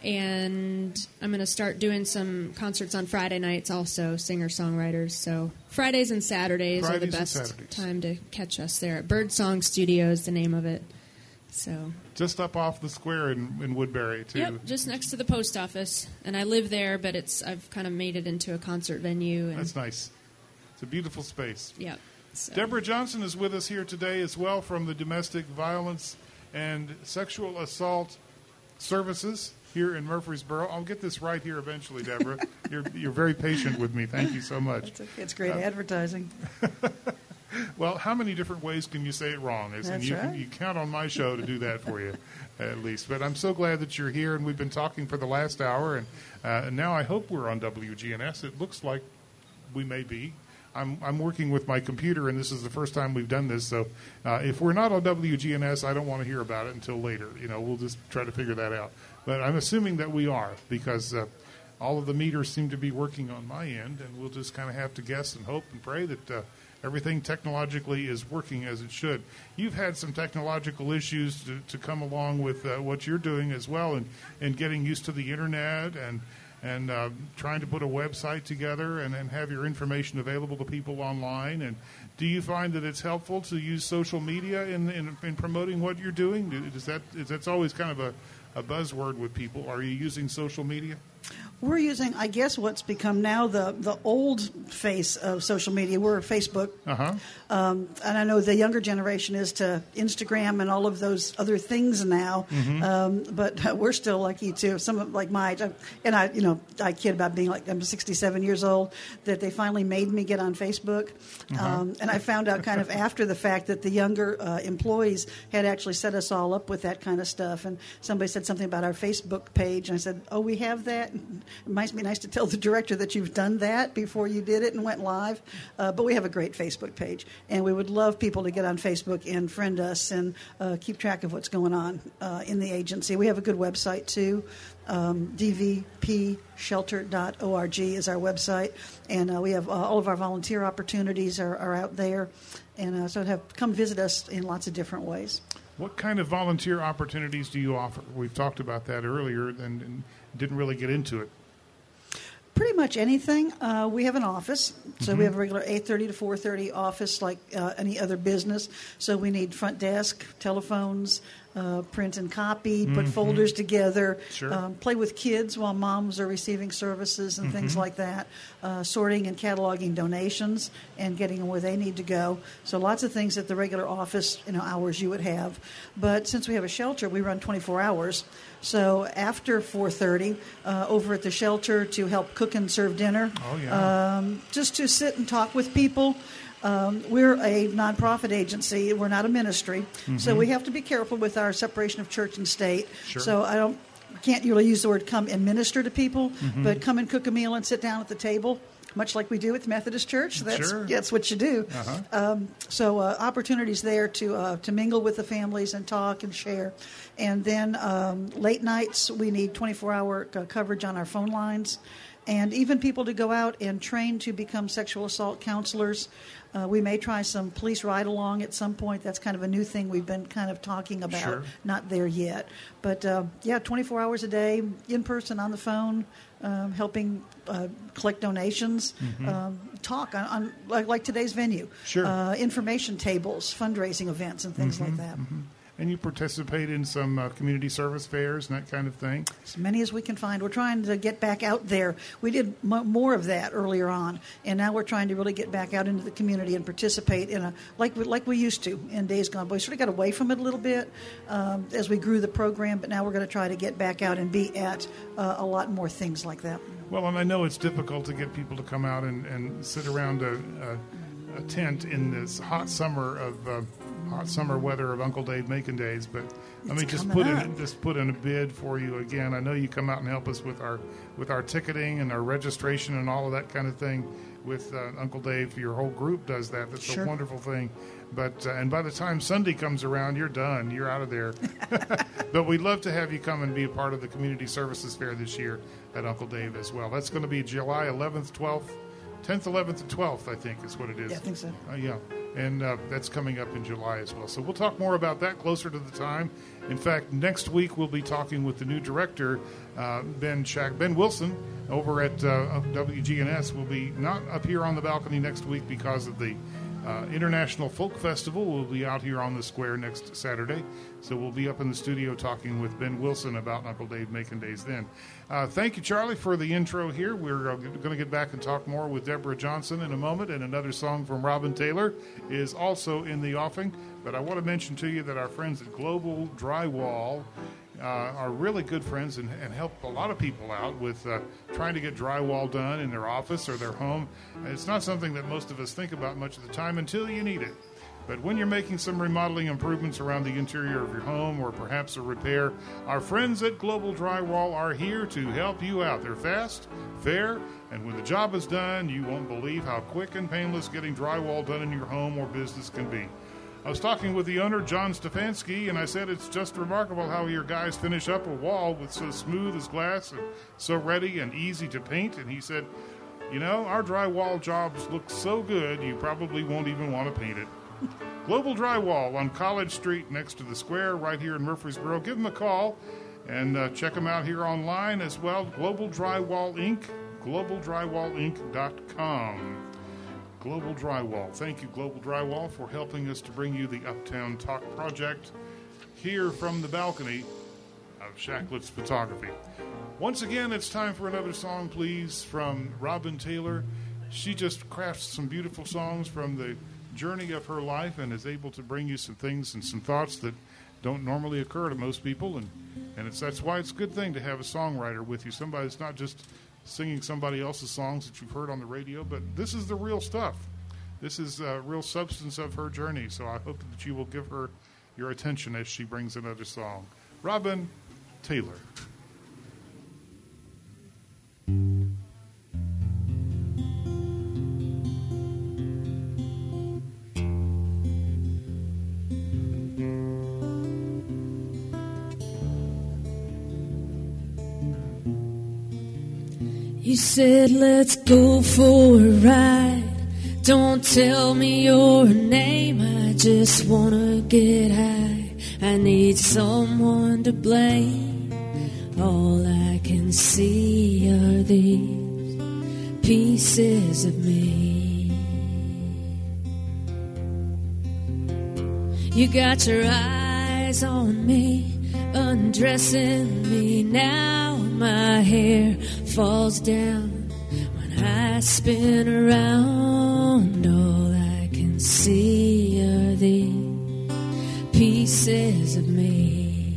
[SPEAKER 2] And I'm going to start doing some concerts on Friday nights also, singer-songwriters. So Fridays and Saturdays
[SPEAKER 1] Fridays
[SPEAKER 2] are
[SPEAKER 1] and
[SPEAKER 2] the best
[SPEAKER 1] Saturdays.
[SPEAKER 2] time to catch us there. At Birdsong Studios, the name of it. So
[SPEAKER 1] Just up off the square in, in Woodbury, too.
[SPEAKER 2] Yep, just next to the post office. And I live there, but it's I've kind of made it into a concert venue. And,
[SPEAKER 1] That's nice. It's a beautiful space.
[SPEAKER 2] Yep. So.
[SPEAKER 1] Deborah Johnson is with us here today as well from the Domestic Violence and Sexual Assault Services here in Murfreesboro. I'll get this right here eventually, Deborah. you're you're very patient with me. Thank you so much.
[SPEAKER 3] It's, okay. It's great advertising.
[SPEAKER 1] Well, how many different ways can you say it wrong? And
[SPEAKER 3] That's
[SPEAKER 1] you,
[SPEAKER 3] right.
[SPEAKER 1] you count on my show to do that for you, at least. But I'm so glad that you're here, and we've been talking for the last hour, and, uh, and now I hope we're on W G N S. It looks like we may be. I'm, I'm working with my computer, and this is the first time we've done this. So uh, if we're not on W G N S, I don't want to hear about it until later. You know, we'll just try to figure that out. But I'm assuming that we are, because uh, all of the meters seem to be working on my end, and we'll just kind of have to guess and hope and pray that uh, everything technologically is working as it should. You've had some technological issues to, to come along with uh, what you're doing as well, and, and getting used to the Internet and and uh, trying to put a website together and, and have your information available to people online. And do you find that it's helpful to use social media in, in, in promoting what you're doing? Is that is that's always kind of a, a buzzword with people. Are you using social media?
[SPEAKER 3] We're using, I guess, what's become now the, the old face of social media. We're Facebook.
[SPEAKER 1] Uh-huh.
[SPEAKER 3] Um, and I know the younger generation is to Instagram and all of those other things now.
[SPEAKER 1] Mm-hmm.
[SPEAKER 3] Um, but uh, we're still like you too. Some of like my, and I, you know, I kid about being like, I'm sixty-seven years old, that they finally made me get on Facebook.
[SPEAKER 1] Uh-huh.
[SPEAKER 3] Um, and I found out kind of after the fact that the younger uh, employees had actually set us all up with that kind of stuff. And somebody said something about our Facebook page. And I said, oh, we have that? And It might be nice to tell the director that you've done that before you did it and went live. Uh, but we have a great Facebook page, and we would love people to get on Facebook and friend us and uh, keep track of what's going on uh, in the agency. We have a good website, too. Um, D V P shelter dot org is our website, and uh, we have uh, all of our volunteer opportunities are, are out there, and uh, so have come visit us in lots of different ways.
[SPEAKER 1] What kind of volunteer opportunities do you offer? We've talked about that earlier and, and didn't really get into it.
[SPEAKER 3] Pretty much anything. Uh, we have an office, so
[SPEAKER 1] mm-hmm.
[SPEAKER 3] we have a regular eight thirty to four thirty office like uh, any other business. So we need front desk, telephones, uh, print and copy, put mm-hmm. folders together,
[SPEAKER 1] sure.
[SPEAKER 3] um, play with kids while moms are receiving services and mm-hmm. things like that, uh, sorting and cataloging donations and getting them where they need to go. So lots of things at the regular office, you know, hours you would have. But since we have a shelter, we run twenty-four hours. So after four thirty, uh, over at the shelter to help cook and serve dinner,
[SPEAKER 1] oh, yeah.
[SPEAKER 3] um, just to sit and talk with people. Um, we're a nonprofit agency. We're not a ministry. Mm-hmm. So we have to be careful with our separation of church and state.
[SPEAKER 1] Sure.
[SPEAKER 3] So I don't can't really use the word come and minister to people,
[SPEAKER 1] mm-hmm.
[SPEAKER 3] but come and cook a meal and sit down at the table, much like we do at the Methodist Church. That's,
[SPEAKER 1] sure.
[SPEAKER 3] that's what you do.
[SPEAKER 1] Uh-huh.
[SPEAKER 3] Um, so uh, opportunities there to uh, to mingle with the families and talk and share. And then um, late nights, we need twenty-four hour uh, coverage on our phone lines. And even people to go out and train to become sexual assault counselors. Uh, we may try some police ride-along at some point. That's kind of a new thing we've been kind of talking about.
[SPEAKER 1] Sure.
[SPEAKER 3] Not there yet. But, uh, yeah, twenty-four hours a day, in person, on the phone, um, helping uh, collect donations, mm-hmm. um, talk on, on like, like today's venue.
[SPEAKER 1] Sure.
[SPEAKER 3] Uh, information tables, fundraising events, and things
[SPEAKER 1] mm-hmm,
[SPEAKER 3] like that.
[SPEAKER 1] Mm-hmm. And you participate in some uh, community service fairs and that kind of thing?
[SPEAKER 3] As many as we can find. We're trying to get back out there. We did m- more of that earlier on, and now we're trying to really get back out into the community and participate in a like we, like we used to in days gone by. We sort of got away from it a little bit um, as we grew the program, but now we're going to try to get back out and be at uh, a lot more things like that.
[SPEAKER 1] Well, and I know it's difficult to get people to come out and, and sit around a, a, a tent in this hot summer of uh, hot summer weather of Uncle Dave Macon Days, but let
[SPEAKER 3] it's
[SPEAKER 1] me just put
[SPEAKER 3] up.
[SPEAKER 1] in just put in a bid for you again. I know you come out and help us with our with our ticketing and our registration and all of that kind of thing. With uh, Uncle Dave, your whole group does that. That's
[SPEAKER 3] sure.
[SPEAKER 1] a wonderful thing. But uh, and by the time Sunday comes around, you're done. You're out of there. But we'd love to have you come and be a part of the Community Services Fair this year at Uncle Dave as well. That's going to be July eleventh, twelfth, tenth, eleventh, and twelfth, I think is what it is.
[SPEAKER 3] Yeah, I think so.
[SPEAKER 1] Uh, yeah, and uh, that's coming up in July as well. So we'll talk more about that closer to the time. In fact, next week we'll be talking with the new director, uh, Ben Shack, Ben Wilson, over at uh, W G N S. Will be not up here on the balcony next week because of the uh, International Folk Festival. We'll be out here on the square next Saturday. So we'll be up in the studio talking with Ben Wilson about Uncle Dave Macon Days then. Uh, thank you, Charlie, for the intro here. We're uh, going to get back and talk more with Deborah Johnson in a moment, and another song from Robin Taylor is also in the offing. But I want to mention to you that our friends at Global Drywall uh, are really good friends and, and help a lot of people out with uh, trying to get drywall done in their office or their home. And it's not something that most of us think about much of the time until you need it. But when you're making some remodeling improvements around the interior of your home or perhaps a repair, our friends at Global Drywall are here to help you out. They're fast, fair, and when the job is done, you won't believe how quick and painless getting drywall done in your home or business can be. I was talking with the owner, John Stefanski, and I said it's just remarkable how your guys finish up a wall with so smooth as glass and so ready and easy to paint. And he said, you know, our drywall jobs look so good, you probably won't even want to paint it. Global Drywall on College Street next to the square right here in Murfreesboro. Give them a call and uh, check them out here online as well. Global Drywall Incorporated. global drywall inc dot com. Global Drywall. Thank you, Global Drywall, for helping us to bring you the Uptown Talk project here from the balcony of Shacklets Photography. Once again, it's time for another song, please, from Robin Taylor. She just crafts some beautiful songs from the journey of her life and is able to bring you some things and some thoughts that don't normally occur to most people, and, and it's that's why it's a good thing to have a songwriter with you, somebody that's not just singing somebody else's songs that you've heard on the radio, but this is the real stuff. This is uh, real substance of her journey, so I hope that you will give her your attention as she brings another song. Robin Taylor.
[SPEAKER 2] You said let's go for a ride. Don't tell me your name, I just wanna get high. I need someone to blame. All I can see are these pieces of me. You got your eyes on me, undressing me now. My hair falls down when I spin around. All I can see are these pieces of me.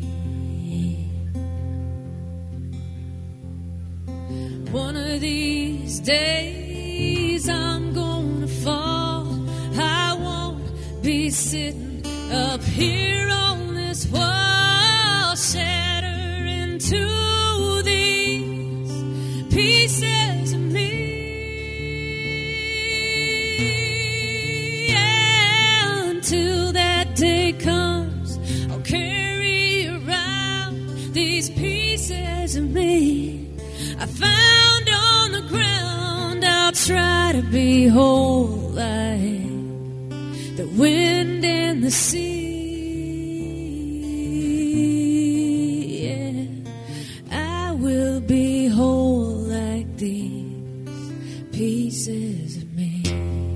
[SPEAKER 2] One of these days I'm gonna fall. I won't be sitting up here on this wall, shatter into these pieces of me. Yeah, until that day comes, I'll carry around these pieces of me I found on the ground. I'll try to be whole like the wind and the sea. Yeah, I will be whole like these pieces of me.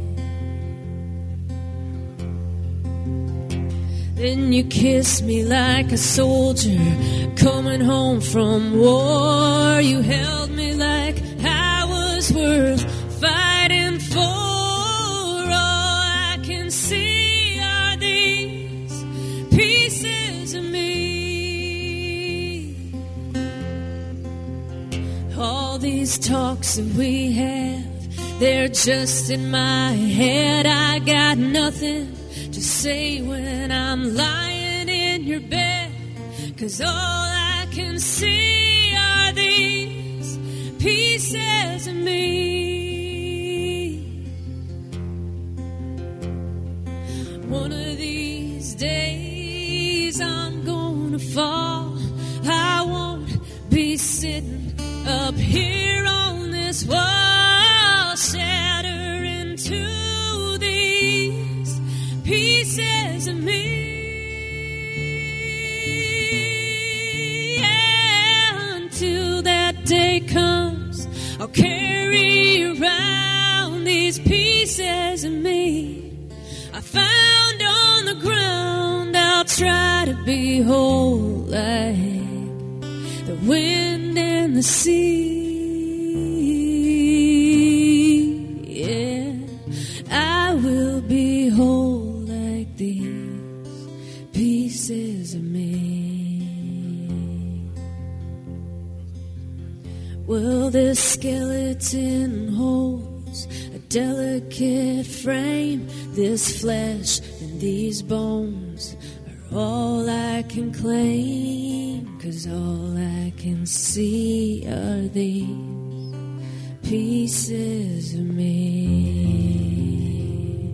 [SPEAKER 2] Then you kiss me like a soldier coming home from war. You held me like I was worth fighting for. All I can see are these pieces of me. All these talks that we have, they're just in my head. I got nothing to say when I'm lying in your bed, 'cause all I can see are these pieces of me. One of these days I'm gonna fall. I won't be sitting up here on this wall, shatter into these pieces of me. Yeah, until that day comes, I'll carry around these pieces of me I found on the ground. I'll try to be whole like the wind and the sea. Yeah, I will be whole like these pieces of me. Well, this skeleton holds a delicate frame. This flesh and these bones are all I can claim, 'cause all I can see are these pieces of me.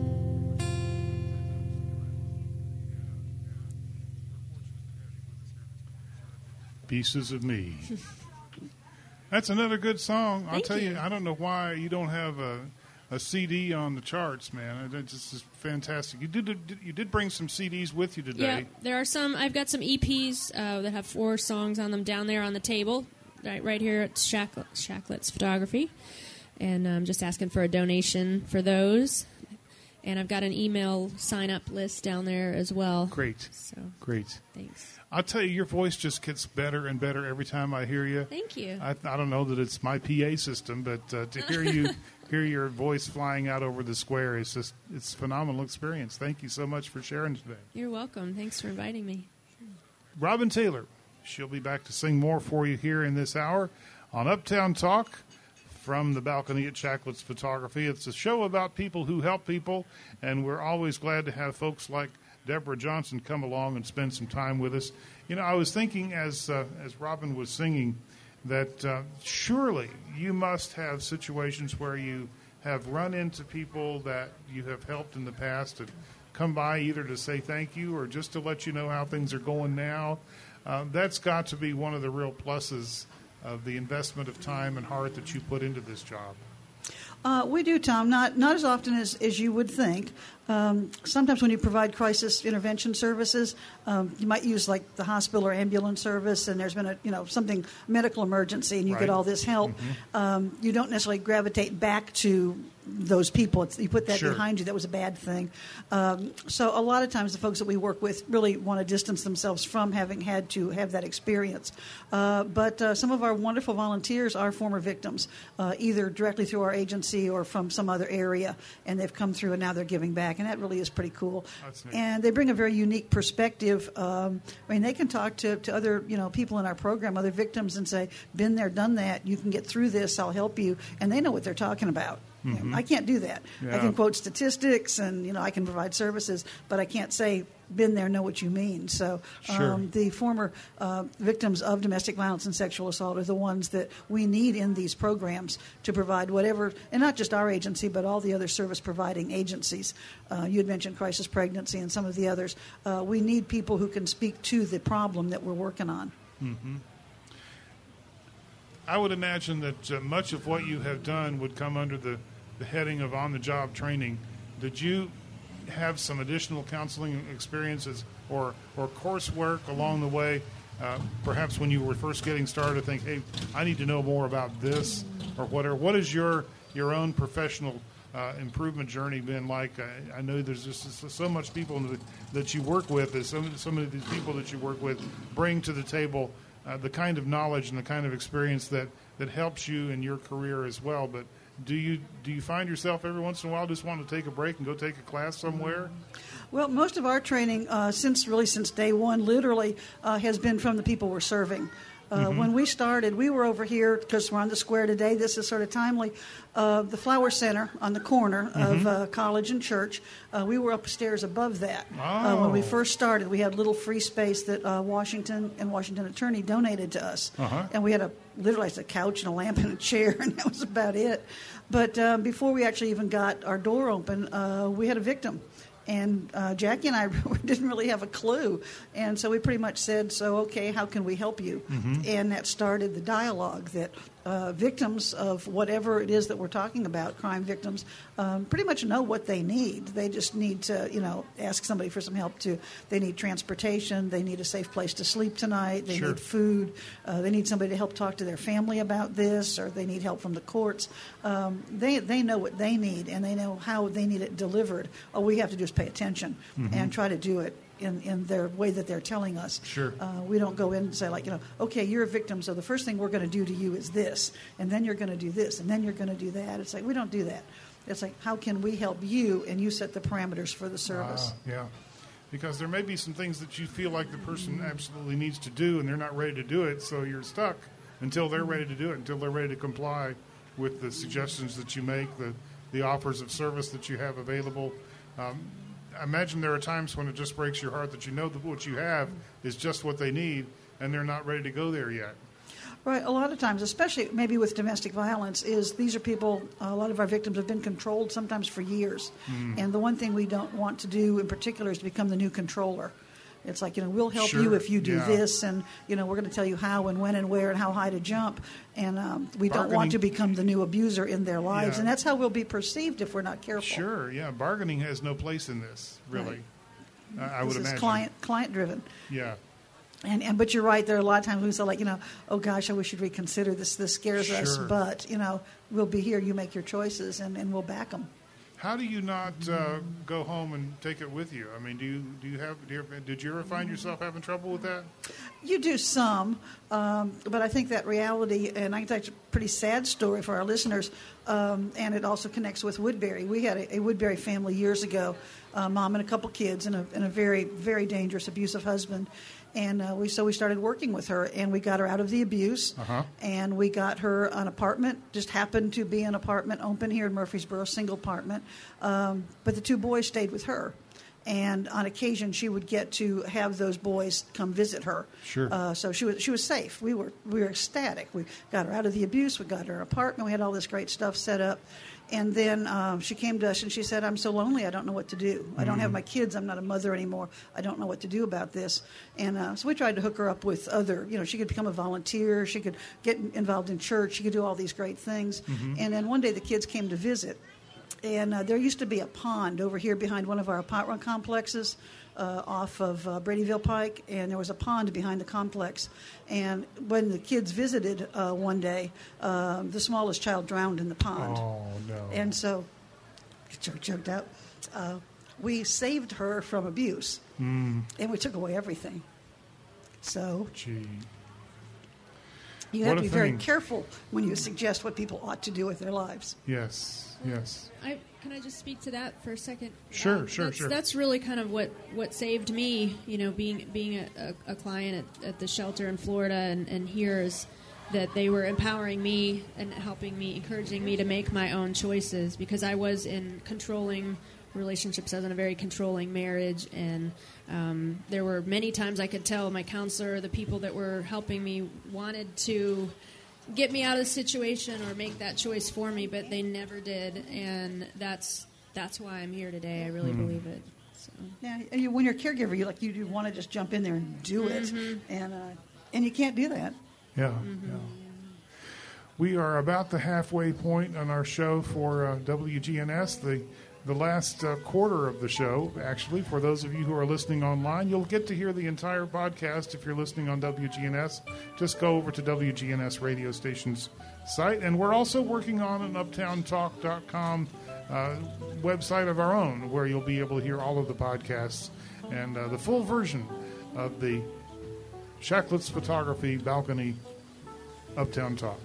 [SPEAKER 1] Pieces of Me. That's another good song. I'll
[SPEAKER 2] Thank
[SPEAKER 1] tell you.
[SPEAKER 2] you.
[SPEAKER 1] I don't know why you don't have a, a C D on the charts, man. It's just is fantastic. You did you did bring some C Ds with you today.
[SPEAKER 2] Yeah, there are some. I've got some E Ps uh, that have four songs on them down there on the table, right, right here at Shack, Shacklett's Photography. And I'm just asking for a donation for those. And I've got an email sign-up list down there as well.
[SPEAKER 1] Great.
[SPEAKER 2] So,
[SPEAKER 1] Great.
[SPEAKER 2] thanks.
[SPEAKER 1] I'll tell you, your voice just gets better and better every time I hear you.
[SPEAKER 2] Thank you.
[SPEAKER 1] I, I don't know that it's my P A system, but uh, to hear you hear your voice flying out over the square is just it's a phenomenal experience. Thank you so much for sharing today.
[SPEAKER 2] You're welcome. Thanks for inviting me.
[SPEAKER 1] Robin Taylor, she'll be back to sing more for you here in this hour on Uptown Talk from the balcony at Shacklett's Photography. It's a show about people who help people, and we're always glad to have folks like Deborah Johnson come along and spend some time with us. You know, I was thinking as uh, as Robin was singing that uh, surely you must have situations where you have run into people that you have helped in the past and come by either to say thank you or just to let you know how things are going now. Uh, that's got to be one of the real pluses of the investment of time and heart that you put into this job?
[SPEAKER 3] Uh, we do, Tom. Not not as often as, as you would think. Um, sometimes when you provide crisis intervention services, um, you might use like the hospital or ambulance service, and there's been a you know something medical emergency, and you
[SPEAKER 1] right.
[SPEAKER 3] get all this help. Mm-hmm. Um, you don't necessarily gravitate back to those people. It's, you put that
[SPEAKER 1] sure.
[SPEAKER 3] behind you. That was a bad thing. Um, so a lot of times the folks that we work with really want to distance themselves from having had to have that experience. Uh, but uh, some of our wonderful volunteers are former victims, uh, either directly through our agency or from some other area, and they've come through and now they're giving back, and that really is pretty cool.
[SPEAKER 1] That's neat.
[SPEAKER 3] And they bring a very unique perspective. Um, I mean, they can talk to, to other you know people in our program, other victims, and say, "Been there, done that. You can get through this. I'll help you," and they know what they're talking about. Mm-hmm. You know, I can't do that.
[SPEAKER 1] Yeah.
[SPEAKER 3] I can quote statistics and you know I can provide services, but I can't say been there, know what you mean. So
[SPEAKER 1] sure.
[SPEAKER 3] um, the former uh, victims of domestic violence and sexual assault are the ones that we need in these programs to provide whatever, and not just our agency, but all the other service-providing agencies. Uh, you had mentioned crisis pregnancy and some of the others. Uh, we need people who can speak to the problem that we're working on.
[SPEAKER 1] Mm-hmm. I would imagine that uh, much of what you have done would come under the, the heading of on-the-job training. Did you have some additional counseling experiences or, or coursework along the way, uh, perhaps when you were first getting started, think, hey, I need to know more about this or whatever? What has your, your own professional uh, improvement journey been like? I, I know there's just so much people that, that you work with, that some, some of these people that you work with bring to the table Uh, the kind of knowledge and the kind of experience that, that helps you in your career as well. But do you do you find yourself every once in a while just wanting to take a break and go take a class somewhere?
[SPEAKER 3] Well, most of our training, uh, since really since day one, literally, uh, has been from the people we're serving. Uh, mm-hmm. When we started, we were over here, because we're on the square today, this is sort of timely, uh, the Flower Center on the corner mm-hmm. of uh, College and Church. Uh, we were upstairs above that.
[SPEAKER 1] Oh.
[SPEAKER 3] Uh, when we first started, we had a little free space that uh, Washington and Washington Attorney donated to us. Uh-huh. And we had a literally a couch and a lamp and a chair, and that was about it. But um, before we actually even got our door open, uh, we had a victim. And uh, Jackie and I didn't really have a clue. And so we pretty much said, so, okay, how can we help you? Mm-hmm. And that started the dialogue that uh, victims of whatever it is that we're talking about, crime victims, um, pretty much know what they need. They just need to, you know, ask somebody for some help to. They need transportation. They need a safe place to sleep tonight. They
[SPEAKER 1] sure.
[SPEAKER 3] need food. Uh, they need somebody to help talk to their family about this, or they need help from the courts. Um, they, they know what they need, and they know how they need it delivered. All we have to do is pay attention mm-hmm. and try to do it in, in their way that they're telling us.
[SPEAKER 1] Sure.
[SPEAKER 3] Uh, we don't go in and say, like, you know, okay, you're a victim, so the first thing we're going to do to you is this, and then you're going to do this, and then you're going to do that. It's like, we don't do that. It's like, how can we help you, and you set the parameters for the service.
[SPEAKER 1] Uh, yeah. Because there may be some things that you feel like the person absolutely needs to do, and they're not ready to do it, so you're stuck until they're ready to do it, until they're ready to comply with the suggestions that you make, the, the offers of service that you have available. Um, I imagine there are times when it just breaks your heart that you know that what you have is just what they need, and they're not ready to go there yet.
[SPEAKER 3] Right. A lot of times, especially maybe with domestic violence, is these are people, a lot of our victims have been controlled sometimes for years. Mm. And the one thing we don't want to do in particular is to become the new controller. It's like, you know, we'll help
[SPEAKER 1] sure.
[SPEAKER 3] you if you do
[SPEAKER 1] yeah.
[SPEAKER 3] this, and, you know, we're going to tell you how and when and where and how high to jump. And um, we don't want to become the new abuser in their lives.
[SPEAKER 1] Yeah.
[SPEAKER 3] And that's how we'll be perceived if we're not careful.
[SPEAKER 1] Sure, yeah. Bargaining has no place in this, really.
[SPEAKER 3] Right.
[SPEAKER 1] I, I would
[SPEAKER 3] this
[SPEAKER 1] imagine.
[SPEAKER 3] Is client, client-driven.
[SPEAKER 1] Yeah.
[SPEAKER 3] And, and but you're right. There are a lot of times we say, like, you know, oh gosh, I wish you'd reconsider this. This scares
[SPEAKER 1] sure.
[SPEAKER 3] us, but you know, we'll be here. You make your choices, and, and we'll back them.
[SPEAKER 1] How do you not uh, go home and take it with you? I mean, do you do you have do you, did you ever find yourself having trouble with that?
[SPEAKER 3] You do some, um, but I think that reality, and I think that's a pretty sad story for our listeners, um, and it also connects with Woodbury. We had a, a Woodbury family years ago, uh, mom and a couple kids, and a, and a very, very dangerous, abusive husband. And uh, we so we started working with her, and we got her out of the abuse, uh-huh. and we got her an apartment. Just happened to be an apartment open here in Murfreesboro, single apartment. Um, but the two boys stayed with her, And on occasion, she would get to have those boys come visit her.
[SPEAKER 1] Sure.
[SPEAKER 3] Uh, so she was she was safe. We were we were ecstatic. We got her out of the abuse. We got her an apartment. We had all this great stuff set up. And then uh, she came to us and she said, "I'm so lonely. I don't know what to do. I don't have my kids. I'm not a mother anymore. I don't know what to do about this." And uh, so we tried to hook her up with other. You know, she could become a volunteer. She could get involved in church. She could do all these great things. Mm-hmm. And then one day the kids came to visit. And uh, there used to be a pond over here behind one of our apartment complexes uh, off of uh, Bradyville Pike, and there was a pond behind the complex. And when the kids visited uh, one day, uh, the smallest child drowned in the pond.
[SPEAKER 1] Oh, no.
[SPEAKER 3] And so, choked out, uh, we saved her from abuse, mm. and we took away everything. So,
[SPEAKER 1] Gee.
[SPEAKER 3] You
[SPEAKER 1] What
[SPEAKER 3] have to
[SPEAKER 1] a
[SPEAKER 3] be
[SPEAKER 1] thing.
[SPEAKER 3] very careful when you suggest what people ought to do with their lives.
[SPEAKER 1] Yes, yes.
[SPEAKER 2] I, can I just speak to that for a second?
[SPEAKER 1] Sure,
[SPEAKER 2] Um,
[SPEAKER 1] sure,
[SPEAKER 2] that's,
[SPEAKER 1] sure.
[SPEAKER 2] That's really kind of what, what saved me, you know, being being a, a, a client at, at the shelter in Florida and, and here is that they were empowering me and helping me, encouraging me to make my own choices because I was in controlling relationships. I was in a very controlling marriage, and um, there were many times I could tell my counselor, the people that were helping me wanted to get me out of the situation or make that choice for me, but they never did, and that's that's why I'm here today. I really mm. believe it. So.
[SPEAKER 3] Yeah, and you, when you're a caregiver, you like you, you want to just jump in there and do it, mm-hmm. and uh, and you can't do that.
[SPEAKER 1] Yeah,
[SPEAKER 2] mm-hmm.
[SPEAKER 1] yeah. We are about the halfway point on our show for uh, W G N S. The the last uh, quarter of the show, actually, for those of you who are listening online, you'll get to hear the entire podcast if you're listening on W G N S. Just go over to W G N S radio station's site. And we're also working on an uptown talk dot com uh, website of our own where you'll be able to hear all of the podcasts and uh, the full version of the Shacklets Photography Balcony Uptown Talk.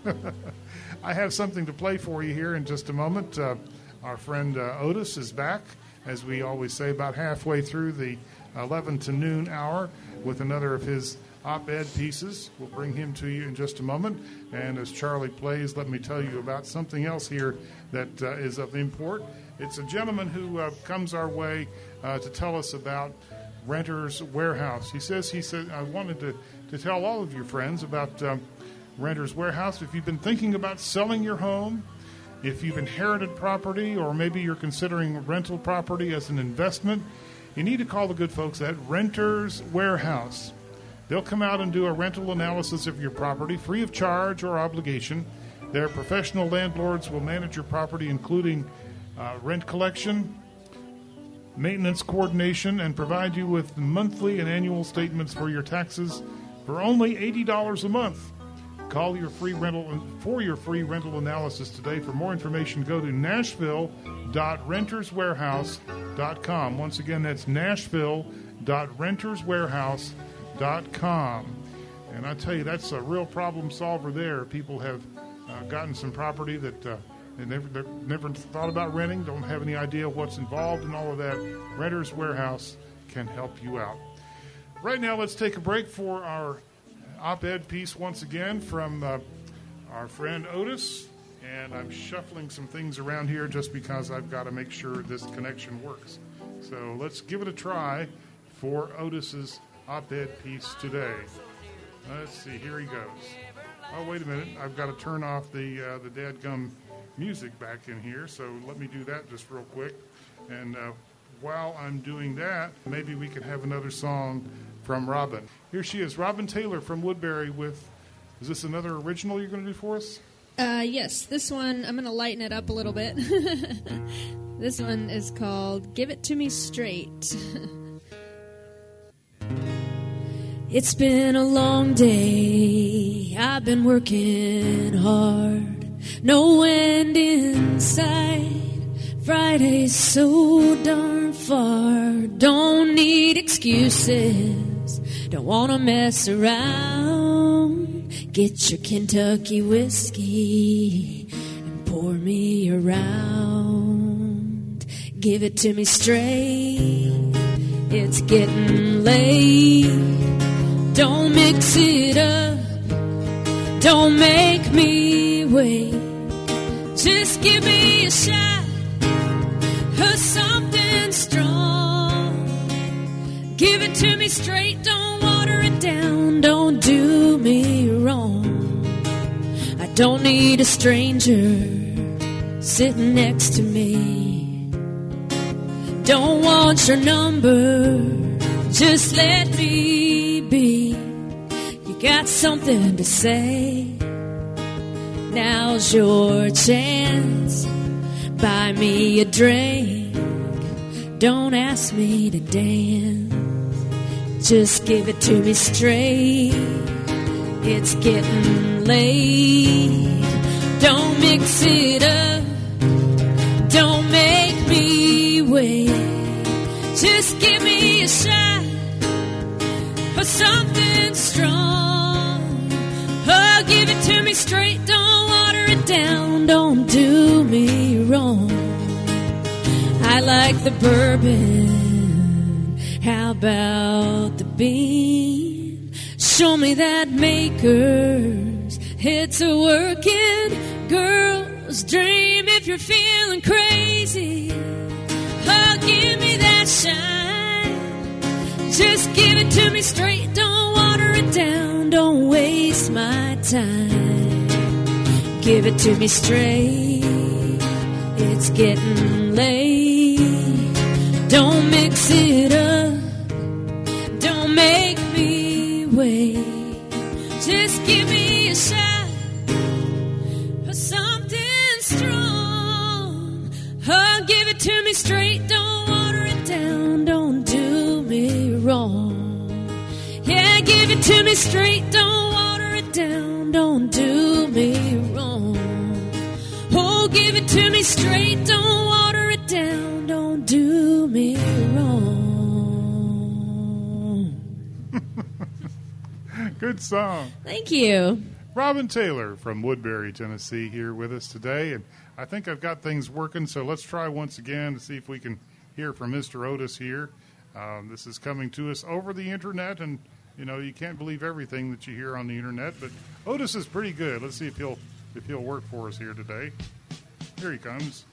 [SPEAKER 1] I have something to play for you here in just a moment. Uh, Our friend uh, Otis is back, as we always say, about halfway through the eleven to noon hour with another of his op-ed pieces. We'll bring him to you in just a moment. And as Charlie plays, let me tell you about something else here that uh, is of import. It's a gentleman who uh, comes our way uh, to tell us about Renters Warehouse. He says, he said, I wanted to, to tell all of your friends about um, Renters Warehouse. If you've been thinking about selling your home, if you've inherited property, or maybe you're considering rental property as an investment, you need to call the good folks at Renters Warehouse. They'll come out and do a rental analysis of your property free of charge or obligation. Their professional landlords will manage your property, including uh, rent collection, maintenance coordination, and provide you with monthly and annual statements for your taxes for only eighty dollars a month. Call your free rental for your free rental analysis today. For more information, go to nashville dot renters warehouse dot com. Once again, that's nashville dot renters warehouse dot com. And I tell you, that's a real problem solver there. People have uh, gotten some property that uh, they never, they've never thought about renting, don't have any idea what's involved in all of that. Renters Warehouse can help you out. Right now, let's take a break for our op-ed piece once again from uh, our friend Otis, and I'm shuffling some things around here just because I've got to make sure this connection works. So let's give it a try for Otis's op-ed piece today. Let's see, here he goes. Oh, wait a minute, I've got to turn off the uh, the dadgum music back in here, so let me do that just real quick. And uh, while I'm doing that, maybe we can have another song from Robin. Here she is, Robin Taylor from Woodbury with, is this another original you're going to do for us?
[SPEAKER 2] Uh, yes, this one, I'm going to lighten it up a little bit. This one is called Give It To Me Straight. It's been a long day, I've been working hard, no end in sight. Friday's so darn far, don't need excuses, don't wanna mess around. Get your Kentucky whiskey and pour me around. Give it to me straight, it's getting late. Don't mix it up, don't make me wait. Just give me a shot of something strong. Give it to me straight, don't water it down, don't do me wrong. I don't need a stranger sitting next to me. Don't want your number, just let me be. You got something to say, now's your chance. Buy me a drink, don't ask me to dance. Just give it to me straight, it's getting late. Don't mix it up, don't make me wait. Just give me a shot of something strong. Oh, give it to me straight, don't water it down, don't do me wrong. I like the bourbon, how about the bean? Show me that Maker's, it's a working girl's dream. If you're feeling crazy, oh, give me that shine. Just give it to me straight, don't water it down, don't waste my time. Give it to me straight, it's getting late. Don't mix it up, don't make me wait. Just give me a shot of something strong. Oh, give it to me straight, don't water it down, don't do me wrong. Yeah, give it to me straight, don't water it down, don't do me wrong. Oh, give it to me straight, don't water it down, don't do me wrong.
[SPEAKER 1] Good song.
[SPEAKER 2] Thank you.
[SPEAKER 1] Robin Taylor from Woodbury, Tennessee, here with us today. And I think I've got things working, so let's try once again to see if we can hear from Mister Otis here. Um, this is coming to us over the internet, and, you know, you can't believe everything that you hear on the internet, but Otis is pretty good. Let's see if he'll, if he'll work for us here today. Here he comes.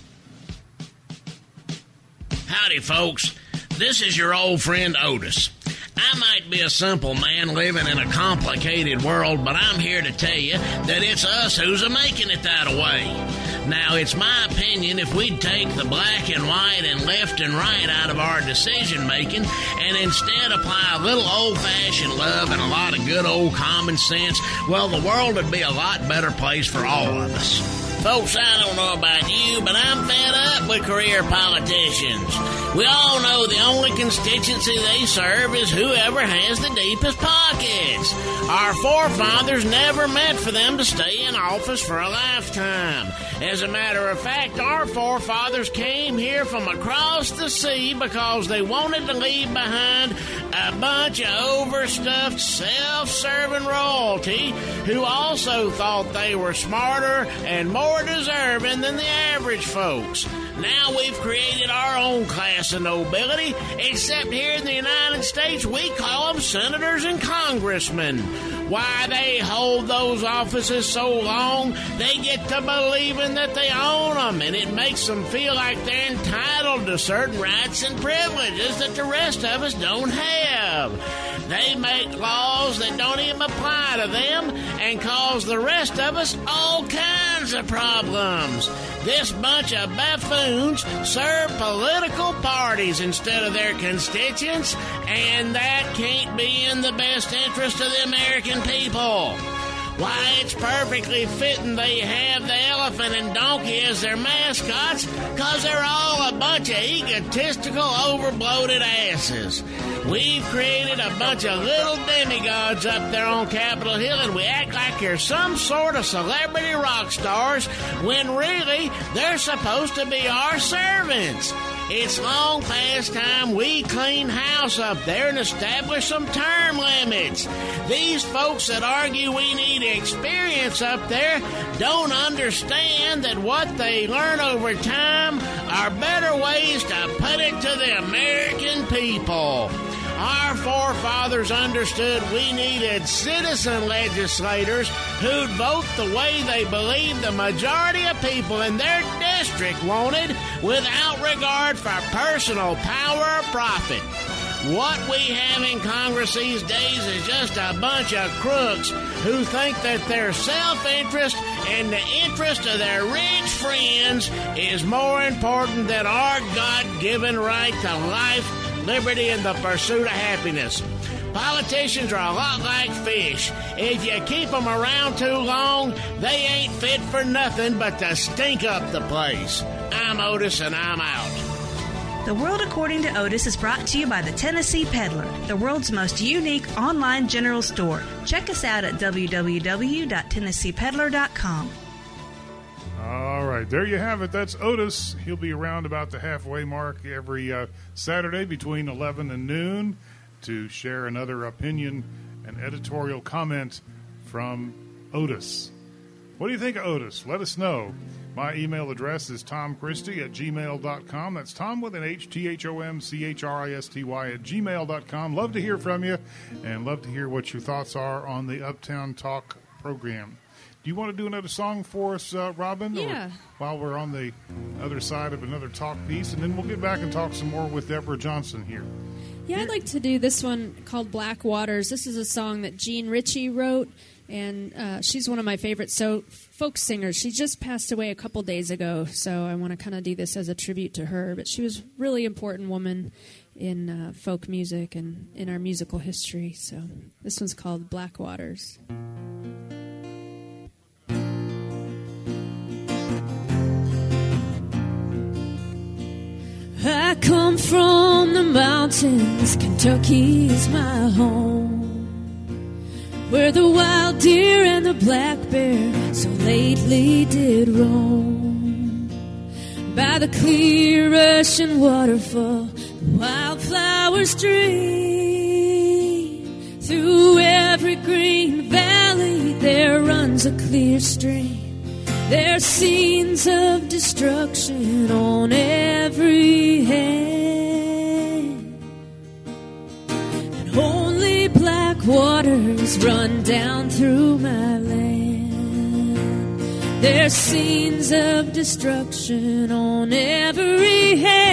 [SPEAKER 4] Howdy, folks. This is your old friend Otis. I might be a simple man living in a complicated world, but I'm here to tell you that it's us who's a making it that way. Now, it's my opinion if we'd take the black and white and left and right out of our decision-making and instead apply a little old-fashioned love and a lot of good old common sense, well, the world would be a lot better place for all of us. Folks, I don't know about you, but I'm fed up with career politicians. We all know the only constituency they serve is whoever has the deepest pockets. Our forefathers never meant for them to stay in office for a lifetime. As a matter of fact, our forefathers came here from across the sea because they wanted to leave behind a bunch of overstuffed, self-serving royalty who also thought they were smarter and more deserving than the average folks. Now we've created our own class of nobility, except here in the United States we call them senators and congressmen. Why they hold those offices so long, they get to believing that they own them, and it makes them feel like they're entitled to certain rights and privileges that the rest of us don't have. They make laws that don't even apply to them and cause the rest of us all kinds of problems. This bunch of buffoons serve political parties instead of their constituents, and that can't be in the best interest of the American people. Why, it's perfectly fitting they have the elephant and donkey as their mascots, because they're all a bunch of egotistical, overbloated asses. We've created a bunch of little demigods up there on Capitol Hill, and we act like they're some sort of celebrity rock stars, when really they're supposed to be our servants. It's long past time we clean house up there and establish some term limits. These folks that argue we need experience up there don't understand that what they learn over time are better ways to put it to the American people. Our forefathers understood we needed citizen legislators who'd vote the way they believed the majority of people in their district wanted, without regard for personal power or profit. What we have in Congress these days is just a bunch of crooks who think that their self-interest and the interest of their rich friends is more important than our God-given right to life, liberty, and the pursuit of happiness. Politicians are a lot like fish. If you keep them around too long, they ain't fit for nothing but to stink up the place. I'm Otis, and I'm out.
[SPEAKER 5] The World According to Otis is brought to you by the Tennessee Peddler, the world's most unique online general store. Check us out at w w w dot tennessee peddler dot com.
[SPEAKER 1] All right, there you have it. That's Otis. He'll be around about the halfway mark every uh, Saturday between eleven and noon to share another opinion and editorial comment from Otis. What do you think of Otis? Let us know. My email address is tom christy at gmail dot com. That's Tom with an H, T H O M C H R I S T Y at gmail dot com. Love to hear from you and love to hear what your thoughts are on the Uptown Talk program. Do you want to do another song for us, uh, Robin?
[SPEAKER 2] Yeah.
[SPEAKER 1] Or while we're on the other side of another talk piece, and then we'll get back and talk some more with Deborah Johnson here.
[SPEAKER 2] Yeah, I'd like to do this one called Black Waters. This is a song that Jean Ritchie wrote, and uh, she's one of my favorite so folk singers. She just passed away a couple days ago, so I want to kind of do this as a tribute to her. But she was a really important woman in uh, folk music and in our musical history. So this one's called Black Waters. I come from the mountains, Kentucky's my home, where the wild deer and the black bear so lately did roam. By the clear rushing waterfall, the wildflowers dream. Through every green valley there runs a clear stream. There's scenes of destruction on every hand, and only black waters run down through my land. There's scenes of destruction on every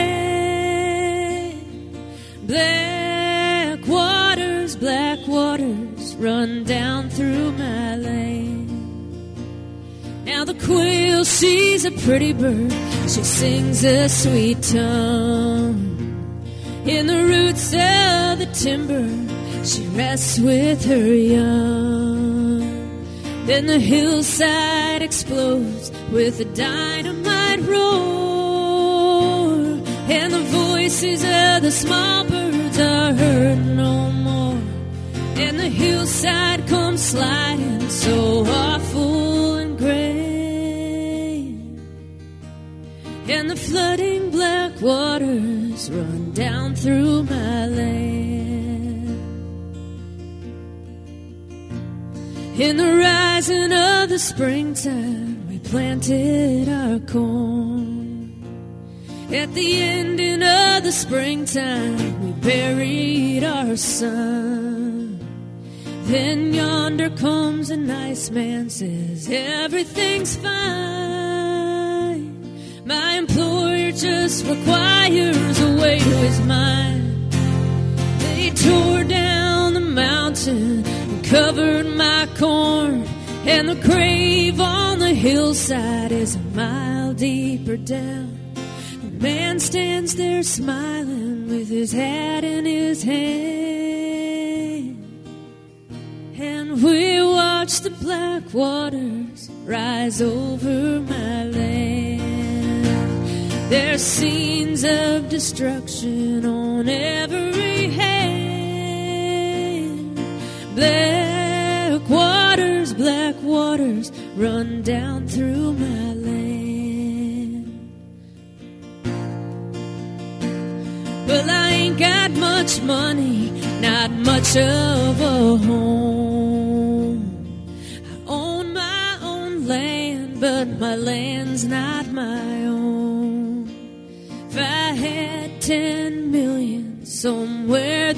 [SPEAKER 2] hand. Black waters, black waters run down through my land. Now the quail, she's a pretty bird. She sings a sweet tune. In the roots of the timber, she rests with her young. Then the hillside explodes with a dynamite roar, and the voices of the small birds are heard no more. And the hillside comes sliding so awful and gray, and the flooding black waters run down through my land. In the rising of the springtime, we planted our corn. At the ending of the springtime, we buried our son. Then yonder comes a nice man, says everything's fine. My employer just requires a way to his mind. They tore down the mountain and covered my corn, and the grave on the hillside is a mile deeper down. The man stands there smiling with his hat in his hand, and we watch the black waters rise over my land. There's scenes of destruction on every hand. Black waters, black waters run down through my land. Well, I ain't got much money, not much of a home. I own my own land, but my land's not my own. If I had ten million somewhere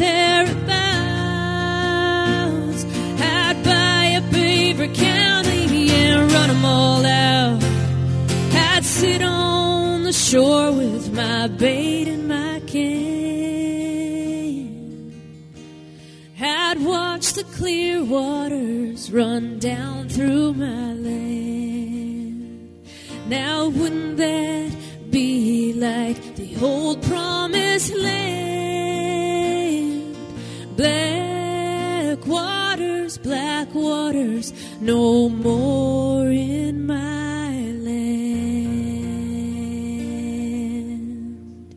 [SPEAKER 2] thereabouts, I'd buy up Beaver County and run them all out. I'd sit on the shore with my bait and my can I'd watch the clear waters run down through my land. Now wouldn't that be like the old promised land? Black waters, black waters, no more in my land.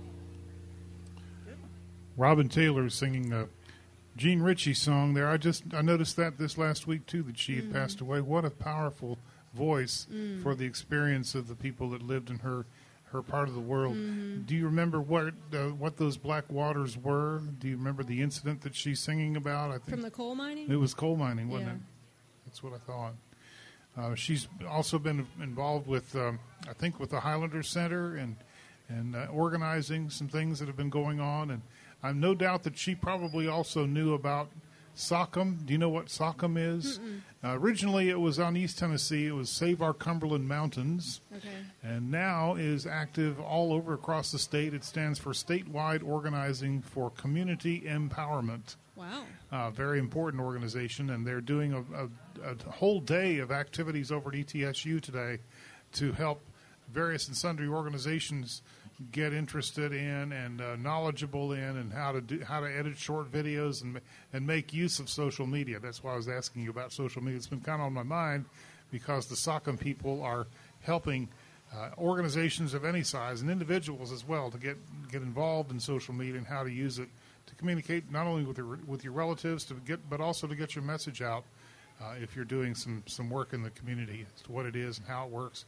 [SPEAKER 1] Robin Taylor is singing a Gene Ritchie song there. I just I noticed that this last week too, that she had mm-hmm. passed away. What a powerful voice mm. for the experience of the people that lived in her her part of the world. Mm-hmm. Do you remember what uh, what those black waters were? Do you remember the incident that she's singing about? I think
[SPEAKER 2] from the coal mining.
[SPEAKER 1] It was coal mining, wasn't
[SPEAKER 2] yeah.
[SPEAKER 1] it? That's what I thought. Uh, she's also been involved with, um, I think, with the Highlander Center and and uh, organizing some things that have been going on. And I've no doubt that she probably also knew about SOCM. Do you know what SOCM is? Uh, originally, it was on East Tennessee. It was Save Our Cumberland Mountains.
[SPEAKER 2] Okay.
[SPEAKER 1] And now is active all over across the state. It stands for Statewide Organizing for Community Empowerment.
[SPEAKER 2] Wow.
[SPEAKER 1] Uh, very important organization, and they're doing a, a, a whole day of activities over at E T S U today to help various and sundry organizations get interested in and uh, knowledgeable in and how to do how to edit short videos and and make use of social media. That's why I was asking you about social media. It's been kind of on my mind because the SOCM people are helping uh, organizations of any size and individuals as well to get get involved in social media and how to use it to communicate not only with your with your relatives to get but also to get your message out uh, if you're doing some some work in the community as to what it is and how it works.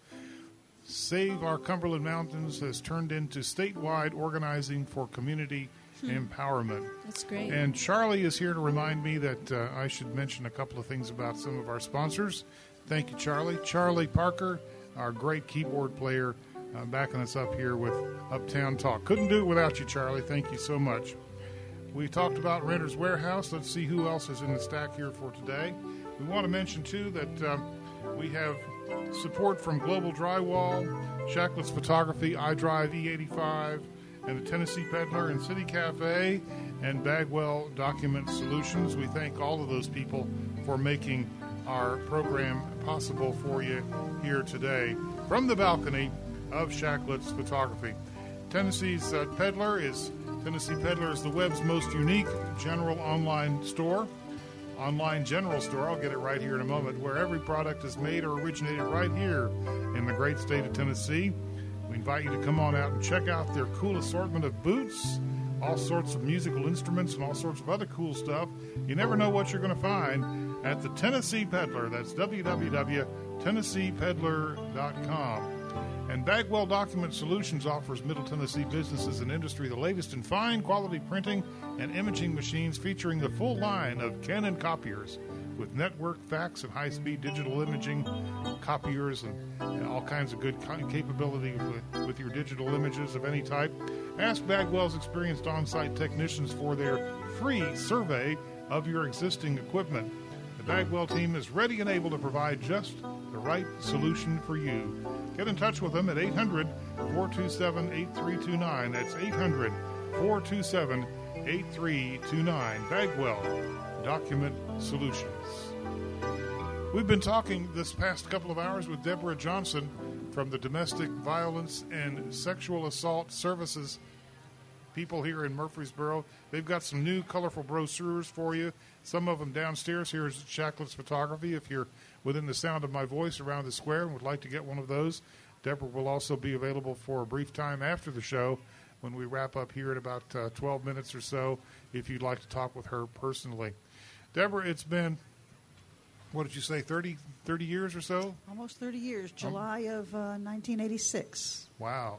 [SPEAKER 1] Save Our Cumberland Mountains has turned into statewide organizing for community hmm. empowerment.
[SPEAKER 2] That's great.
[SPEAKER 1] And Charlie is here to remind me that uh, I should mention a couple of things about some of our sponsors. Thank you, Charlie. Charlie Parker, our great keyboard player, uh, backing us up here with Uptown Talk. Couldn't do it without you, Charlie. Thank you so much. We talked about Renter's Warehouse. Let's see who else is in the stack here for today. We want to mention, too, that um, we have support from Global Drywall, Shacklets Photography, iDrive E eighty-five, and the Tennessee Peddler and City Cafe, and Bagwell Document Solutions. We thank all of those people for making our program possible for you here today from the balcony of Shacklets Photography. Tennessee's uh, Peddler is Tennessee Peddler is the web's most unique general online store. Online general store, I'll get it right here in a moment, where every product is made or originated right here in the great state of Tennessee. We invite you to come on out and check out their cool assortment of boots, all sorts of musical instruments, and all sorts of other cool stuff. You never know what you're going to find at the Tennessee Peddler. That's w w w dot tennessee peddler dot com. And Bagwell Document Solutions offers Middle Tennessee businesses and industry the latest in fine quality printing and imaging machines featuring the full line of Canon copiers with network, fax, and high-speed digital imaging copiers and, and all kinds of good capability with, with your digital images of any type. Ask Bagwell's experienced on-site technicians for their free survey of your existing equipment. The Bagwell team is ready and able to provide just the right solution for you. Get in touch with them at eight hundred, four two seven, eight three two nine. That's eight hundred, four two seven, eight three two nine. Bagwell Document Solutions. We've been talking this past couple of hours with Deborah Johnson from the Domestic Violence and Sexual Assault Services people here in Murfreesboro. They've got some new colorful brochures for you. Some of them downstairs here is Shacklets Photography. If you're within the sound of my voice around the square and would like to get one of those, Deborah will also be available for a brief time after the show when we wrap up here in about uh, twelve minutes or so if you'd like to talk with her personally. Deborah, it's been, what did you say, thirty, thirty years or so?
[SPEAKER 3] Almost thirty years, July um, of uh, nineteen eighty-six.
[SPEAKER 1] Wow.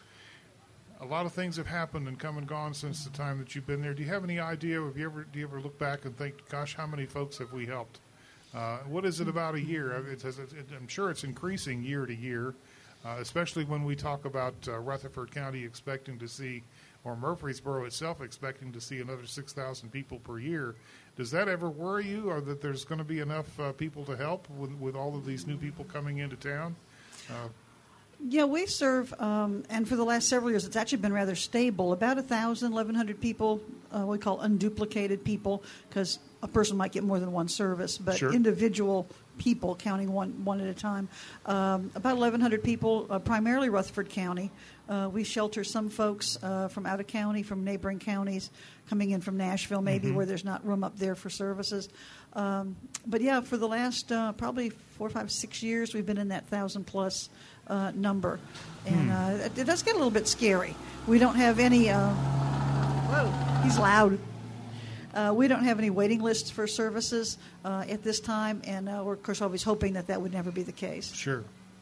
[SPEAKER 1] A lot of things have happened and come and gone since the time that you've been there. Do you have any idea, have you ever, do you ever look back and think, gosh, how many folks have we helped? Uh, what is it about a year? It's, it's, it, I'm sure it's increasing year to year, uh, especially when we talk about uh, Rutherford County expecting to see, or Murfreesboro itself expecting to see another six thousand people per year. Does that ever worry you, or that there's going to be enough uh, people to help with, with all of these new people coming into town? Uh,
[SPEAKER 3] Yeah, we serve, um, and for the last several years, it's actually been rather stable. About one thousand, eleven hundred people, uh, we call unduplicated people, because a person might get more than one service, but
[SPEAKER 1] Sure.
[SPEAKER 3] individual people counting one one at a time. Um, about eleven hundred people, uh, primarily Rutherford County. Uh, we shelter some folks uh, from out of county, from neighboring counties, coming in from Nashville, maybe,
[SPEAKER 1] Mm-hmm.
[SPEAKER 3] where there's not room up there for services. Um, but yeah, for the last uh, probably four, five, six years, we've been in that thousand plus uh, number, and uh, it, it does get a little bit scary. We don't have any. Uh, whoa, he's loud. Uh, we don't have any waiting lists for services uh, at this time, and uh, we're of course always hoping that that would never be the case.
[SPEAKER 1] Sure.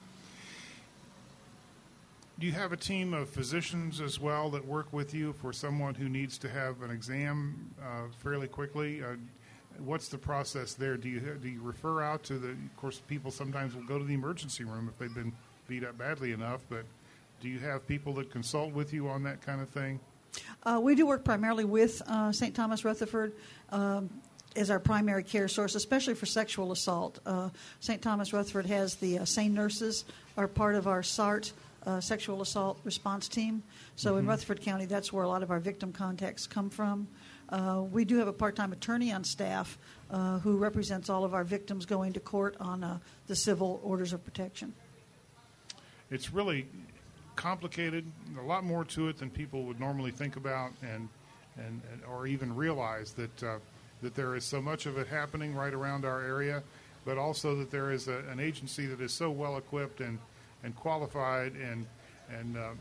[SPEAKER 1] Do you have a team of physicians as well that work with you for someone who needs to have an exam uh, fairly quickly? Uh, what's the process there? Do you do you refer out to the? Of course, people sometimes will go to the emergency room if they've been beat up badly enough. But do you have people that consult with you on that kind of thing?
[SPEAKER 3] Uh, we do work primarily with uh, Saint Thomas Rutherford um, as our primary care source, especially for sexual assault. Uh, Saint Thomas Rutherford has the uh, SANE nurses are part of our S A R T uh, sexual assault response team. So
[SPEAKER 1] Mm-hmm.
[SPEAKER 3] in Rutherford County, that's where a lot of our victim contacts come from. Uh, we do have a part-time attorney on staff uh, who represents all of our victims going to court on uh, the civil orders of protection.
[SPEAKER 1] It's really complicated, a lot more to it than people would normally think about, and and, and or even realize that uh, that there is so much of it happening right around our area, but also that there is a, an agency that is so well equipped and, and qualified and and uh,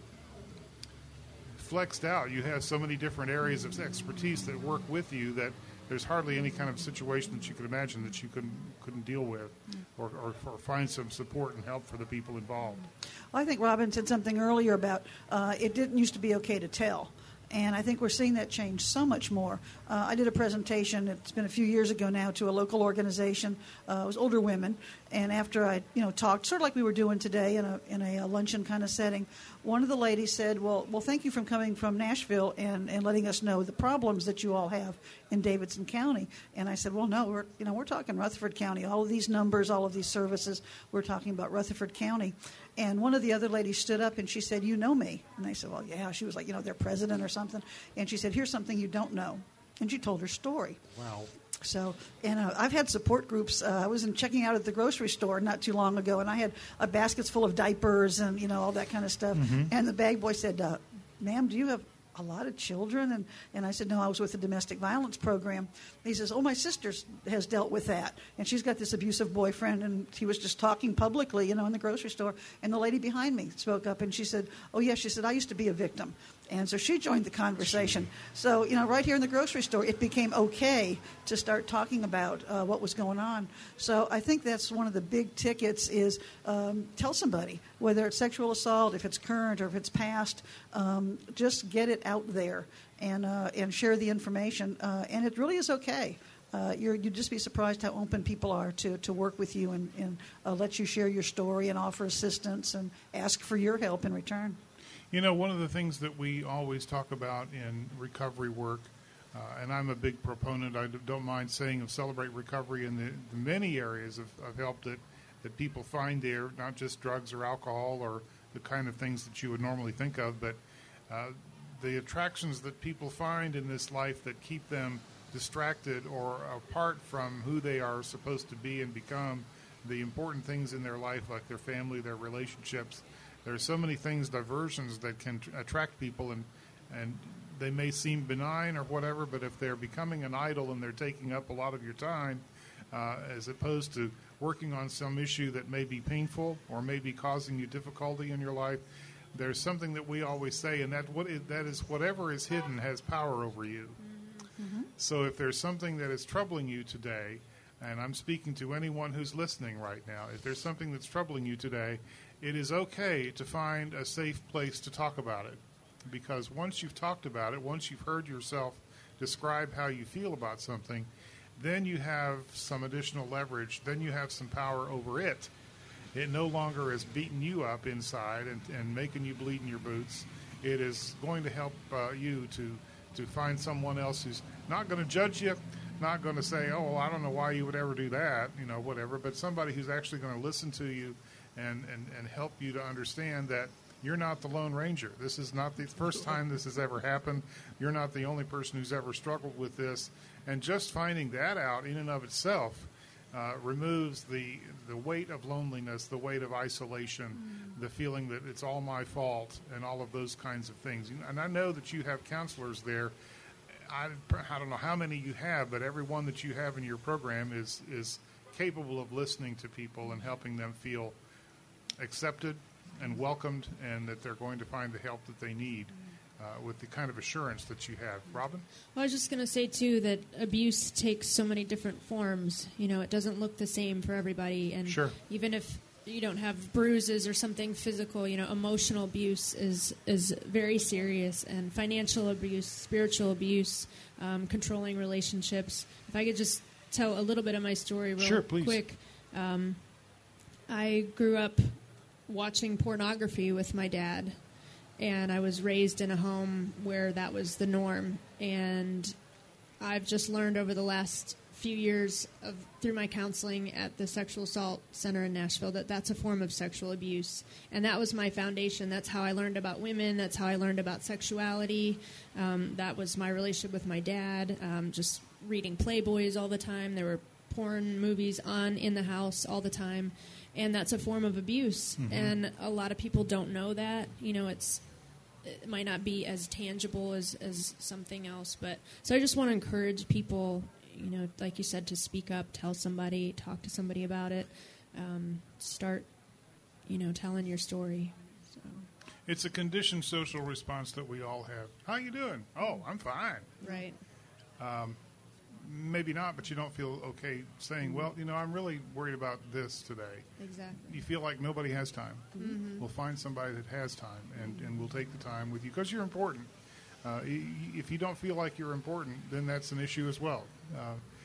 [SPEAKER 1] flexed out. You have so many different areas of expertise that work with you that there's hardly any kind of situation that you could imagine that you couldn't couldn't deal with, or, or, or find some support and help for the people involved.
[SPEAKER 3] Well, I think Robin said something earlier about uh, it didn't used to be okay to tell. And I think we're seeing that change so much more. Uh, I did a presentation, it's been a few years ago now, to a local organization. Uh, it was older women. And after I you know, talked, sort of like we were doing today in a, in a, a luncheon kind of setting, one of the ladies said, well, well, thank you for coming from Nashville and, and letting us know the problems that you all have in Davidson County. And I said, well, no, we're, you know, we're talking Rutherford County. All of these numbers, all of these services, we're talking about Rutherford County. And one of the other ladies stood up and she said, you know me. And I said, well, yeah. She was like, you know, their president or something. And she said, here's something you don't know. And she told her story.
[SPEAKER 1] Wow.
[SPEAKER 3] So, and uh, I've had support groups. Uh, I was in checking out at the grocery store not too long ago, and I had uh, baskets full of diapers and, you know, all that kind of stuff.
[SPEAKER 1] Mm-hmm.
[SPEAKER 3] And the bag boy said, uh, ma'am, do you have a lot of children? And, and I said, no, I was with the domestic violence program. He says, oh, my sister has dealt with that. And she's got this abusive boyfriend. And he was just talking publicly, you know, in the grocery store. And the lady behind me spoke up and she said, oh, yes, she said, I used to be a victim. And so she joined the conversation. So, you know, right here in the grocery store, it became okay to start talking about uh, what was going on. So I think that's one of the big tickets is um, tell somebody, whether it's sexual assault, if it's current or if it's past, um, just get it out there and uh, and share the information. Uh, and it really is okay. Uh, you're, you'd just be surprised how open people are to, to work with you and, and uh, let you share your story and offer assistance and ask for your help in return.
[SPEAKER 1] You know, one of the things that we always talk about in recovery work, uh, and I'm a big proponent, I don't mind saying, of Celebrate Recovery in the, the many areas of, of help that, that people find there, not just drugs or alcohol or the kind of things that you would normally think of, but uh, the attractions that people find in this life that keep them distracted or apart from who they are supposed to be and become, the important things in their life, like their family, their relationships. There are so many things, diversions that can t- attract people, and and they may seem benign or whatever, but if they're becoming an idol and they're taking up a lot of your time, uh, as opposed to working on some issue that may be painful or may be causing you difficulty in your life, there's something that we always say, and that what is, that is whatever is hidden has power over you. Mm-hmm. So if there's something that is troubling you today, and I'm speaking to anyone who's listening right now, if there's something that's troubling you today, it is okay to find a safe place to talk about it, because once you've talked about it, once you've heard yourself describe how you feel about something, then you have some additional leverage, then you have some power over it. It no longer is beating you up inside and, and making you bleed in your boots. It is going to help uh, you to, to find someone else who's not going to judge you, not going to say, oh, well, I don't know why you would ever do that, you know, whatever, but somebody who's actually going to listen to you and, and, and help you to understand that you're not the Lone Ranger. This is not the first time this has ever happened. You're not the only person who's ever struggled with this. And just finding that out in and of itself uh, removes the the weight of loneliness, the weight of isolation, mm. the feeling that it's all my fault, and all of those kinds of things. And I know that you have counselors there. I, I don't know how many you have, but every one that you have in your program is is capable of listening to people and helping them feel accepted and welcomed, and that they're going to find the help that they need uh, with the kind of assurance that you have. Robin?
[SPEAKER 2] Well, I was just going to say, too, that abuse takes so many different forms. You know, it doesn't look the same for everybody. And
[SPEAKER 1] sure.
[SPEAKER 2] Even if you don't have bruises or something physical, you know, emotional abuse is, is very serious. And financial abuse, spiritual abuse, um, controlling relationships. If I could just tell a little bit of my story real
[SPEAKER 1] sure, please.
[SPEAKER 2] quick. Um, I grew up watching pornography with my dad, and I was raised in a home where that was the norm. And I've just learned over the last few years of through my counseling at the Sexual Assault Center in Nashville that that's a form of sexual abuse. And that was my foundation. That's how I learned about women. That's how I learned about sexuality. Um, that was my relationship with my dad, um, just reading Playboys all the time. There were porn movies on in the house all the time. And that's a form of abuse. Mm-hmm. And a lot of people don't know that. You know, it's it might not be as tangible as, as something else. But so I just want to encourage people, you know, like you said, to speak up, tell somebody, talk to somebody about it, um, start, you know, telling your story. So.
[SPEAKER 1] It's a conditioned social response that we all have. How you doing? Oh, I'm fine.
[SPEAKER 2] Right.
[SPEAKER 1] Um, maybe not, but you don't feel okay saying, well, you know, I'm really worried about this today.
[SPEAKER 2] Exactly.
[SPEAKER 1] You feel like nobody has time.
[SPEAKER 2] Mm-hmm.
[SPEAKER 1] We'll find somebody that has time, and, and we'll take the time with you because you're important. Uh, if you don't feel like you're important, then that's an issue as well. Uh,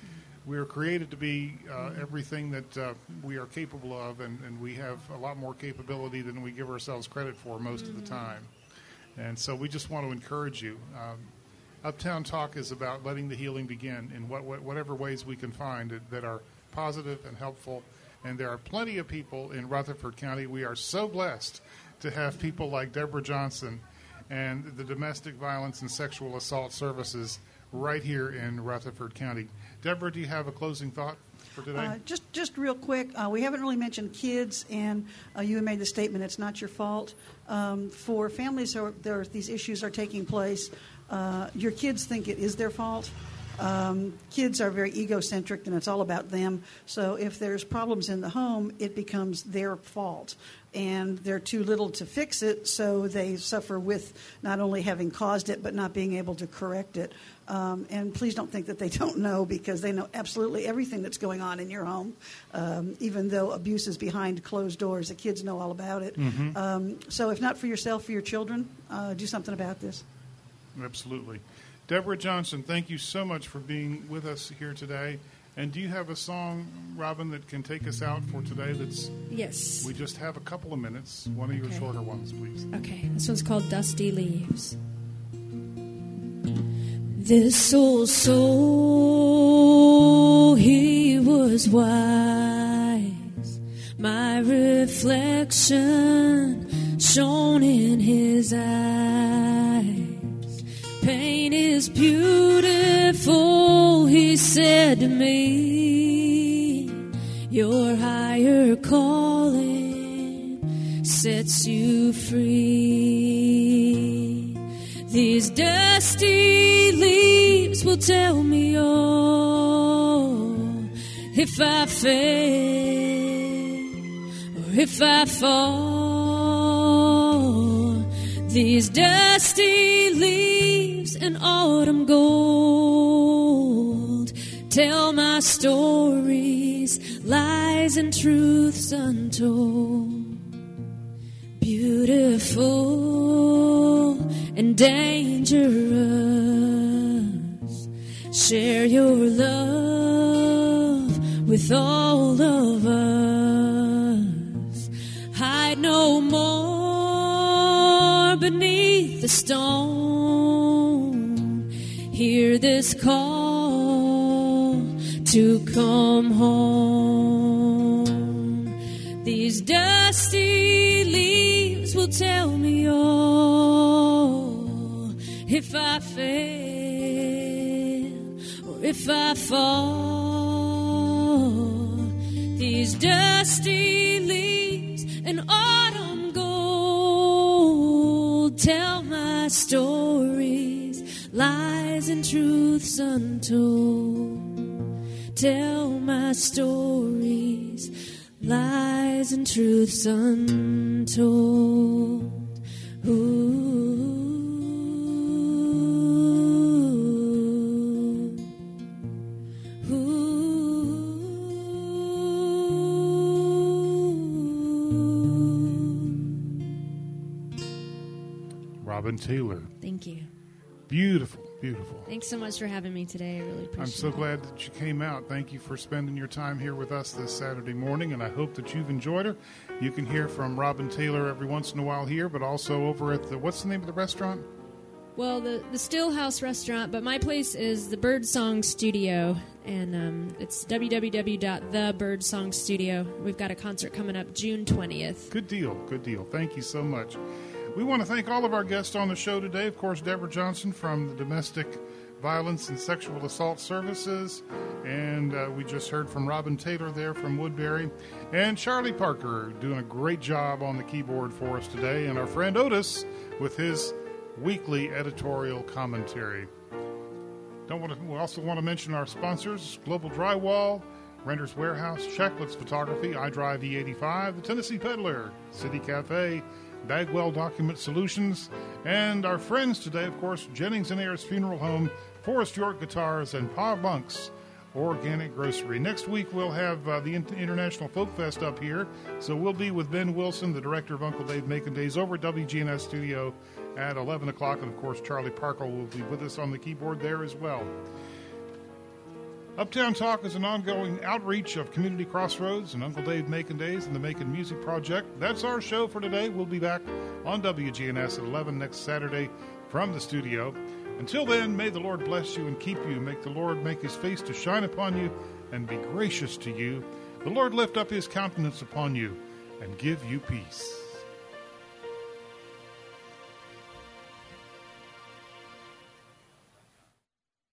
[SPEAKER 1] we are created to be uh, everything that uh, we are capable of, and, and we have a lot more capability than we give ourselves credit for most mm-hmm. of the time. And so we just want to encourage you. Um, Uptown Talk is about letting the healing begin in what, what, whatever ways we can find that, that are positive and helpful. And there are plenty of people in Rutherford County. We are so blessed to have people like Deborah Johnson and the Domestic Violence and Sexual Assault Services right here in Rutherford County. Deborah, do you have a closing thought for today?
[SPEAKER 3] Uh, just, just real quick, uh, we haven't really mentioned kids, and uh, you made the statement it's not your fault. Um, for families where there, these issues are taking place, uh, your kids think it is their fault. Um, kids are very egocentric, and it's all about them. So if there's problems in the home, it becomes their fault. And they're too little to fix it, so they suffer with not only having caused it, but not being able to correct it. Um, and please don't think that they don't know, because they know absolutely everything that's going on in your home. Um, even though abuse is behind closed doors, the kids know all about it. Mm-hmm. Um, so if not for yourself, for your children, uh, do something about this.
[SPEAKER 1] Absolutely. Deborah Johnson, thank you so much for being with us here today. And do you have a song, Robin, that can take us out for today? That's
[SPEAKER 2] yes.
[SPEAKER 1] We just have a couple of minutes. One of your
[SPEAKER 2] okay.
[SPEAKER 1] shorter ones, please.
[SPEAKER 2] Okay. This one's called Dusty Leaves. This old soul, he was wise. My reflection shone in his eyes. Pain is beautiful, he said to me. Your higher calling sets you free. These dusty leaves will tell me all. If I fail or if I fall, these dusty leaves and autumn gold tell my stories, lies and truths untold. Beautiful and dangerous, share your love with all of us. Hide no more beneath the stone. Hear this call to come home. These days dusty leaves will tell me all. If I fail or if I fall, these dusty leaves and autumn gold tell my stories, lies and truths untold. Tell my stories, lies and truths untold. Ooh.
[SPEAKER 1] Robin Taylor.
[SPEAKER 2] Thank you.
[SPEAKER 1] Beautiful, beautiful.
[SPEAKER 2] Thanks so much for having me today. I really appreciate it.
[SPEAKER 1] I'm so glad that you came out. Thank you for spending your time here with us this Saturday morning, and I hope that you've enjoyed her. You can hear from Robin Taylor every once in a while here, but also over at the, what's the name of the restaurant?
[SPEAKER 2] Well, the, the Stillhouse Restaurant, but my place is the Birdsong Studio, and um, it's w w w dot the birdsong studio. We've got a concert coming up June twentieth.
[SPEAKER 1] Good deal, good deal. Thank you so much. We want to thank all of our guests on the show today. Of course, Deborah Johnson from the Domestic Violence and Sexual Assault Services. And uh, we just heard from Robin Taylor there from Woodbury. And Charlie Parker doing a great job on the keyboard for us today. And our friend Otis with his weekly editorial commentary. Don't want to, we also want to mention our sponsors, Global Drywall, Renter's Warehouse, Shacklets Photography, iDrive E eighty-five, the Tennessee Peddler, City Cafe, Bagwell Document Solutions, and our friends today, of course, Jennings and Ayers Funeral Home, Forrest York Guitars, and Pa Bunk's Organic Grocery. Next week, we'll have uh, the International Folk Fest up here, so we'll be with Ben Wilson, the director of Uncle Dave Macon Days, over at W G N S Studio at eleven o'clock, and of course, Charlie Parker will be with us on the keyboard there as well. Uptown Talk is an ongoing outreach of Community Crossroads and Uncle Dave Macon Days and the Macon Music Project. That's our show for today. We'll be back on W G N S at eleven next Saturday from the studio. Until then, may the Lord bless you and keep you. Make the Lord make his face to shine upon you and be gracious to you. The Lord lift up his countenance upon you and give you peace.